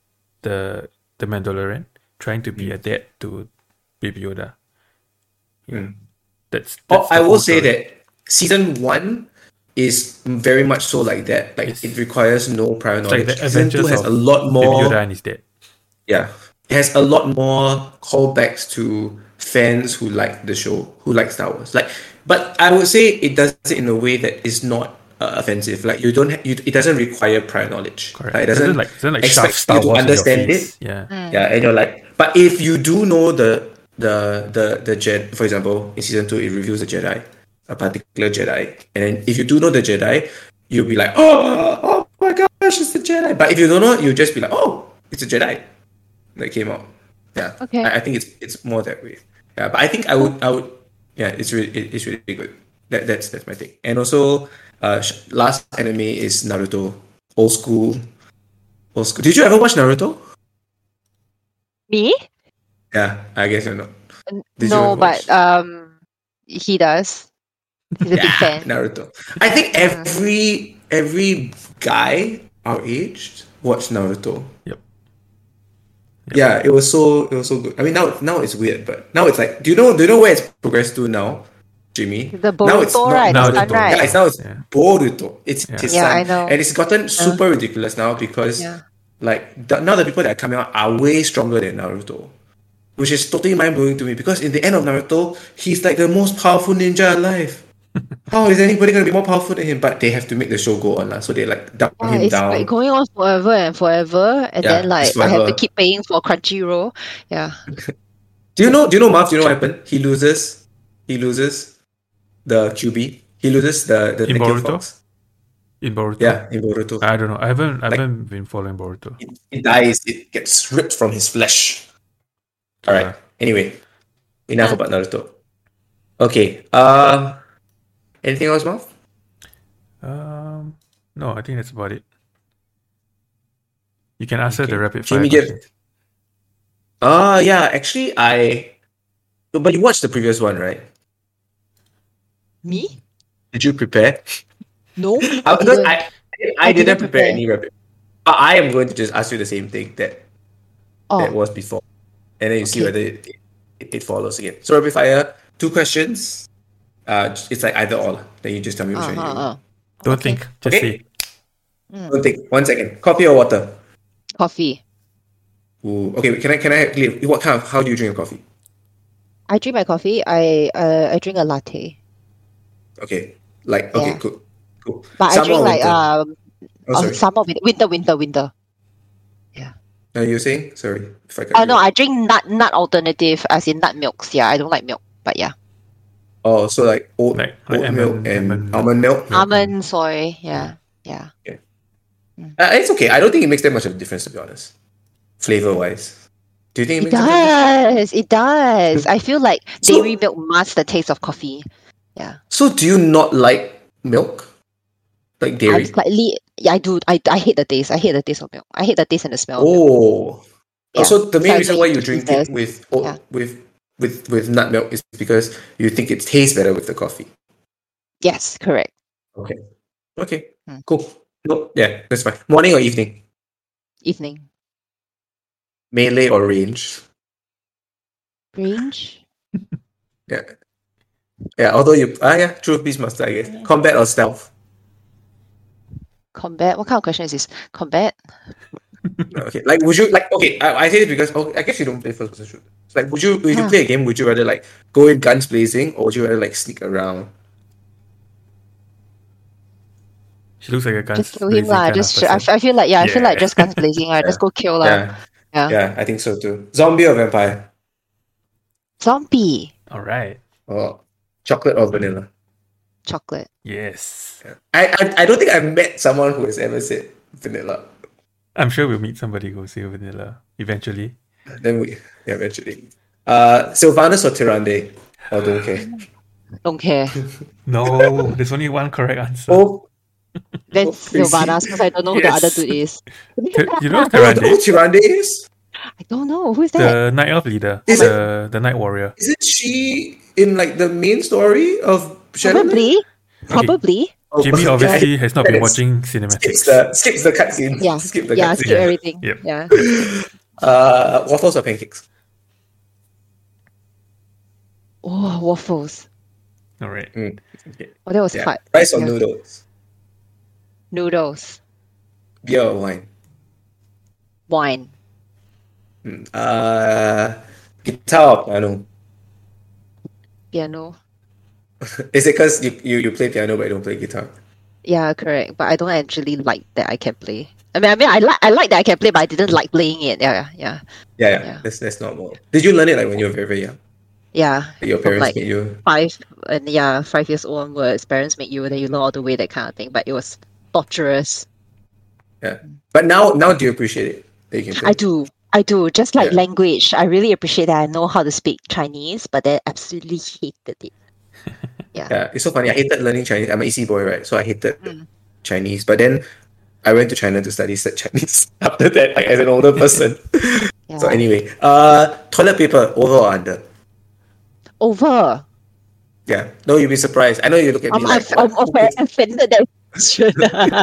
[SPEAKER 2] the the Mandalorian trying to be a dad to Baby Yoda. Yeah,
[SPEAKER 1] Mm.
[SPEAKER 2] that's,
[SPEAKER 1] Oh,
[SPEAKER 2] that's
[SPEAKER 1] I
[SPEAKER 2] the
[SPEAKER 1] will
[SPEAKER 2] whole
[SPEAKER 1] say
[SPEAKER 2] story.
[SPEAKER 1] that season one is very much so like that. Like
[SPEAKER 2] Yes.
[SPEAKER 1] it requires no prior
[SPEAKER 2] It's like
[SPEAKER 1] knowledge.
[SPEAKER 2] the
[SPEAKER 1] Season two
[SPEAKER 2] adventures
[SPEAKER 1] has
[SPEAKER 2] of
[SPEAKER 1] a lot
[SPEAKER 2] Baby
[SPEAKER 1] more.
[SPEAKER 2] Yoda and his dad.
[SPEAKER 1] Yeah, it has a lot more callbacks to fans who like the show, who like Star Wars. Like, but I would say it does it in a way that is not uh, offensive. Like you don't, ha- you, it doesn't require prior knowledge.
[SPEAKER 2] Correct.
[SPEAKER 1] Like, it
[SPEAKER 2] It doesn't
[SPEAKER 1] doesn't
[SPEAKER 2] like, it doesn't like
[SPEAKER 1] expect
[SPEAKER 2] shove Star
[SPEAKER 1] you to
[SPEAKER 2] Wars in your
[SPEAKER 1] understand
[SPEAKER 2] face.
[SPEAKER 1] it.
[SPEAKER 2] Yeah.
[SPEAKER 1] Yeah, and you're like, but if you do know the the the the Jedi, for example, in season two, it reveals a Jedi, a particular Jedi, and then if you do know the Jedi, you'll be like, oh, oh my gosh, it's the Jedi. But if you don't know, you'll just be like, oh, it's a Jedi that came out. Yeah,
[SPEAKER 3] Okay.
[SPEAKER 1] I, I think it's it's more that way. Yeah, but I think I would I would yeah, it's really it, it's really good. That that's that's my thing. And also, uh, sh- last anime is Naruto, old school, old school. Did you ever watch Naruto?
[SPEAKER 3] Me?
[SPEAKER 1] Yeah, I guess you're not.
[SPEAKER 3] N-
[SPEAKER 1] Did you
[SPEAKER 3] no,
[SPEAKER 1] ever
[SPEAKER 3] but
[SPEAKER 1] watch?
[SPEAKER 3] um, he does. He's a big
[SPEAKER 1] Yeah,
[SPEAKER 3] fan.
[SPEAKER 1] Naruto. I think every every guy our age watched Naruto.
[SPEAKER 2] Yep.
[SPEAKER 1] Yeah, it was so it was so good. I mean now now it's weird, but now it's like do you know do you know where it's progressed to now, Jimmy?
[SPEAKER 3] The
[SPEAKER 1] now it's
[SPEAKER 3] Boruto,
[SPEAKER 1] not
[SPEAKER 3] right?
[SPEAKER 2] Now
[SPEAKER 3] The
[SPEAKER 2] it's
[SPEAKER 3] son, right?
[SPEAKER 1] Yeah, it's now it's
[SPEAKER 2] Yeah.
[SPEAKER 1] Boruto. It's
[SPEAKER 2] Yeah.
[SPEAKER 1] his
[SPEAKER 3] Yeah,
[SPEAKER 1] son.
[SPEAKER 3] I know.
[SPEAKER 1] And it's gotten super ridiculous now because
[SPEAKER 3] Yeah.
[SPEAKER 1] like the, now the people that are coming out are way stronger than Naruto. Which is totally mind blowing to me because in the end of Naruto, he's like the most powerful ninja alive. How is anybody gonna be more powerful than him? But they have to make the show go on, lah. So they like dump
[SPEAKER 3] Yeah,
[SPEAKER 1] him
[SPEAKER 3] it's
[SPEAKER 1] down.
[SPEAKER 3] like going on forever and forever, and
[SPEAKER 1] Yeah,
[SPEAKER 3] then like
[SPEAKER 1] it's
[SPEAKER 3] I have to
[SPEAKER 1] forever.
[SPEAKER 3] keep paying for Crunchyroll. Yeah.
[SPEAKER 1] Do you know? Do you know, Marv? Do you know what happened? He loses. he loses the Q B. He loses the the
[SPEAKER 2] In
[SPEAKER 1] Nikhil
[SPEAKER 2] Boruto?
[SPEAKER 1] Fox.
[SPEAKER 2] In Boruto?
[SPEAKER 1] Yeah, in Boruto.
[SPEAKER 2] I don't know. I haven't I
[SPEAKER 1] Like-
[SPEAKER 2] haven't been following Boruto.
[SPEAKER 1] It, it dies. It gets ripped from his flesh. All right.
[SPEAKER 2] Yeah.
[SPEAKER 1] Anyway, enough about Naruto. Okay. Um, anything else, Marv?
[SPEAKER 2] Um, no, I think that's about it. You can answer the
[SPEAKER 1] Okay.
[SPEAKER 2] rapid fire
[SPEAKER 1] Jamie, give-
[SPEAKER 2] questions.
[SPEAKER 1] Uh yeah. Actually, I. But you watched the previous one, right?
[SPEAKER 3] Me?
[SPEAKER 1] Did you prepare?
[SPEAKER 3] No.
[SPEAKER 1] I, because
[SPEAKER 3] didn't.
[SPEAKER 1] I, I,
[SPEAKER 3] I
[SPEAKER 1] didn't
[SPEAKER 3] didn't
[SPEAKER 1] prepare
[SPEAKER 3] prepare.
[SPEAKER 1] any rapid. But I am going to just ask you the same thing that that
[SPEAKER 3] Oh,
[SPEAKER 1] was before, and then you see
[SPEAKER 3] Okay.
[SPEAKER 1] whether it, it, it follows again. So rapid fire, two questions. Uh, it's like either or. Then you just tell me which
[SPEAKER 3] uh,
[SPEAKER 1] one you.
[SPEAKER 3] uh, uh.
[SPEAKER 2] Don't
[SPEAKER 3] Okay.
[SPEAKER 2] think, just
[SPEAKER 1] Okay.
[SPEAKER 2] say.
[SPEAKER 1] Don't think. One second. Coffee or water?
[SPEAKER 3] Coffee.
[SPEAKER 1] Ooh. Okay. Can I? Can I? What kind of? How do you drink your coffee?
[SPEAKER 3] I drink my coffee. I uh, I drink a latte,
[SPEAKER 1] Okay. Like okay.
[SPEAKER 3] Yeah.
[SPEAKER 1] Cool. Cool.
[SPEAKER 3] but I
[SPEAKER 1] Summer
[SPEAKER 3] drink
[SPEAKER 1] or
[SPEAKER 3] like
[SPEAKER 1] winter?
[SPEAKER 3] um
[SPEAKER 1] Oh,
[SPEAKER 3] uh,
[SPEAKER 1] sorry.
[SPEAKER 3] summer, win- winter, winter, winter.
[SPEAKER 1] No, you were saying? Sorry. If I cut
[SPEAKER 3] Oh
[SPEAKER 1] you
[SPEAKER 3] no,
[SPEAKER 1] off.
[SPEAKER 3] I drink nut nut alternative, as in nut milks. Yeah, I don't like milk, but yeah,
[SPEAKER 1] Oh, so like oat,
[SPEAKER 2] Like-
[SPEAKER 1] oat
[SPEAKER 2] like
[SPEAKER 1] milk
[SPEAKER 2] almond-
[SPEAKER 1] and
[SPEAKER 2] almond
[SPEAKER 1] almond milk.
[SPEAKER 2] milk.
[SPEAKER 3] almond, soy. Yeah, yeah.
[SPEAKER 1] Uh, it's okay. I don't think it makes that much of a difference, to be honest. Flavor wise, do you think it
[SPEAKER 3] It
[SPEAKER 1] makes a difference?
[SPEAKER 3] does. It does. I feel like
[SPEAKER 1] So-
[SPEAKER 3] dairy milk masks the taste of coffee. Yeah,
[SPEAKER 1] So, do you not like milk, like
[SPEAKER 3] I'm
[SPEAKER 1] dairy?
[SPEAKER 3] slightly. Yeah, I do. I I hate the taste. I hate the taste of milk. I hate the taste and the smell. Of milk.
[SPEAKER 1] Oh,
[SPEAKER 3] Yeah.
[SPEAKER 1] oh, so the main
[SPEAKER 3] So I
[SPEAKER 1] reason
[SPEAKER 3] don't
[SPEAKER 1] why
[SPEAKER 3] eat
[SPEAKER 1] you drink
[SPEAKER 3] cheeses.
[SPEAKER 1] it with oat,
[SPEAKER 3] Yeah.
[SPEAKER 1] with with with nut milk is because you think it tastes better with the coffee.
[SPEAKER 3] Yes, correct.
[SPEAKER 1] Okay. Okay.
[SPEAKER 3] Hmm.
[SPEAKER 1] Cool. No, yeah, that's fine. Morning or evening?
[SPEAKER 3] Evening
[SPEAKER 1] Melee or range?
[SPEAKER 3] range.
[SPEAKER 1] Yeah. Yeah. Although you ah yeah, true Beastmaster, I guess. Combat or stealth?
[SPEAKER 3] Combat. What kind of question is this? Combat.
[SPEAKER 1] Okay. Like, would you like? Okay, I, I say it because oh, I guess you don't play first person shooters. Like, would you if you
[SPEAKER 3] Yeah.
[SPEAKER 1] play a game? Would you rather like go in guns blazing, or would you rather like sneak around?
[SPEAKER 2] She looks like a guns
[SPEAKER 3] Just kill him
[SPEAKER 2] blazing
[SPEAKER 3] lah.
[SPEAKER 2] kind of
[SPEAKER 3] Just I,
[SPEAKER 2] person.
[SPEAKER 3] I feel like yeah, I feel like
[SPEAKER 2] Yeah.
[SPEAKER 3] just guns blazing. I just go kill lah.
[SPEAKER 1] Yeah.
[SPEAKER 3] Yeah.
[SPEAKER 1] Yeah, I think so too. Zombie or vampire?
[SPEAKER 3] Zombie.
[SPEAKER 2] All right.
[SPEAKER 1] Or chocolate or vanilla?
[SPEAKER 3] Chocolate.
[SPEAKER 2] Yes.
[SPEAKER 1] I, I I don't think I've met someone who has ever said vanilla.
[SPEAKER 2] I'm sure we'll meet somebody who'll say vanilla eventually.
[SPEAKER 1] Then we yeah, eventually. Uh, Sylvanas or Tyrande? Or don't care.
[SPEAKER 3] Don't care.
[SPEAKER 2] No, there's only one correct answer.
[SPEAKER 1] Oh,
[SPEAKER 3] Then
[SPEAKER 1] Oh, crazy.
[SPEAKER 3] Sylvanas, because I don't know who the
[SPEAKER 2] Yes.
[SPEAKER 3] other dude is.
[SPEAKER 2] Ty- you know
[SPEAKER 1] oh, who
[SPEAKER 2] Tyrande?
[SPEAKER 1] Tyrande is?
[SPEAKER 3] I don't know who's that.
[SPEAKER 2] The night elf leader,
[SPEAKER 1] Is
[SPEAKER 2] the the night warrior.
[SPEAKER 1] Isn't she in like the main story of Shadowlands?
[SPEAKER 3] Probably. Probably.
[SPEAKER 1] Oh,
[SPEAKER 2] Jimmy
[SPEAKER 1] okay.
[SPEAKER 2] obviously has not been
[SPEAKER 1] Credits.
[SPEAKER 2] watching
[SPEAKER 1] Skips
[SPEAKER 2] cinematics.
[SPEAKER 1] the skips the cutscene.
[SPEAKER 3] Yeah.
[SPEAKER 1] Skip the
[SPEAKER 3] Yeah.
[SPEAKER 1] cutscene.
[SPEAKER 3] Skip everything.
[SPEAKER 2] Yep.
[SPEAKER 3] Yeah.
[SPEAKER 1] Uh, waffles or pancakes?
[SPEAKER 3] Oh, waffles.
[SPEAKER 2] All right.
[SPEAKER 1] Mm, okay.
[SPEAKER 3] Oh, that was
[SPEAKER 1] Yeah.
[SPEAKER 3] hard.
[SPEAKER 1] Rice or
[SPEAKER 3] Yeah.
[SPEAKER 1] noodles?
[SPEAKER 3] Noodles.
[SPEAKER 1] Beer or wine?
[SPEAKER 3] Wine.
[SPEAKER 1] Mm, Uh, guitar or piano?
[SPEAKER 3] Piano.
[SPEAKER 1] Is it because you, you, you play piano but you don't play guitar?
[SPEAKER 3] Yeah, correct. But I don't actually like that I can play. I mean, I mean, I like I like that I can play, but I didn't like playing it. Yeah, yeah,
[SPEAKER 1] Yeah, yeah.
[SPEAKER 3] Yeah.
[SPEAKER 1] That's that's normal. Did you learn it like when you were very very young?
[SPEAKER 3] yeah.
[SPEAKER 1] Like your
[SPEAKER 3] From,
[SPEAKER 1] parents
[SPEAKER 3] like
[SPEAKER 1] made you.
[SPEAKER 3] five and yeah, five years old onwards, parents make you, then you learn all the way, that kind of thing. But it was torturous.
[SPEAKER 1] Yeah. But now now do you appreciate it? That you can play?
[SPEAKER 3] I do. I do. Just like
[SPEAKER 1] Yeah.
[SPEAKER 3] language, I really appreciate that I know how to speak Chinese, but I absolutely hated it.
[SPEAKER 1] Yeah, it's so funny. I hated learning Chinese. I'm an E C boy, right? So I hated
[SPEAKER 3] Mm.
[SPEAKER 1] Chinese. But then I went to China to study such Chinese after that, like as an older person.
[SPEAKER 3] Yeah.
[SPEAKER 1] So anyway, uh, toilet paper over or under?
[SPEAKER 3] Over.
[SPEAKER 1] Yeah. No, you'll be surprised. I know you look at me
[SPEAKER 3] I'm,
[SPEAKER 1] like.
[SPEAKER 3] I'm, I'm
[SPEAKER 1] what?
[SPEAKER 3] offe- offended that question.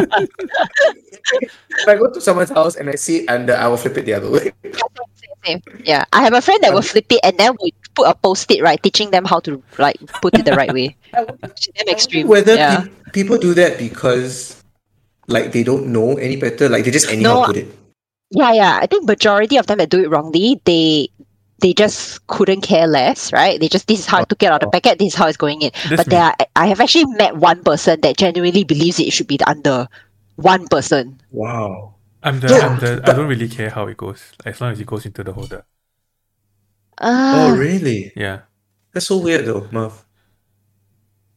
[SPEAKER 1] If I go to someone's house and I see it under, I will flip it the other way.
[SPEAKER 3] Same. Yeah, I have a friend that will flip it and then we put a post-it, right, teaching them how to like put it the right way. Damn extreme.
[SPEAKER 1] Whether
[SPEAKER 3] Yeah.
[SPEAKER 1] pe- people do that because like they don't know any better, like they just anyhow
[SPEAKER 3] No,
[SPEAKER 1] put it.
[SPEAKER 3] Yeah, yeah. I think majority of them that do it wrongly, they they just couldn't care less, right? They just this is how I took it out of the packet, this is how it's going in.
[SPEAKER 2] That's
[SPEAKER 3] but there are, I have actually met one person that genuinely believes it should be under. One person.
[SPEAKER 1] Wow.
[SPEAKER 2] I'm the,
[SPEAKER 1] Yeah,
[SPEAKER 2] I'm the, I
[SPEAKER 1] but-
[SPEAKER 2] don't really care how it goes, as long as it goes into the holder.
[SPEAKER 3] Ah,
[SPEAKER 1] Oh really?
[SPEAKER 2] Yeah.
[SPEAKER 1] That's so weird though, Marv.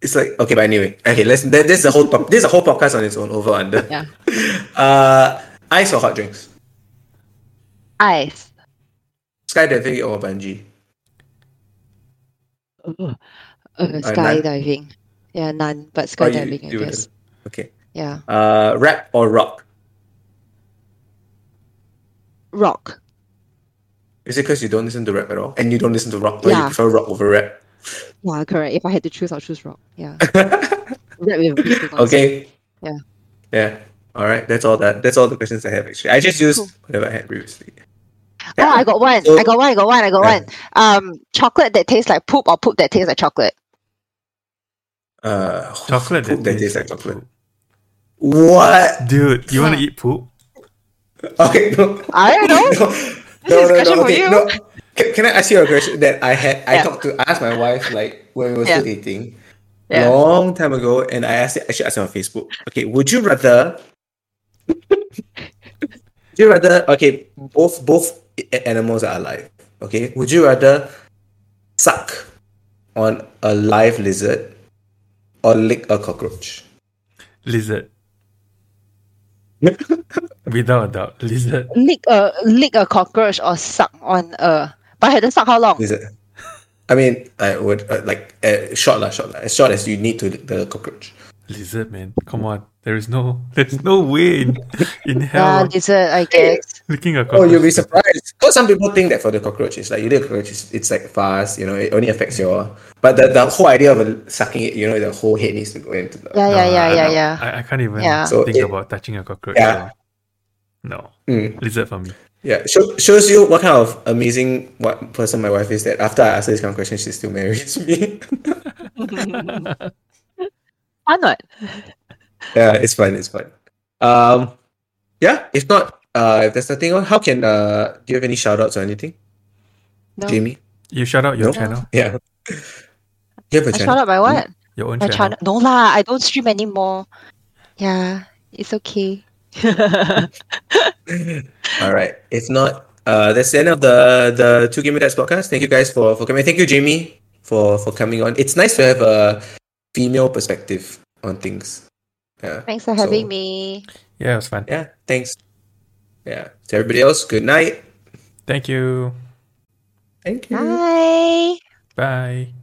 [SPEAKER 1] It's like okay, but anyway, okay. Let's. This is the whole. po- This is a whole podcast on its own. Over under.
[SPEAKER 3] Yeah.
[SPEAKER 1] Uh, ice or hot drinks?
[SPEAKER 3] Ice.
[SPEAKER 1] Skydiving or bungee?
[SPEAKER 4] Uh,
[SPEAKER 1] none?
[SPEAKER 4] skydiving. Yeah, none, but
[SPEAKER 1] Oh, you,
[SPEAKER 4] skydiving, I
[SPEAKER 1] you
[SPEAKER 4] guess.
[SPEAKER 1] Okay.
[SPEAKER 4] Yeah.
[SPEAKER 1] Uh, rap or rock?
[SPEAKER 4] Rock.
[SPEAKER 1] Is it because you don't listen to rap at all, and you don't listen to rock, or you
[SPEAKER 4] Yeah.
[SPEAKER 1] prefer rock over rap?
[SPEAKER 4] Yeah, correct. If I had to choose, I'll choose rock. Yeah. Rap with beat is nonsense.
[SPEAKER 1] Okay.
[SPEAKER 4] Yeah.
[SPEAKER 1] Yeah. All right. That's all that. That's all the questions I have. Actually, I just used
[SPEAKER 4] Cool.
[SPEAKER 1] whatever I had previously.
[SPEAKER 4] Oh, I got one.
[SPEAKER 1] So-
[SPEAKER 4] I got one. I got one. I got
[SPEAKER 1] Yeah.
[SPEAKER 4] one. Um, chocolate that tastes like poop or poop that tastes like chocolate.
[SPEAKER 1] Uh,
[SPEAKER 2] Chocolate
[SPEAKER 1] poop
[SPEAKER 2] that tastes like chocolate.
[SPEAKER 1] chocolate. What?
[SPEAKER 2] Dude, you want to
[SPEAKER 4] Huh.
[SPEAKER 2] eat poop?
[SPEAKER 1] Okay. No.
[SPEAKER 4] I don't know.
[SPEAKER 1] No.
[SPEAKER 4] This
[SPEAKER 1] No,
[SPEAKER 4] is a
[SPEAKER 1] no,
[SPEAKER 4] question
[SPEAKER 1] no.
[SPEAKER 4] for
[SPEAKER 1] Okay.
[SPEAKER 4] you.
[SPEAKER 1] No. Can, can I ask you a question that I had? I
[SPEAKER 4] Yeah.
[SPEAKER 1] talked to I asked my wife like when we were
[SPEAKER 4] Yeah.
[SPEAKER 1] still dating,
[SPEAKER 4] Yeah.
[SPEAKER 1] long time ago, and I asked it. I should ask her on Facebook. Okay, would you rather? Would you rather? Okay, both both a- animals are alive. Okay, would you rather suck on a live lizard or lick a cockroach?
[SPEAKER 2] Lizard. Without a doubt, lizard.
[SPEAKER 4] Lick a lick a cockroach or suck on a. But I had to suck how long?
[SPEAKER 1] Lizard. I mean, I would uh, like uh, short lah, short lah. As short as you need to lick the cockroach.
[SPEAKER 2] Lizard, man. Come on. There is no there's no way in, in
[SPEAKER 4] Yeah,
[SPEAKER 2] hell
[SPEAKER 4] lizard, I guess.
[SPEAKER 2] licking a
[SPEAKER 1] Oh,
[SPEAKER 2] cockroach.
[SPEAKER 1] you'll be surprised. Because some people think that for the cockroach, it's like you lick a cockroach, it's, it's like fast, you know, it only affects your. But the, the whole idea of uh, sucking it, you know, the whole head needs to go into the.
[SPEAKER 4] Yeah, yeah, yeah,
[SPEAKER 2] I-
[SPEAKER 4] yeah,
[SPEAKER 2] I-
[SPEAKER 4] yeah.
[SPEAKER 2] I, I can't even
[SPEAKER 4] Yeah.
[SPEAKER 1] So
[SPEAKER 2] think
[SPEAKER 1] it-
[SPEAKER 2] about touching a cockroach.
[SPEAKER 1] Yeah.
[SPEAKER 2] so No.
[SPEAKER 1] Mm,
[SPEAKER 2] Lizard for me.
[SPEAKER 1] yeah, Show, shows you what kind of amazing what person my wife is. That after I ask her this kind of question, she still marries me.
[SPEAKER 4] Fun what?
[SPEAKER 1] Yeah, it's fun. It's fun. Um, yeah. If not, uh, if there's nothing on, how can uh, do you have any shout outs or anything,
[SPEAKER 4] No.
[SPEAKER 1] Jamie?
[SPEAKER 2] You shout out your
[SPEAKER 1] No?
[SPEAKER 2] channel,
[SPEAKER 1] Yeah. You have a
[SPEAKER 4] I
[SPEAKER 1] channel.
[SPEAKER 4] shout out my what?
[SPEAKER 2] your own
[SPEAKER 4] My
[SPEAKER 2] channel.
[SPEAKER 4] channel. No lah, I don't stream anymore. Yeah, it's okay.
[SPEAKER 1] All right. If not, uh, that's the end of the the Two Gamer Dads podcast. Thank you guys for for coming. Thank you, Jamie, for for coming on. It's nice to have a female perspective on things. Yeah.
[SPEAKER 4] Thanks for having
[SPEAKER 1] So,
[SPEAKER 4] me.
[SPEAKER 2] Yeah, it was fun.
[SPEAKER 1] Yeah. Thanks. Yeah. To everybody else, good night.
[SPEAKER 2] Thank you.
[SPEAKER 1] Thank you.
[SPEAKER 4] Bye.
[SPEAKER 2] Bye.